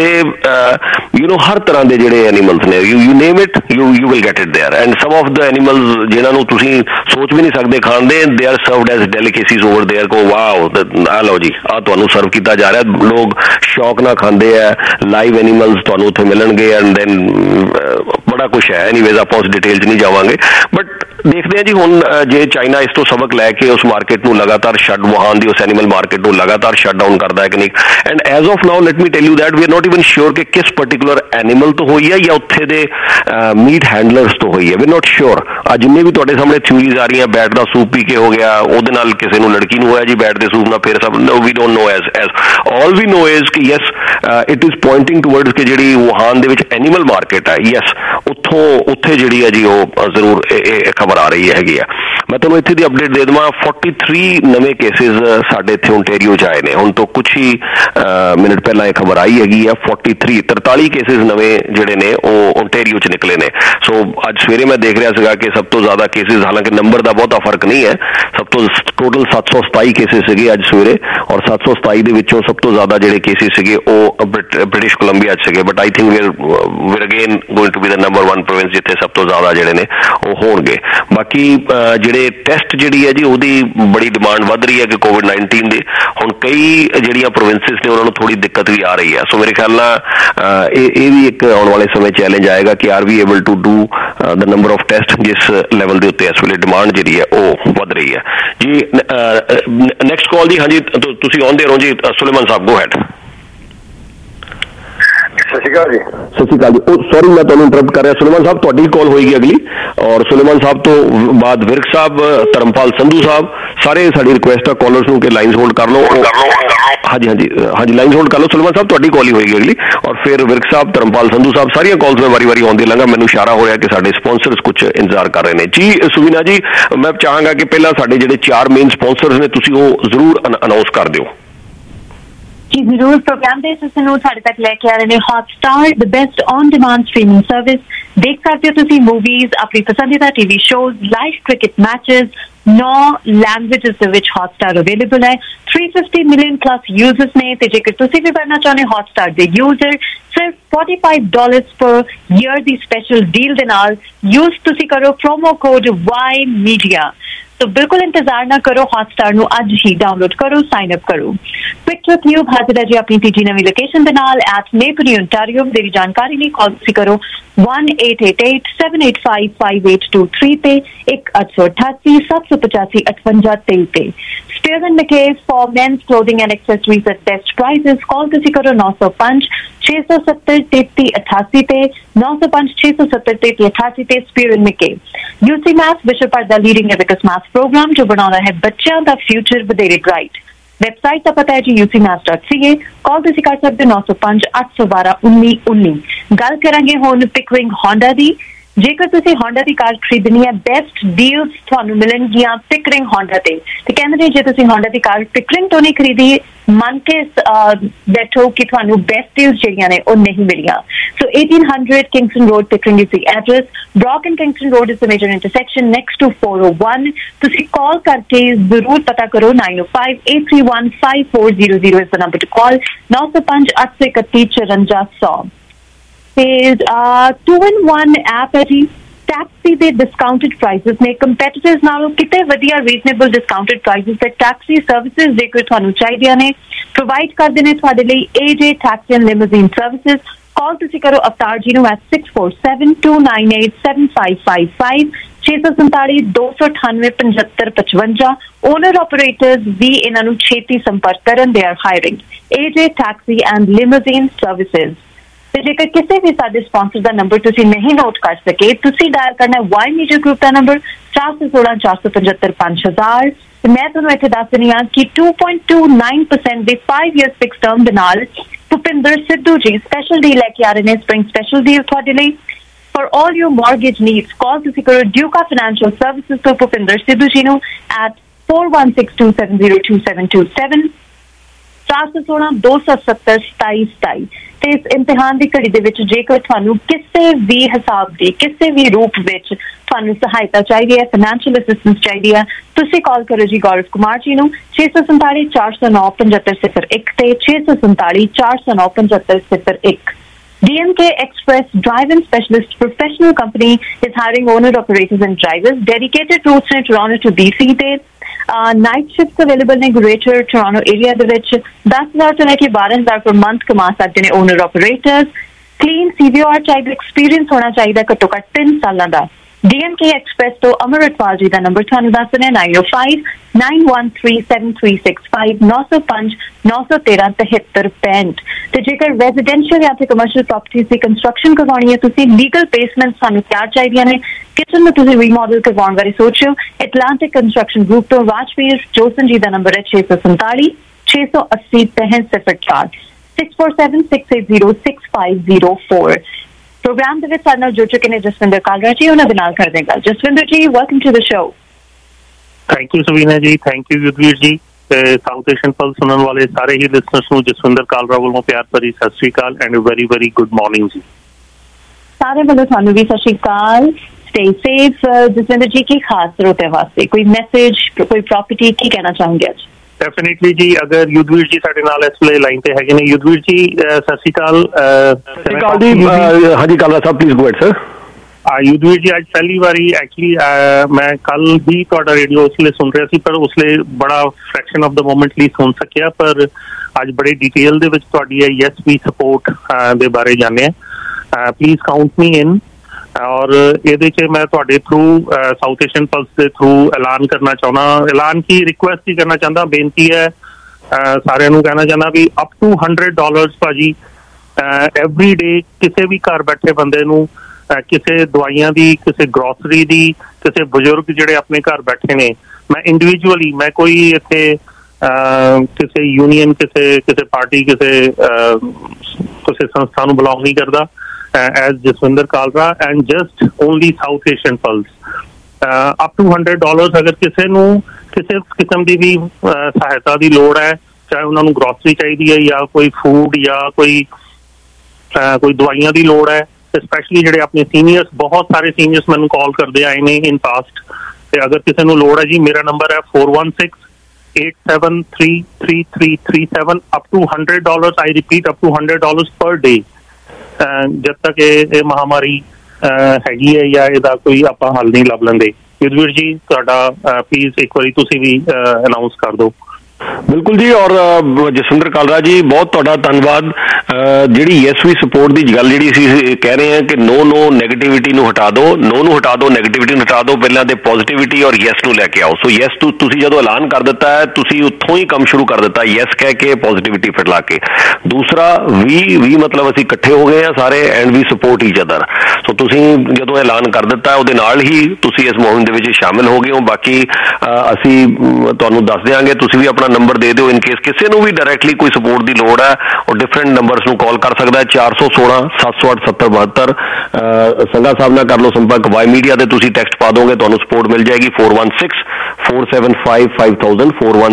ਹਰ ਤਰ੍ਹਾਂ ਦੇ ਜਿਹੜੇ ਐਨੀਮਲਸ ਨੇ you name it you will get it there and some of the animals ਜਿਹਨਾਂ ਨੂੰ ਤੁਸੀਂ ਸੋਚ ਵੀ ਨਹੀਂ ਸਕਦੇ ਖਾਂਦੇ they are served as delicacies over there ਕੋ ਵਾਓ ਆ ਲਓ ਜੀ ਆ ਤੁਹਾਨੂੰ ਸਰਵ ਕੀਤਾ ਜਾ ਰਿਹਾ ਲੋਕ ਸ਼ੌਕ ਨਾਲ ਖਾਂਦੇ ਆ ਲਾਈਵ ਐਨੀਮਲਸ ਤੁਹਾਨੂੰ ਉੱਥੇ ਮਿਲਣਗੇ ਐਂਡ ਦੈਨ ਬੜਾ ਕੁਛ ਹੈ ਐਨੀਵੇਜ਼ ਆਪਾਂ ਉਸ ਡਿਟੇਲ 'ਚ ਨਹੀਂ ਜਾਵਾਂਗੇ ਬਟ ਦੇਖਦੇ ਹਾਂ ਜੀ ਹੁਣ ਜੇ ਚਾਈਨਾ ਇਸ ਤੋਂ ਸਬਕ ਲੈ ਕੇ ਉਸ ਮਾਰਕੀਟ ਨੂੰ ਲਗਾਤਾਰ ਵੁਹਾਨ ਦੀ ਉਸ ਐਨੀਮਲ ਮਾਰਕੀਟ ਨੂੰ ਲਗਾਤਾਰ ਸ਼ਟ ਡਾਊਨ ਕਰਦਾ ਹੈ ਕਿ ਨਹੀਂ and as of now let me tell you that we are not even sure ਕਿ ਕਿਸ ਪਰਟੀਕੂਲਰ ਐਨੀਮਲ ਤੋਂ ਹੋਈ ਹੈ ਜਾਂ ਉੱਥੇ ਦੇ ਮੀਟ ਹੈਂਡਲਰਸ ਤੋਂ ਹੋਈ ਹੈ ਵੀ ਨੋਟ ਸ਼ੋਰ ਅੱਜ ਜਿੰਨੇ ਵੀ ਤੁਹਾਡੇ ਸਾਹਮਣੇ ਥਿਊਰੀਜ਼ ਆ ਰਹੀਆਂ ਬੈਟ ਦਾ ਸੂਪ ਪੀ ਕੇ ਹੋ ਗਿਆ ਉਹਦੇ ਨਾਲ ਕਿਸੇ ਨੂੰ ਲੜਕੀ ਨੂੰ ਹੋਇਆ ਜੀ ਬੈਟ ਦੇ ਸੂਪ ਨਾਲ ਫਿਰ ਸਭ we don't know as all we know is ਕਿ yes it is pointing towards ਕਿ ਜਿਹੜੀ ਵੁਹਾਨ ਦੇ ਵਿੱਚ ਐਨੀਮਲ ਮਾਰਕੀਟ ਹੈ ਯੈਸ ਉੱਥੇ ਜਿਹੜੀ ਹੈ ਜੀ ਉਹ ਜ਼ਰੂਰ ਇਹ ਖਬਰ ਆ ਰਹੀ ਹੈਗੀ ਆ ਮੈਂ ਤੁਹਾਨੂੰ ਇੱਥੇ ਦੀ ਅਪਡੇਟ ਦੇ ਦੇਵਾਂ 43 ਨਵੇਂ ਕੇਸਿਸ ਸਾਡੇ ਇੱਥੇ ਓਨਟੇਰੀਓ 'ਚ ਆਏ ਨੇ ਹੁਣ ਤੋਂ ਕੁਛ ਹੀ ਮਿੰਟ ਪਹਿਲਾਂ ਇਹ ਖਬਰ ਆਈ ਹੈਗੀ ਆ 43 ਕੇਸਿਸ ਨਵੇਂ ਜਿਹੜੇ ਨੇ ਉਹ ਓਨਟੇਰੀਓ 'ਚ ਨਿਕਲੇ ਨੇ ਸੋ ਅੱਜ ਸਵੇਰੇ ਮੈਂ ਦੇਖ ਰਿਹਾ ਸੀਗਾ ਕਿ ਸਭ ਤੋਂ ਜ਼ਿਆਦਾ ਕੇਸਿਸ ਹਾਲਾਂਕਿ ਨੰਬਰ ਦਾ ਬਹੁਤਾ ਫਰਕ ਨਹੀਂ ਹੈ ਸਭ ਤੋਂ ਟੋਟਲ 727 ਕੇਸਿਸ ਸੀਗੇ ਅੱਜ ਸਵੇਰੇ ਔਰ 727 ਦੇ ਵਿੱਚੋਂ ਸਭ ਤੋਂ ਜ਼ਿਆਦਾ ਜਿਹੜੇ ਕੇਸਿਸ ਸੀਗੇ ਉਹ ਬ੍ਰਿਟਿਸ਼ ਕੋਲੰਬੀਆ 'ਚ ਸੀਗੇ but I think we're again going to be the number 1 province ਜਿੱਥੇ ਸਭ ਤੋਂ ਜ਼ਿਆਦਾ ਜਿਹੜੇ ਨੇ ਉਹ ਹੋਣਗੇ ਬਾਕੀ ਜਿਹੜੇ ਟੈਸਟ ਜਿਹੜੀ ਹੈ ਜੀ ਉਹਦੀ ਬੜੀ ਡਿਮਾਂਡ ਵੱਧ ਰਹੀ ਹੈ ਕਿ ਕੋਵਿਡ-19 ਦੇ ਹੁਣ ਕਈ ਜਿਹੜੀਆਂ ਪ੍ਰੋਵਿੰਸਿਸ ਨੇ ਉਹਨਾਂ ਨੂੰ ਥੋੜੀ ਦਿੱਕਤ ਵੀ ਆ ਰਹੀ ਹੈ ਸੋ ਮੇਰੇ ਖਿਆਲ ਨਾਲ ਇਹ ਵੀ ਇੱਕ ਆਉਣ ਵਾਲੇ ਸਮੇਂ ਚੈਲੰਜ ਆਏਗਾ ਕਿ are we able to do the number of test ਜਿਸ ਲੈਵਲ ਦੇ ਉੱਤੇ ਇਸ ਵੇਲੇ ਡਿਮਾਂਡ ਜਿਹੜੀ ਹੈ ਉਹ ਵੱਧ ਰਹੀ ਹੈ ਜੀ ਨੈਕਸਟ ਕਾਲ ਜੀ ਹਾਂਜੀ ਤੁਸੀਂ ਆਨ ਦੇ ਰਹੋ ਜੀ ਸੁਲੇਮਾਨ ਸਾਹਿਬ ਗੋ ਹੈਡ ਸਤਿ ਸ਼੍ਰੀ ਅਕਾਲ ਜੀ ਸਤਿ ਸ਼੍ਰੀ ਅਕਾਲ ਜੀ ਉਹ ਸੌਰੀ ਮੈਂ ਤੁਹਾਨੂੰ ਇੰਟਰਪਟ ਕਰ ਰਿਹਾ ਸੁਲੇਮਾਨ ਸਾਹਿਬ ਤੁਹਾਡੀ ਕਾਲ ਹੋਏਗੀ ਅਗਲੀ ਔਰ ਸੁਲੇਮਾਨ ਸਾਹਿਬ ਤੋਂ ਬਾਅਦ ਵਿਰਕ ਸਾਹਿਬ ਧਰਮਪਾਲ ਸੰਧੂ ਸਾਹਿਬ ਸਾਰੇ ਸਾਡੀ ਰਿਕੁਐਸਟ ਆ ਕਾਲਰਸ ਨੂੰ ਕਿ ਲਾਈਨਸ ਹੋਲਡ ਕਰ ਲਓ ਹਾਂਜੀ ਲਾਈਨਸ ਹੋਲਡ ਕਰ ਲਓ ਸੁਲੇਮਾਨ ਸਾਹਿਬ ਤੁਹਾਡੀ ਕਾਲ ਹੀ ਹੋਏਗੀ ਅਗਲੀ ਔਰ ਫਿਰ ਵਿਰਕ ਸਾਹਿਬ ਧਰਮਪਾਲ ਸੰਧੂ ਸਾਹਿਬ ਸਾਰੀਆਂ ਕਾਲਸ ਮੈਂ ਵਾਰੀ ਆਉਂਦੀ ਲਾਂਗਾ ਮੈਨੂੰ ਇਸ਼ਾਰਾ ਹੋ ਰਿਹਾ ਕਿ ਸਾਡੇ ਸਪਾਂਸਰਸ ਕੁਝ ਇੰਤਜ਼ਾਰ ਕਰ ਰਹੇ ਨੇ ਜੀ ਸੁਵੀਨਾ ਜੀ ਮੈਂ ਚਾਹਾਂਗਾ ਕਿ ਪਹਿਲਾਂ ਸਾਡੇ ਜਿਹੜੇ 4 ਮੇਨ ਸਪਾਂਸਰਸ ਨੇ ਤੁਸੀਂ ਉਹ ਜ਼ਰੂਰ ਅਨਾਉਂਸ ਕਰ ਦਿਓ जी जरूर प्रोग्राम ਦੇ ਤੁਸੀਂ ਨੂੰ ਸਾਡੇ ਤੱਕ ਲੈ ਕੇ ਆ ਰਹੇ ਨੇ Hotstar the best on demand streaming service ਦੇਖ ਸਕਦੇ ਹੋ ਤੁਸੀਂ ਮੂਵੀਜ਼ ਆਪਣੀ ਪਸੰਦੀਦਾ TV shows live cricket matches 9 languages ਦੇ ਵਿੱਚ ਹੌਟਸਟਾਰ ਅਵੇਲੇਬਲ ਹੈ 350 ਮਿਲੀਅਨ ਪਲੱਸ ਯੂਜ਼ਰਸ ਨੇ ਤੇ ਜੇਕਰ ਤੁਸੀਂ ਵੀ ਬਣਨਾ ਚਾਹੁੰਦੇ ਹੌਟਸਟਾਰ ਦੇ ਯੂਜ਼ਰ ਸਿਰਫ $45 ਪਰ ਈਅਰ ਦੀ ਸਪੈਸ਼ਲ ਡੀਲ ਦੇ ਨਾਲ ਯੂਜ਼ ਤੁਸੀਂ ਕਰੋ ਪ੍ਰੋਮੋ ਕੋਡ YMedia तो बिल्कुल इंतजार ना करो हॉटस्टार नु आज ही डाउनलोड करो साइन अप करो क्विक ट्रिप न्यू हाजिर है जी अपनी तीजी नवी लोकेशन दे नाल एट मेपरी ओंटारियो देरी जानकारी लिए कॉल सी करो 1-888-785-5823 पे 1-888-785-5823 पे Steven McKay for men's clothing and accessories at best prices call सी करो 905-670-3388 पे 905-670-3388 पे स्टीवन मैके यूसी मैथ विश्व पर the leading abacus math program जो बनाना है बच्चों का फ्यूचर वधेरे ब्राइट वेबसाइट का पता है जी ucmath.ca कॉल तुसी कर सकते 905-812-1919 गल करांगे हुण पिकरिंग होंडा दी जेकर तुसी होंडा दी कार खरीदनी है बेस्ट डील्स थानू मिलणगियां पिकरिंग होंडा ते कहंदे ने जे तुसी होंडा दी कार पिकरिंग तो नहीं खरीदी मन के बैठो कि थानू बेस्ट डील्स जेड़ियां ने ओ नहीं मिलियां so 1800 Kingston road Pickering is the address Brock and Kingston road is the major intersection next to 401 तुसी कॉल करके जरूर पता करो 905-831-5400 is the number to call 905-831-5400 2-in-1 app है जी टैक्सी दे डिस्काउंटेड प्राइसेस ने कंपैटिटर्स नालों किते वधिया रीजनेबल डिस्काउंटेड प्राइसेस ते टैक्सी सर्विसेज जेकर थानू चाहिए ने प्रोवाइड कर देने थाडे लई AJ taxi and limousine services call तुसी करो अवतार जी नु at 6472987555 647-298-7555 ओनर ऑपरेटर्स भी इन्हां नू छेती संपर्क करन दे are hiring AJ taxi and limousine services जेकर किसी भी साडे स्पॉन्सर का नंबर तुसी नहीं नोट कर सके तुसी डायल करना वाई मीडिया ग्रुप का नंबर 416-475-5000 मैं तुहानू इत्थे दस रही हां कि 2.29% दे 5 years फिक्स टर्म दे नाल भुपिंदर सिद्धू जी स्पेशल डील लेके आ रहे हैं स्प्रिंग स्पेशल डील तुहाडे लई For all your mortgage needs, call to Duka Financial Services to Bhupinder Sidhu ji nu at 4162702727 416-270-2727 ਤੇ ਇਸ ਇਮਤਿਹਾਨ ਦੀ ਘੜੀ ਦੇ ਵਿੱਚ ਜੇਕਰ ਤੁਹਾਨੂੰ ਕਿਸੇ ਵੀ ਹਿਸਾਬ ਦੀ ਕਿਸੇ ਵੀ ਰੂਪ ਵਿੱਚ ਤੁਹਾਨੂੰ ਸਹਾਇਤਾ ਚਾਹੀਦੀ ਹੈ, ਫਾਈਨੈਂਸ਼ੀਅਲ ਅਸਿਸਟੈਂਸ ਚਾਹੀਦੀ ਹੈ, ਤੁਸੀਂ ਕਾਲ ਕਰੋ ਜੀ ਗੌਰਵ ਕੁਮਾਰ ਜੀ ਨੂੰ 647-409-7501 ਤੇ 647-409-7501. DMK Express Drive-In Specialist Professional Company is hiring owner-operators and drivers. Dedicated routes in Toronto to BC ਤੇ नाइट शिफ्ट अवेलेबल ने ग्रेटर टोरंटो एरिया ਦੇ ਵਿੱਚ 10,000 ਤੋਂ ਲੈ ਕੇ 12,000 ਪਰ ਮੰਥ ਕਮਾ ਸਕਦੇ ਨੇ ਓਨਰ ਆਪਰੇਟਰਸ. ਕਲੀਨ CVR ਚਾਹੀਦਾ, ਐਕਸਪੀਰੀਅੰਸ ਹੋਣਾ ਚਾਹੀਦਾ ਘੱਟੋ ਘੱਟ 3 ਸਾਲਾਂ ਦਾ. DMK Express ਤੋਂ ਅਮਰਤਪਾਲ ਜੀ ਦਾ ਨੰਬਰ ਤੁਹਾਨੂੰ ਦੱਸ ਦਿੰਦੇ 9059137365 905-913-7365 ਤੇ ਜੇਕਰ ਰੈਜ਼ੀਡੈਂਸ਼ੀਅਲ ਜਾਂ ਫਿਰ ਕਮਰਸ਼ੀਅਲ ਪ੍ਰਾਪਰਟੀਜ਼ ਦੀ ਕੰਸਟਰਕਸ਼ਨ ਕਰਵਾਉਣੀ ਹੈ ਤੁਸੀਂ ਲੀਗਲ ਬੇਸਮੈਂਟ ਸਾਨੂੰ ਤਿਆਰ ਚਾਹੀਦੀਆਂ ਨੇ. ਕਿਚਨ ਨੂੰ ਤੁਸੀਂ ਰੀਮੋਡਲ ਕਰਵਾਉਣ ਬਾਰੇ ਸੋਚੋ ਐਟਲਾਂਟਿਕ ਕੰਸਟਰਕਸ਼ਨ ਗਰੁੱਪ ਤੋਂ ਰਾਜਵੀਰ ਜੋਸਨ ਜੀ ਦਾ ਨੰਬਰ ਹੈ 647-680-6504 647-680-6504. ਪ੍ਰੋਗਰਾਮ ਦੇ ਵਿੱਚ ਸਾਡੇ ਨਾਲ ਜੁੜ ਚੁੱਕੇ ਨੇ ਜਸਵਿੰਦਰ ਕਾਲਰਾ ਜੀ, ਉਹਨਾਂ ਦੇ ਨਾਲ ਕਰਦੇ ਗੱਲ. Jaswinder ji, welcome to the show. Thank you Savina ji, thank you Yudhvir ਜੀ. ਸਾਊਥ ਏਸ਼ੀਅਨ ਪਲਸ ਸੁਣਨ ਵਾਲੇ ਸਾਰੇ ਹੀ ਲਿਸਨਰਸ ਨੂੰ ਜਸਵਿੰਦਰ ਕਾਲਰਾ ਵੱਲੋਂ ਪਿਆਰ ਭਰੀ ਸਤਿ ਸ਼੍ਰੀ ਅਕਾਲ and very very good morning ji. ਸਾਰੇ ਵੱਲੋਂ ਤੁਹਾਨੂੰ ਵੀ ਸਤਿ ਸ਼੍ਰੀ ਅਕਾਲ. Stay safe. ਜਸਵਿੰਦਰ ਜੀ, ਕੀ ਖਾਸ ਸਰੋਤਿਆਂ ਵਾਸਤੇ ਕੋਈ ਮੈਸੇਜ, ਕੋਈ ਪ੍ਰੋਪਰਟੀ, ਕੀ ਕਹਿਣਾ ਚਾਹੋਗੇ ਅੱਜ? ਡੈਫੀਨੇਟਲੀ ਜੀ, ਅਗਰ ਯੁਧਵੀਰ ਜੀ ਸਾਡੇ ਨਾਲ ਇਸ ਵੇਲੇ ਲਾਈਨ ਤੇ ਹੈਗੇ ਨੇ. ਯੁਧਵੀਰ ਜੀ ਸਤਿ ਸ਼੍ਰੀ ਅਕਾਲ. ਹਾਂਜੀ Kalra Sahib, please go ahead sir. Yudhvir ji, ਅੱਜ ਪਹਿਲੀ ਵਾਰੀ ਐਕਚੁਅਲੀ ਮੈਂ ਕੱਲ ਵੀ ਤੁਹਾਡਾ ਰੇਡੀਓ ਉਸ ਵੇਲੇ ਸੁਣ ਰਿਹਾ ਸੀ, ਪਰ ਉਸ ਵੇਲੇ ਬੜਾ ਫ੍ਰੈਕਸ਼ਨ ਆਫ ਦਾ ਮੋਮੈਂਟ ਲਈ ਸੁਣ ਸਕਿਆ, ਪਰ ਅੱਜ ਬੜੇ ਡਿਟੇਲ ਦੇ ਵਿੱਚ ਤੁਹਾਡੀ ਇਹ ਯੈਸ ਵੀ ਸਪੋਰਟ ਦੇ ਬਾਰੇ ਜਾਣਿਆ. Please count me in. ਔਰ ਇਹਦੇ 'ਚ ਮੈਂ ਤੁਹਾਡੇ ਥਰੂ ਸਾਊਥ ਏਸ਼ੀਅਨ ਪਲਸ ਦੇ ਥਰੂ ਐਲਾਨ ਕਰਨਾ ਚਾਹੁੰਦਾ, ਐਲਾਨ ਕੀ ਰਿਕੁਐਸਟ ਹੀ ਕਰਨਾ ਚਾਹੁੰਦਾ, ਬੇਨਤੀ ਹੈ ਸਾਰਿਆਂ ਨੂੰ ਕਹਿਣਾ ਚਾਹੁੰਦਾ ਵੀ ਅਪ ਟੂ $100 ਭਾਜੀ ਐਵਰੀ ਡੇ ਕਿਸੇ ਵੀ ਘਰ ਬੈਠੇ ਬੰਦੇ ਨੂੰ ਕਿਸੇ ਦਵਾਈਆਂ ਦੀ, ਕਿਸੇ ਗਰੋਸਰੀ ਦੀ, ਕਿਸੇ ਬਜ਼ੁਰਗ ਜਿਹੜੇ ਆਪਣੇ ਘਰ ਬੈਠੇ ਨੇ, ਮੈਂ ਇੰਡੀਵਿਜੂਅਲੀ, ਮੈਂ ਕੋਈ ਇੱਥੇ ਕਿਸੇ ਯੂਨੀਅਨ, ਕਿਸੇ ਪਾਰਟੀ, ਕਿਸੇ ਸੰਸਥਾ ਨੂੰ ਬਿਲੋਂਗ ਨਹੀਂ ਕਰਦਾ. As Jaswinder Kalra and just only South Asian Pulse. Up to $100 ਅਗਰ ਕਿਸੇ ਨੂੰ ਕਿਸੇ ਕਿਸਮ ਦੀ ਵੀ ਸਹਾਇਤਾ ਦੀ ਲੋੜ ਹੈ, ਚਾਹੇ ਉਹਨਾਂ ਨੂੰ ਗਰੋਸਰੀ ਚਾਹੀਦੀ ਹੈ ਜਾਂ ਕੋਈ ਫੂਡ ਜਾਂ ਕੋਈ ਦਵਾਈਆਂ ਦੀ ਲੋੜ ਹੈ, ਸਪੈਸ਼ਲੀ ਜਿਹੜੇ ਆਪਣੇ ਸੀਨੀਅਰਸ, ਬਹੁਤ ਸਾਰੇ ਸੀਨੀਅਰਸ ਮੈਨੂੰ ਕਾਲ ਕਰਦੇ ਆਏ ਨੇ ਇਨ ਪਾਸਟ, ਤੇ ਅਗਰ ਕਿਸੇ ਨੂੰ ਲੋੜ ਹੈ ਜੀ, ਮੇਰਾ ਨੰਬਰ ਹੈ 416-873-3337. up to $100, I repeat, up to $100 per day. ਜਦ ਤੱਕ ਇਹ ਮਹਾਮਾਰੀ ਹੈਗੀ ਹੈ ਜਾਂ ਇਹਦਾ ਕੋਈ ਆਪਾਂ ਹੱਲ ਨਹੀਂ ਲੱਭ ਲੈਂਦੇ. ਯੁਧਵੀਰ ਜੀ, ਤੁਹਾਡਾ ਪਲੀਜ਼ ਇੱਕ ਵਾਰੀ ਤੁਸੀਂ ਵੀ ਅਨਾਊਂਸ ਕਰ ਦਿਓ. ਬਿਲਕੁਲ ਜੀ. ਔਰ ਜਸਵਿੰਦਰ ਕਾਲਰਾ ਜੀ, ਬਹੁਤ ਤੁਹਾਡਾ ਧੰਨਵਾਦ. ਜਿਹੜੀ ਯੈਸ ਵੀ ਸਪੋਰਟ ਦੀ ਗੱਲ ਜਿਹੜੀ ਅਸੀਂ ਕਹਿ ਰਹੇ ਹਾਂ ਕਿ ਨੋ ਨੈਗੇਟਿਵਿਟੀ ਨੂੰ ਹਟਾ ਦਿਓ, ਨੂੰ ਹਟਾ ਦਿਓ, ਨੈਗੇਟਿਵਿਟੀ ਨੂੰ ਹਟਾ ਦਿਓ, ਪਹਿਲਾਂ ਤੇ ਪੋਜ਼ਿਟਿਵਿਟੀ ਔਰ ਯੈਸ ਨੂੰ ਲੈ ਕੇ ਆਓ. ਸੋ ਯੈਸ ਤੁਸੀਂ ਜਦੋਂ ਐਲਾਨ ਕਰ ਦਿੱਤਾ ਹੈ, ਤੁਸੀਂ ਉੱਥੋਂ ਹੀ ਕੰਮ ਸ਼ੁਰੂ ਕਰ ਦਿੱਤਾ, ਯੈਸ ਕਹਿ ਕੇ ਪੋਜ਼ਿਟਿਵਿਟੀ ਫੈਲਾ ਕੇ. ਦੂਸਰਾ ਵੀ ਮਤਲਬ ਅਸੀਂ ਇਕੱਠੇ ਹੋ ਗਏ ਹਾਂ ਸਾਰੇ and we support each other. So ਤੁਸੀਂ ਜਦੋਂ ਐਲਾਨ ਕਰ ਦਿੱਤਾ ਉਹਦੇ ਨਾਲ ਹੀ ਤੁਸੀਂ ਇਸ ਮੁਹਿੰਮ ਦੇ ਵਿੱਚ ਸ਼ਾਮਿਲ ਹੋ ਗਏ ਹੋ. ਬਾਕੀ ਅਸੀਂ ਤੁਹਾਨੂੰ ਦੱਸ ਦਿਆਂਗੇ, ਤੁਸੀਂ ਵੀ ਆਪਣਾ ਨੰਬਰ ਦੇ ਦਿਓ ਇਨ ਕੇਸ ਕਿਸੇ ਨੂੰ ਵੀ ਡਾਇਰੈਕਟਲੀ ਕੋਈ ਸਪੋਰਟ ਦੀ ਲੋੜ ਹੈ. ਉਹ ਡਿਫਰੈਂਟ ਨੰਬਰਸ ਨੂੰ ਕਾਲ ਕਰ ਸਕਦਾ ਹੈ. 416-708-7072 ਸੰਘਾ ਸਾਹਿਬ ਨਾਲ ਕਰ ਲਓ ਸੰਪਰਕ. ਵਾਈ ਮੀਡੀਆ ਤੇ ਤੁਸੀਂ ਟੈਕਸਟ ਪਾ ਦੋਗੇ, ਤੁਹਾਨੂੰ ਸਪੋਰਟ ਮਿਲ ਜਾਏਗੀ. 416-475-5000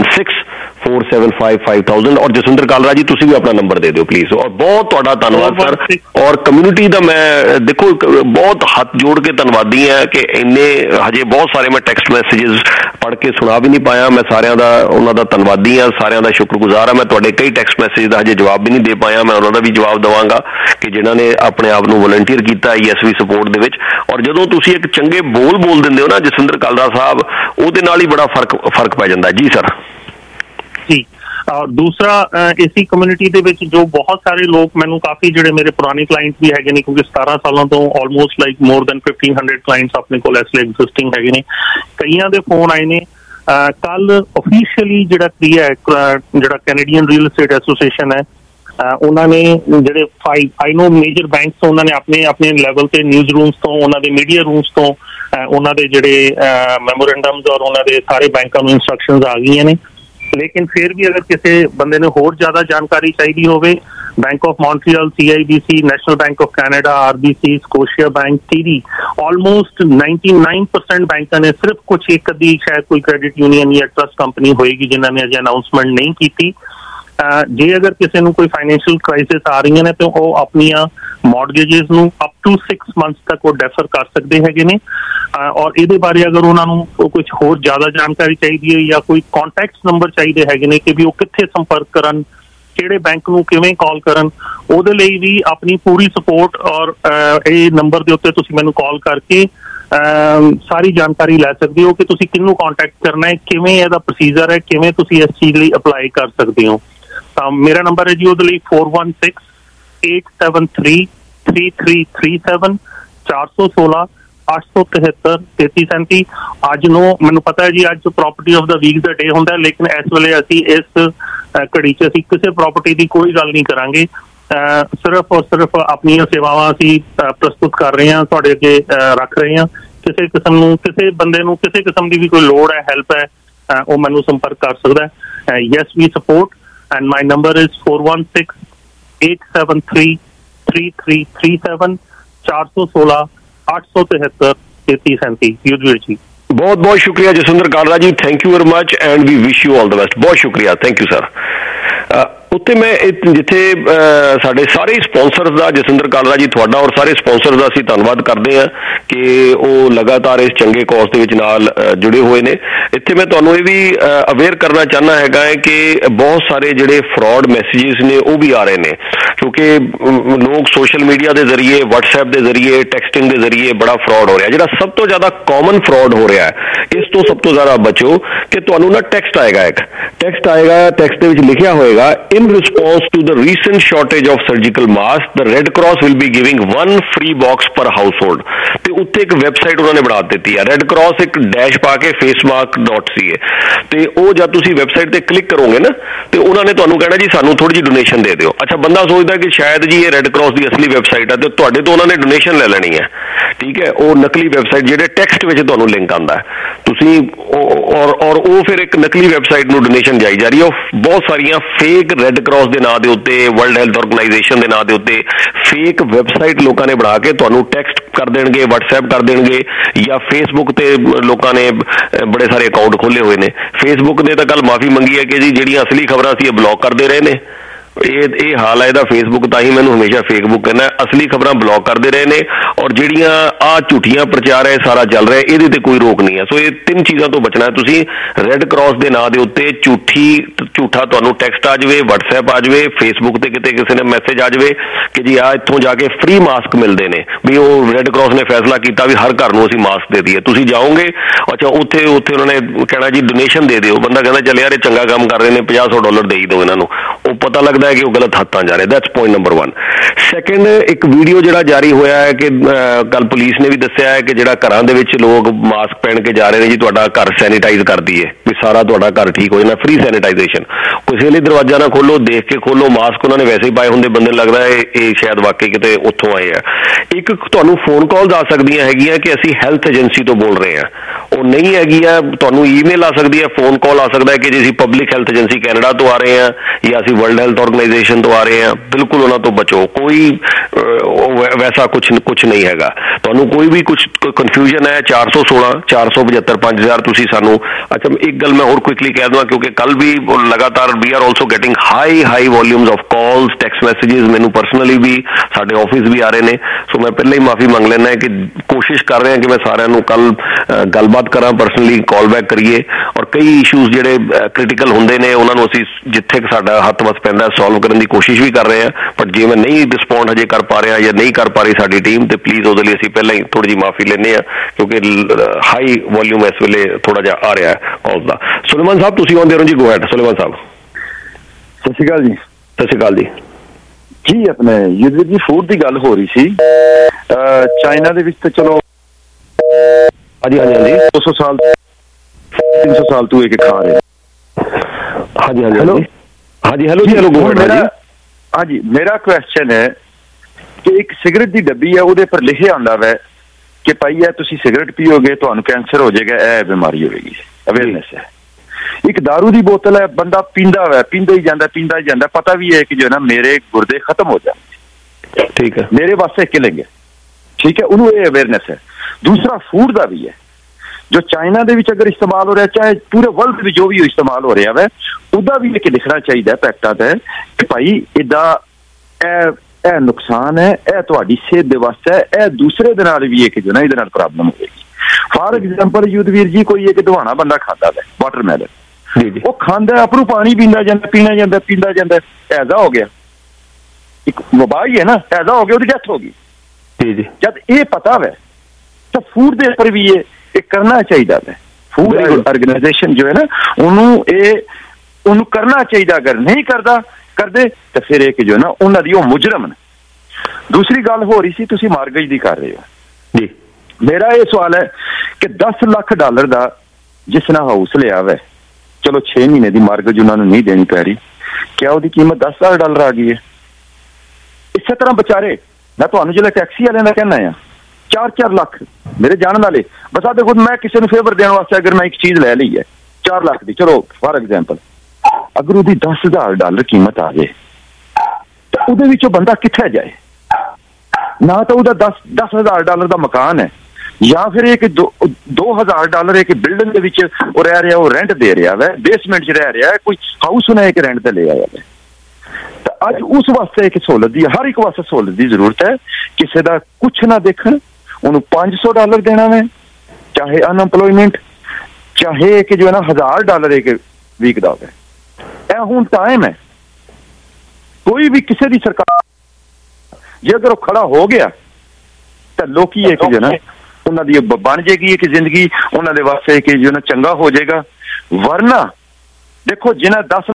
416-475-5000. ਔਰ ਜਸਵਿੰਦਰ ਕਾਲਰਾ ਜੀ, ਤੁਸੀਂ ਵੀ ਆਪਣਾ ਨੰਬਰ ਦੇ ਦਿਓ ਪਲੀਜ਼. ਔਰ ਬਹੁਤ ਤੁਹਾਡਾ ਧੰਨਵਾਦ ਸਰ. ਔਰ ਕਮਿਊਨਿਟੀ ਦਾ ਮੈਂ ਦੇਖੋ ਬਹੁਤ ਹੱਥ ਜੋੜ ਕੇ ਧੰਨਵਾਦੀ ਹਾਂ ਕਿ ਇੰਨੇ ਹਜੇ ਬਹੁਤ ਸਾਰੇ ਮੈਂ ਟੈਕਸਟ ਮੈਸੇजेस ਪੜ੍ਹ ਕੇ ਸੁਣਾ ਵੀ ਨਹੀਂ ਪਾਇਆ. ਮੈਂ ਸਾਰਿਆਂ ਦਾ ਉਹਨਾਂ ਦਾ ਧੰਨਵਾਦੀ ਹਾਂ, ਸਾਰਿਆਂ ਦਾ ਸ਼ੁਕਰਗੁਜ਼ਾਰ ਹਾਂ. ਮੈਂ ਤੁਹਾਡੇ ਕਈ ਟੈਕਸਟ ਮੈਸੇਜ ਦਾ ਹਜੇ ਜਵਾਬ ਵੀ ਨਹੀਂ ਦੇ ਪਾਇਆ. ਮੈਂ ਉਹਨਾਂ ਦਾ ਵੀ ਜਵਾਬ ਦੇਵਾਂਗਾ ਕਿ ਜਿਨ੍ਹਾਂ ਨੇ ਆਪਣੇ ਆਪ ਨੂੰ ਵਲੰਟੀਅਰ ਕੀਤਾ ਯੈਸ ਵੀ ਸਪੋਰਟ ਦੇ ਵਿੱਚ. ਔਰ ਜਦੋਂ ਤੁਸੀਂ ਇੱਕ ਚੰਗੇ ਬੋਲ ਦਿੰਦੇ ਹੋ ਨਾ ਜਸਵਿੰਦਰ ਕਾਲਰਾ ਸਾਹਿਬ, ਉਹਦੇ ਨਾਲ ਹੀ ਬੜਾ ਫਰਕ ਪੈ ਜਾਂਦਾ ਜੀ ਸਰ ਜੀ. ਦੂਸਰਾ, ਇਸੀ ਕਮਿਊਨਿਟੀ ਦੇ ਵਿੱਚ ਜੋ ਬਹੁਤ ਸਾਰੇ ਲੋਕ, ਮੈਨੂੰ ਕਾਫੀ ਜਿਹੜੇ ਮੇਰੇ ਪੁਰਾਣੇ ਕਲਾਇੰਟ ਵੀ ਹੈਗੇ ਨੇ, ਕਿਉਂਕਿ 17 ਸਾਲਾਂ ਤੋਂ almost like more than 1500 clients ਆਪਣੇ ਕੋਲ ਇਸ ਲਈ ਐਗਜ਼ਿਸਟਿੰਗ ਹੈਗੇ ਨੇ. ਕਈਆਂ ਦੇ ਫੋਨ ਆਏ ਨੇ. ਕੱਲ ਓਫੀਸ਼ੀਅਲੀ ਜਿਹੜਾ ਕੈਨੇਡੀਅਨ ਰੀਅਲ ਐਸਟੇਟ ਐਸੋਸੀਏਸ਼ਨ ਹੈ, ਉਹਨਾਂ ਨੇ ਜਿਹੜੇ ਆਈ ਨੋ ਮੇਜਰ ਬੈਂਕਸ, ਉਹਨਾਂ ਨੇ ਆਪਣੇ ਲੈਵਲ ਤੇ ਨਿਊਜ਼ ਰੂਮਸ ਤੋਂ, ਉਹਨਾਂ ਦੇ ਮੀਡੀਆ ਰੂਮਸ ਤੋਂ ਉਹਨਾਂ ਦੇ ਜਿਹੜੇ ਮੈਮੋਰੈਂਡਮਸ ਔਰ ਉਹਨਾਂ ਦੇ ਸਾਰੇ ਬੈਂਕਾਂ ਨੂੰ ਇੰਸਟਰਕਸ਼ਨਸ ਆ ਗਈਆਂ ਨੇ. ਲੇਕਿਨ ਫਿਰ ਵੀ ਅਗਰ ਕਿਸੇ ਬੰਦੇ ਨੂੰ ਹੋਰ ਜ਼ਿਆਦਾ ਜਾਣਕਾਰੀ ਚਾਹੀਦੀ ਹੋਵੇ Bank of Montreal, CIBC, National Bank of Canada, RBC, Scotia Bank, TD, almost 99% बैंकों ने सिर्फ कुछ एक अद्धी शायद कोई क्रेडिट यूनियन या ट्रस्ट कंपनी होएगी जिन्होंने अजे अनाउंसमेंट नहीं की थी। जे अगर किसी को कोई फाइनेंशियल क्राइसिस आ रही है तो वो अपनी मॉर्गेजेस ਨੂੰ अप टू 6 months तक वो डेफर कर सकते हैं ने। और ਇਹਦੇ ਬਾਰੇ ਅਗਰ ਉਹਨਾਂ ਨੂੰ ਕੁਝ ਹੋਰ ਜ਼ਿਆਦਾ ਜਾਣਕਾਰੀ ਚਾਹੀਦੀ ਹੈ ਜਾਂ ਕੋਈ ਕੰਟੈਕਟ ਨੰਬਰ ਚਾਹੀਦੇ ਹੈਗੇ ਨੇ ਕਿ ਵੀ ਉਹ ਕਿੱਥੇ ਸੰਪਰਕ ਕਰਨ, ਕਿਹੜੇ ਬੈਂਕ ਨੂੰ ਕਿਵੇਂ ਕਾਲ ਕਰਨ, ਉਹਦੇ ਲਈ ਵੀ ਆਪਣੀ ਪੂਰੀ ਸਪੋਰਟ ਔਰ ਇਹ ਨੰਬਰ ਦੇ ਉੱਤੇ ਤੁਸੀਂ ਮੈਨੂੰ ਕਾਲ ਕਰਕੇ ਸਾਰੀ ਜਾਣਕਾਰੀ ਲੈ ਸਕਦੇ ਹੋ ਕਿ ਤੁਸੀਂ ਕਿਹਨੂੰ ਕੰਟੈਕਟ ਕਰਨਾ ਹੈ, ਕਿਵੇਂ ਇਹਦਾ ਪ੍ਰੋਸੀਜਰ ਹੈ, ਕਿਵੇਂ ਤੁਸੀਂ ਇਸ ਚੀਜ਼ ਲਈ ਅਪਲਾਈ ਕਰ ਸਕਦੇ ਹੋ। ਤਾਂ ਮੇਰਾ ਨੰਬਰ ਹੈ ਜੀ ਉਹਦੇ ਲਈ 4168733337 416 873 3337। ਅੱਜ ਨੂੰ ਮੈਨੂੰ ਪਤਾ ਹੈ ਜੀ ਅੱਜ ਪ੍ਰੋਪਰਟੀ ਆਫ ਦਾ ਵੀਕ ਦਾ ਡੇ ਹੁੰਦਾ, ਲੇਕਿਨ ਇਸ ਵੇਲੇ ਅਸੀਂ ਇਸ ਘੜੀ 'ਚ ਅਸੀਂ ਕਿਸੇ ਪ੍ਰੋਪਰਟੀ ਦੀ ਕੋਈ ਗੱਲ ਨਹੀਂ ਕਰਾਂਗੇ। ਸਿਰਫ ਔਰ ਸਿਰਫ ਆਪਣੀਆਂ ਸੇਵਾਵਾਂ ਅਸੀਂ ਪ੍ਰਸਤੁਤ ਕਰ ਰਹੇ ਹਾਂ, ਤੁਹਾਡੇ ਅੱਗੇ ਰੱਖ ਰਹੇ ਹਾਂ। ਕਿਸੇ ਕਿਸਮ ਨੂੰ ਕਿਸੇ ਬੰਦੇ ਨੂੰ ਕਿਸੇ ਕਿਸਮ ਦੀ ਵੀ ਕੋਈ ਲੋੜ ਹੈ, ਹੈਲਪ ਹੈ, ਉਹ ਮੈਨੂੰ ਸੰਪਰਕ ਕਰ ਸਕਦਾ ਹੈ। Yes we support and my number is 4168733337 416 873 3337। Yudhvir ji बहुत बहुत शुक्रिया Jaswinder Kalra ji, thank you very much and we wish you all the best. बहुत शुक्रिया, थैंक यू सर। उत्ते मैं जिथे साढ़े सारे स्पॉन्सर्स का जसविंदर कालरा जी तुहाडा और सारे स्पॉन्सर्स का असीं धन्नवाद करते हैं कि वो लगातार इस चंगे कॉज दे विच नाल जुड़े हुए ने। इत्थे मैं तुहानूं ये भी अवेयर करना चाहना है कि बहुत सारे जिहड़े फ्रॉड मैसेजेस ने वो भी आ रहे हैं, क्योंकि लोग सोशल मीडिया के जरिए व्हाट्सएप के जरिए टैक्सटिंग के जरिए बड़ा फ्रॉड हो रहा है। जिहड़ा सब तो ज़्यादा कॉमन फ्रॉड हो रहा है इस तो सब तो ज़्यादा बचो कि तुहानूं ना टैक्सट आएगा, एक टैक्सट आएगा, टैक्सट दे विच लिखिया होएगा इन response to the recent shortage of surgical masks, the Red Cross will be giving 1 free box per household। ते उत्ते एक वेबसाइट उन्होंने बना दी है, रेड क्रॉस एक डैश पा के facemark.ca। ते वो जब तुसी वेबसाइट ते क्लिक करोगे ना तो उन्होंने तुहानूं कहना जी सानूं थोड़ी जी डोनेशन दे दिओ। अच्छा, बंदा सोचदा कि शायद जी ये रेड क्रॉस की असली वेबसाइट है तो तुहाडे तो उन्होंने डोनेशन ले लेनी है, ठीक है। वो नकली वेबसाइट जिहड़े टैक्सट विच तुहानूं लिंक आंदा है तुसी और वो फिर एक नकली वेबसाइट नूं डोनेशन जाई जा रही है। बहुत सारियां फेक रेड क्रॉस के नाम के उत्ते, वर्ल्ड हेल्थ ऑर्गेनाइजेशन के नाम के उत्ते फेक वेबसाइट लोगों ने बना के तुहानूं टैक्सट कर देंगे, व्हाट्सएप कर देंगे, या फेसबुक ते लोगों ने बड़े सारे अकाउंट खोले हुए ने। फेसबुक ने तो कल माफ़ी मंगी है कि जी जिहड़ियां असली खबरां सी ब्लॉक करते रहे ने। ये हाल है फेसबुक, तां ही मैनूं हमेशा फेसबुक कहना, असली खबरां ब्लॉक करते रहे ने और जिहड़ियां आ झूठियां प्रचार है सारा चल रहा है, ये ते कोई रोक नहीं है। सो ये 3 चीज़ों तो बचना है। तुसीं रेड क्रॉस के नाम के उत्ते झूठा तुहानूं टैक्सट आ जाए, व्हाट्सएप आ जाए, फेसबुक ते किते किसी ने मैसेज आ जाए कि जी आ इत्थों जाके फ्री मास्क मिलते हैं, भी वो रेड क्रॉस ने फैसला किया भी हर घर नूं असीं मास्क दे दईए। तुसीं जाओगे, अच्छा उत्थे उन्होंने कहना जी डोनेशन दे दिओ, बंदा कहना चल यार ये चंगा काम कर रहे हैं, $50-100 दे ही दो इन्हों, वो पता लगता है कि वो गलत हाथों जा रहे। That's point number 1। सैकेंड, एक वीडियो जिहड़ा जारी होया है कि कल पुलिस ने भी दस्सिया है कि जिहड़ा घरां दे विच लोग मास्क पहन के जा रहे हैं जी तुहाडा घर सैनिटाइज कर दीए, भी सारा तुहाडा घर ठीक हो जाना, फ्री सैनिटाइजेशन। किसी लिए दरवाजा ना खोलो, देख के खोलो, मास्क उन्होंने वैसे ही पाए होंगे, बंदे लगता है ये शायद वाकई किते उत्थों आए हैं। एक तुहानूं फोन कॉल्स आ सकदियां हैगियां कि असीं हैल्थ एजेंसी तो बोल रहे हैं, वो नहीं हैगी है। तुहानूं ईमेल आ सकदी है, फोन कॉल आ सकता है कि जी असीं पब्लिक हैल्थ एजेंसी कैनेडा तो आ रहे हैं या असीं वर्ल्ड हेल्थ ऑर्गेनाइजेशन तो आ रहे हैं। बिल्कुल उन्होंने तो बचो, कोई वैसा कुछ नहीं हैगा। तुहानूं कोई भी कुछ कन्फ्यूजन है 416 475 5000 तुसीं सानूं। अच्छा, एक गल मैं और क्विकली कह दूँ क्योंकि कल भी लगातार we are also getting high volumes of calls, text messages, मैनूं पर्सनली भी साडे ऑफिस भी आ रहे हैं। सो मैं पहले ही माफ़ी मंग लेना है कि कोशिश कर रहे हैं कि मैं सारिਆਂ ਨੂੰ कल गलबात करा, पर्सनली कॉल बैक करिए और कई इशूज़ ਜਿਹੜੇ क्रिटिकल ਹੁੰਦੇ ਨੇ ਉਹਨਾਂ ਨੂੰ ਅਸੀਂ ਜਿੱਥੇ ਸਾਡਾ ਹੱਥ ਵਸ ਪੈਂਦਾ सॉल्व करने की कोशिश भी कर रहे हैं। पर जे मैं नहीं रिस्पॉन्ड हजे कर पा रहा या नहीं कर पा रही साडी टीम, तो प्लीज़ ਉਹਦੇ ਲਈ ਅਸੀਂ ਪਹਿਲਾਂ ਹੀ थोड़ी जी माफ़ी लेने क्योंकि हाई वॉल्यूम इस वेले थोड़ा जिहा आ रहा है कॉल का। सुलेमान साहब तुसीं आउंदे हो जी, गो हैड सुलेमान साहब। सत श्री अकाल जी। सत श्री अकाल जी। जी अपने युद्धवीर जी फूड की गल हो रही सी, चाइना दे विच ते चलो हाँ जी 200 साल 300 साल तू एक खा रहे। हाँ जी हेलो जी हेलो गो हैड। हाँ जी, मेरा क्वेश्चन है कि एक सिगरेट की डब्बी है वो पर लिखे आंदा वै कि भाई है तुसी सिगरेट पीओगे तो कैंसर हो जाएगा, यह बीमारी होगी, अवेयरनेस है। ਇੱਕ दारू ਦੀ ਬੋਤਲ ਹੈ, ਬੰਦਾ ਪੀਂਦਾ ਹੀ ਜਾਂਦਾ, ਪਤਾ ਵੀ ਹੈ ਕਿ ਜੋ ਨਾ ਮੇਰੇ ਗੁਰਦੇ ਖਤਮ ਹੋ ਜਾਣਗੇ, ਠੀਕ ਹੈ, ਮੇਰੇ ਵਾਸਤੇ ਕਿਲਿੰਗ ਹੈ, ਠੀਕ ਹੈ, ਉਹਨੂੰ ਇਹ ਅਵੇਅਰਨੈਸ ਹੈ। ਦੂਸਰਾ ਫੂਡ ਦਾ ਵੀ ਹੈ, ਜੋ ਚਾਈਨਾ ਦੇ ਵਿੱਚ ਅਗਰ ਇਸਤੇਮਾਲ ਹੋ ਰਿਹਾ, ਚਾਹੇ ਪੂਰੇ ਵਰਲਡ ਵਿੱਚ ਜੋ ਵੀ ਇਸਤੇਮਾਲ ਹੋ ਰਿਹਾ ਵੈ, ਉਹਦਾ ਵੀ ਇੱਕ ਲਿਖਣਾ ਚਾਹੀਦਾ ਪੈਕਟਾਂ ਤੇ ਕਿ ਭਾਈ ਇਹਦਾ ਇਹ ਨੁਕਸਾਨ ਹੈ, ਇਹ ਤੁਹਾਡੀ ਸਿਹਤ ਦੇ ਵਾਸਤੇ ਹੈ, ਇਹ ਦੂਸਰੇ ਦੇ ਨਾਲ ਵੀ ਇੱਕ ਜੋ ਨਾ ਇਹਦੇ ਨਾਲ ਪ੍ਰੋਬਲਮ ਹੋਵੇਗੀ। ਫਾਰ ਐਗਜ਼ਾਮਪਲ ਯੁੱਧਵੀਰ ਜੀ, ਕੋਈ ਇੱਕ ਦਵਾਣਾ ਬੰਦਾ ਖਾਂਦਾ ਹੈ ਵਾਟਰਮੈਲਨ, ਉਹ ਖਾਂਦਾ ਆਪਣੂ ਪਾਣੀ ਪੀਂਦਾ ਜਾਂਦਾ, ਐਜ਼ਾ ਹੋ ਗਿਆ, ਇੱਕ ਵਬਾ ਹੀ ਹੈ ਨਾ, ਐਜ਼ਾ ਹੋ ਗਿਆ, ਉਹਦੀ ਡੈਥ ਹੋ ਗਈ। ਜਦ ਇਹ ਪਤਾ ਵੈ ਤਾਂ ਫੂਡ ਦੇ ਉੱਪਰ ਵੀ ਇਹ ਕਰਨਾ ਚਾਹੀਦਾ ਹੈ। ਫੂਡ ਆਰਗੇਨਾਈਜੇਸ਼ਨ ਜੋ ਹੈ ਨਾ, ਉਹਨੂੰ ਕਰਨਾ ਚਾਹੀਦਾ। ਅਗਰ ਨਹੀਂ ਕਰਦੇ ਤਾਂ ਫਿਰ ਇੱਕ ਜੋ ਨਾ ਉਹਨਾਂ ਦੀ ਉਹ ਮੁਜਰਮ ਨੇ। ਦੂਸਰੀ ਗੱਲ ਹੋ ਰਹੀ ਸੀ, ਤੁਸੀਂ ਮਾਰਗੇਜ ਦੀ ਕਰ ਰਹੇ ਹੋ ਜੀ। ਮੇਰਾ ਇਹ ਸਵਾਲ ਹੈ ਕਿ $10 ਲੱਖ ਦਾ ਜਿਸ ਨੇ ਹਾਊਸ ਲਿਆ ਵੈ, ਚਲੋ 6 ਮਹੀਨੇ ਦੀ ਮਾਰਗੇਜ ਉਹਨਾਂ ਨੂੰ ਨਹੀਂ ਦੇਣੀ ਪੈ ਰਹੀ, ਕਿਆ ਉਹਦੀ ਕੀਮਤ $10,000 ਆ ਗਈ ਹੈ? ਇਸੇ ਤਰ੍ਹਾਂ ਵਿਚਾਰੇ, ਮੈਂ ਤੁਹਾਨੂੰ ਜਿਹੜਾ ਟੈਕਸੀ ਵਾਲਿਆਂ ਦਾ ਕਹਿਣਾ ਆ, 4-4 ਲੱਖ ਮੇਰੇ ਜਾਣਨ ਵਾਲੇ, ਬਸ ਆ ਦੇਖੋ, ਮੈਂ ਕਿਸੇ ਨੂੰ ਫੇਵਰ ਦੇਣ ਵਾਸਤੇ ਅਗਰ ਮੈਂ ਇੱਕ ਚੀਜ਼ ਲੈ ਲਈ ਹੈ 4 ਲੱਖ ਦੀ, ਚਲੋ ਫਾਰ ਐਗਜ਼ਾਮਪਲ, ਅਗਰ ਉਹਦੀ $10,000 ਕੀਮਤ ਆ ਜਾਏ ਤਾਂ ਉਹਦੇ ਵਿੱਚੋਂ ਬੰਦਾ ਕਿੱਥੇ ਜਾਏ? ਨਾ ਤਾਂ ਉਹਦਾ $10,000 ਦਾ ਮਕਾਨ ਹੈ, ਜਾਂ ਫਿਰ ਇੱਕ $2,000 ਇੱਕ ਬਿਲਡਿੰਗ ਦੇ ਵਿੱਚ ਉਹ ਰਹਿ ਰਿਹਾ, ਉਹ ਰੈਂਟ ਦੇ ਰਿਹਾ ਵੈ, ਬੇਸਮੈਂਟ 'ਚ ਰਹਿ ਰਿਹਾ, ਕੋਈ ਹਾਊਸ ਉਹਨੇ ਇੱਕ ਰੈਂਟ ਤੇ ਲੈ ਆਇਆ ਵੈ। ਤਾਂ ਅੱਜ ਉਸ ਵਾਸਤੇ ਇੱਕ ਸਹੂਲਤ ਦੀ, ਹਰ ਇੱਕ ਵਾਸਤੇ ਸਹੂਲਤ ਦੀ ਜ਼ਰੂਰਤ ਹੈ। ਕਿਸੇ ਦਾ ਕੁਛ ਨਾ ਦੇਖਣ, ਉਹਨੂੰ $500 ਦੇਣਾ ਵੈ, ਚਾਹੇ ਅਨਐਮਪਲੋਇਮੈਂਟ, ਚਾਹੇ ਕਿ ਜੋ ਹੈ ਨਾ $1,000 ਇੱਕ ਵੀਕ ਦਾ ਹੋਵੇ। ਇਹ ਹੁਣ ਟਾਈਮ ਹੈ, ਕੋਈ ਵੀ ਕਿਸੇ ਦੀ ਸਰਕਾਰ ਜੇ ਅਗਰ ਉਹ ਖੜਾ ਹੋ ਗਿਆ ਤਾਂ ਲੋਕੀ ਇੱਕ ਜੋ ਨਾ ਉਹਨਾਂ ਦੀ ਬਣ ਜਾਏਗੀ ਇੱਕ ਜ਼ਿੰਦਗੀ, ਉਹਨਾਂ ਦੇ ਵਾਸਤੇ ਕਿ ਜੋ ਨਾ ਚੰਗਾ ਹੋ ਜਾਏਗਾ। ਵਰਨਾ ਦੇਖੋ, ਜਿਹਨਾਂ 10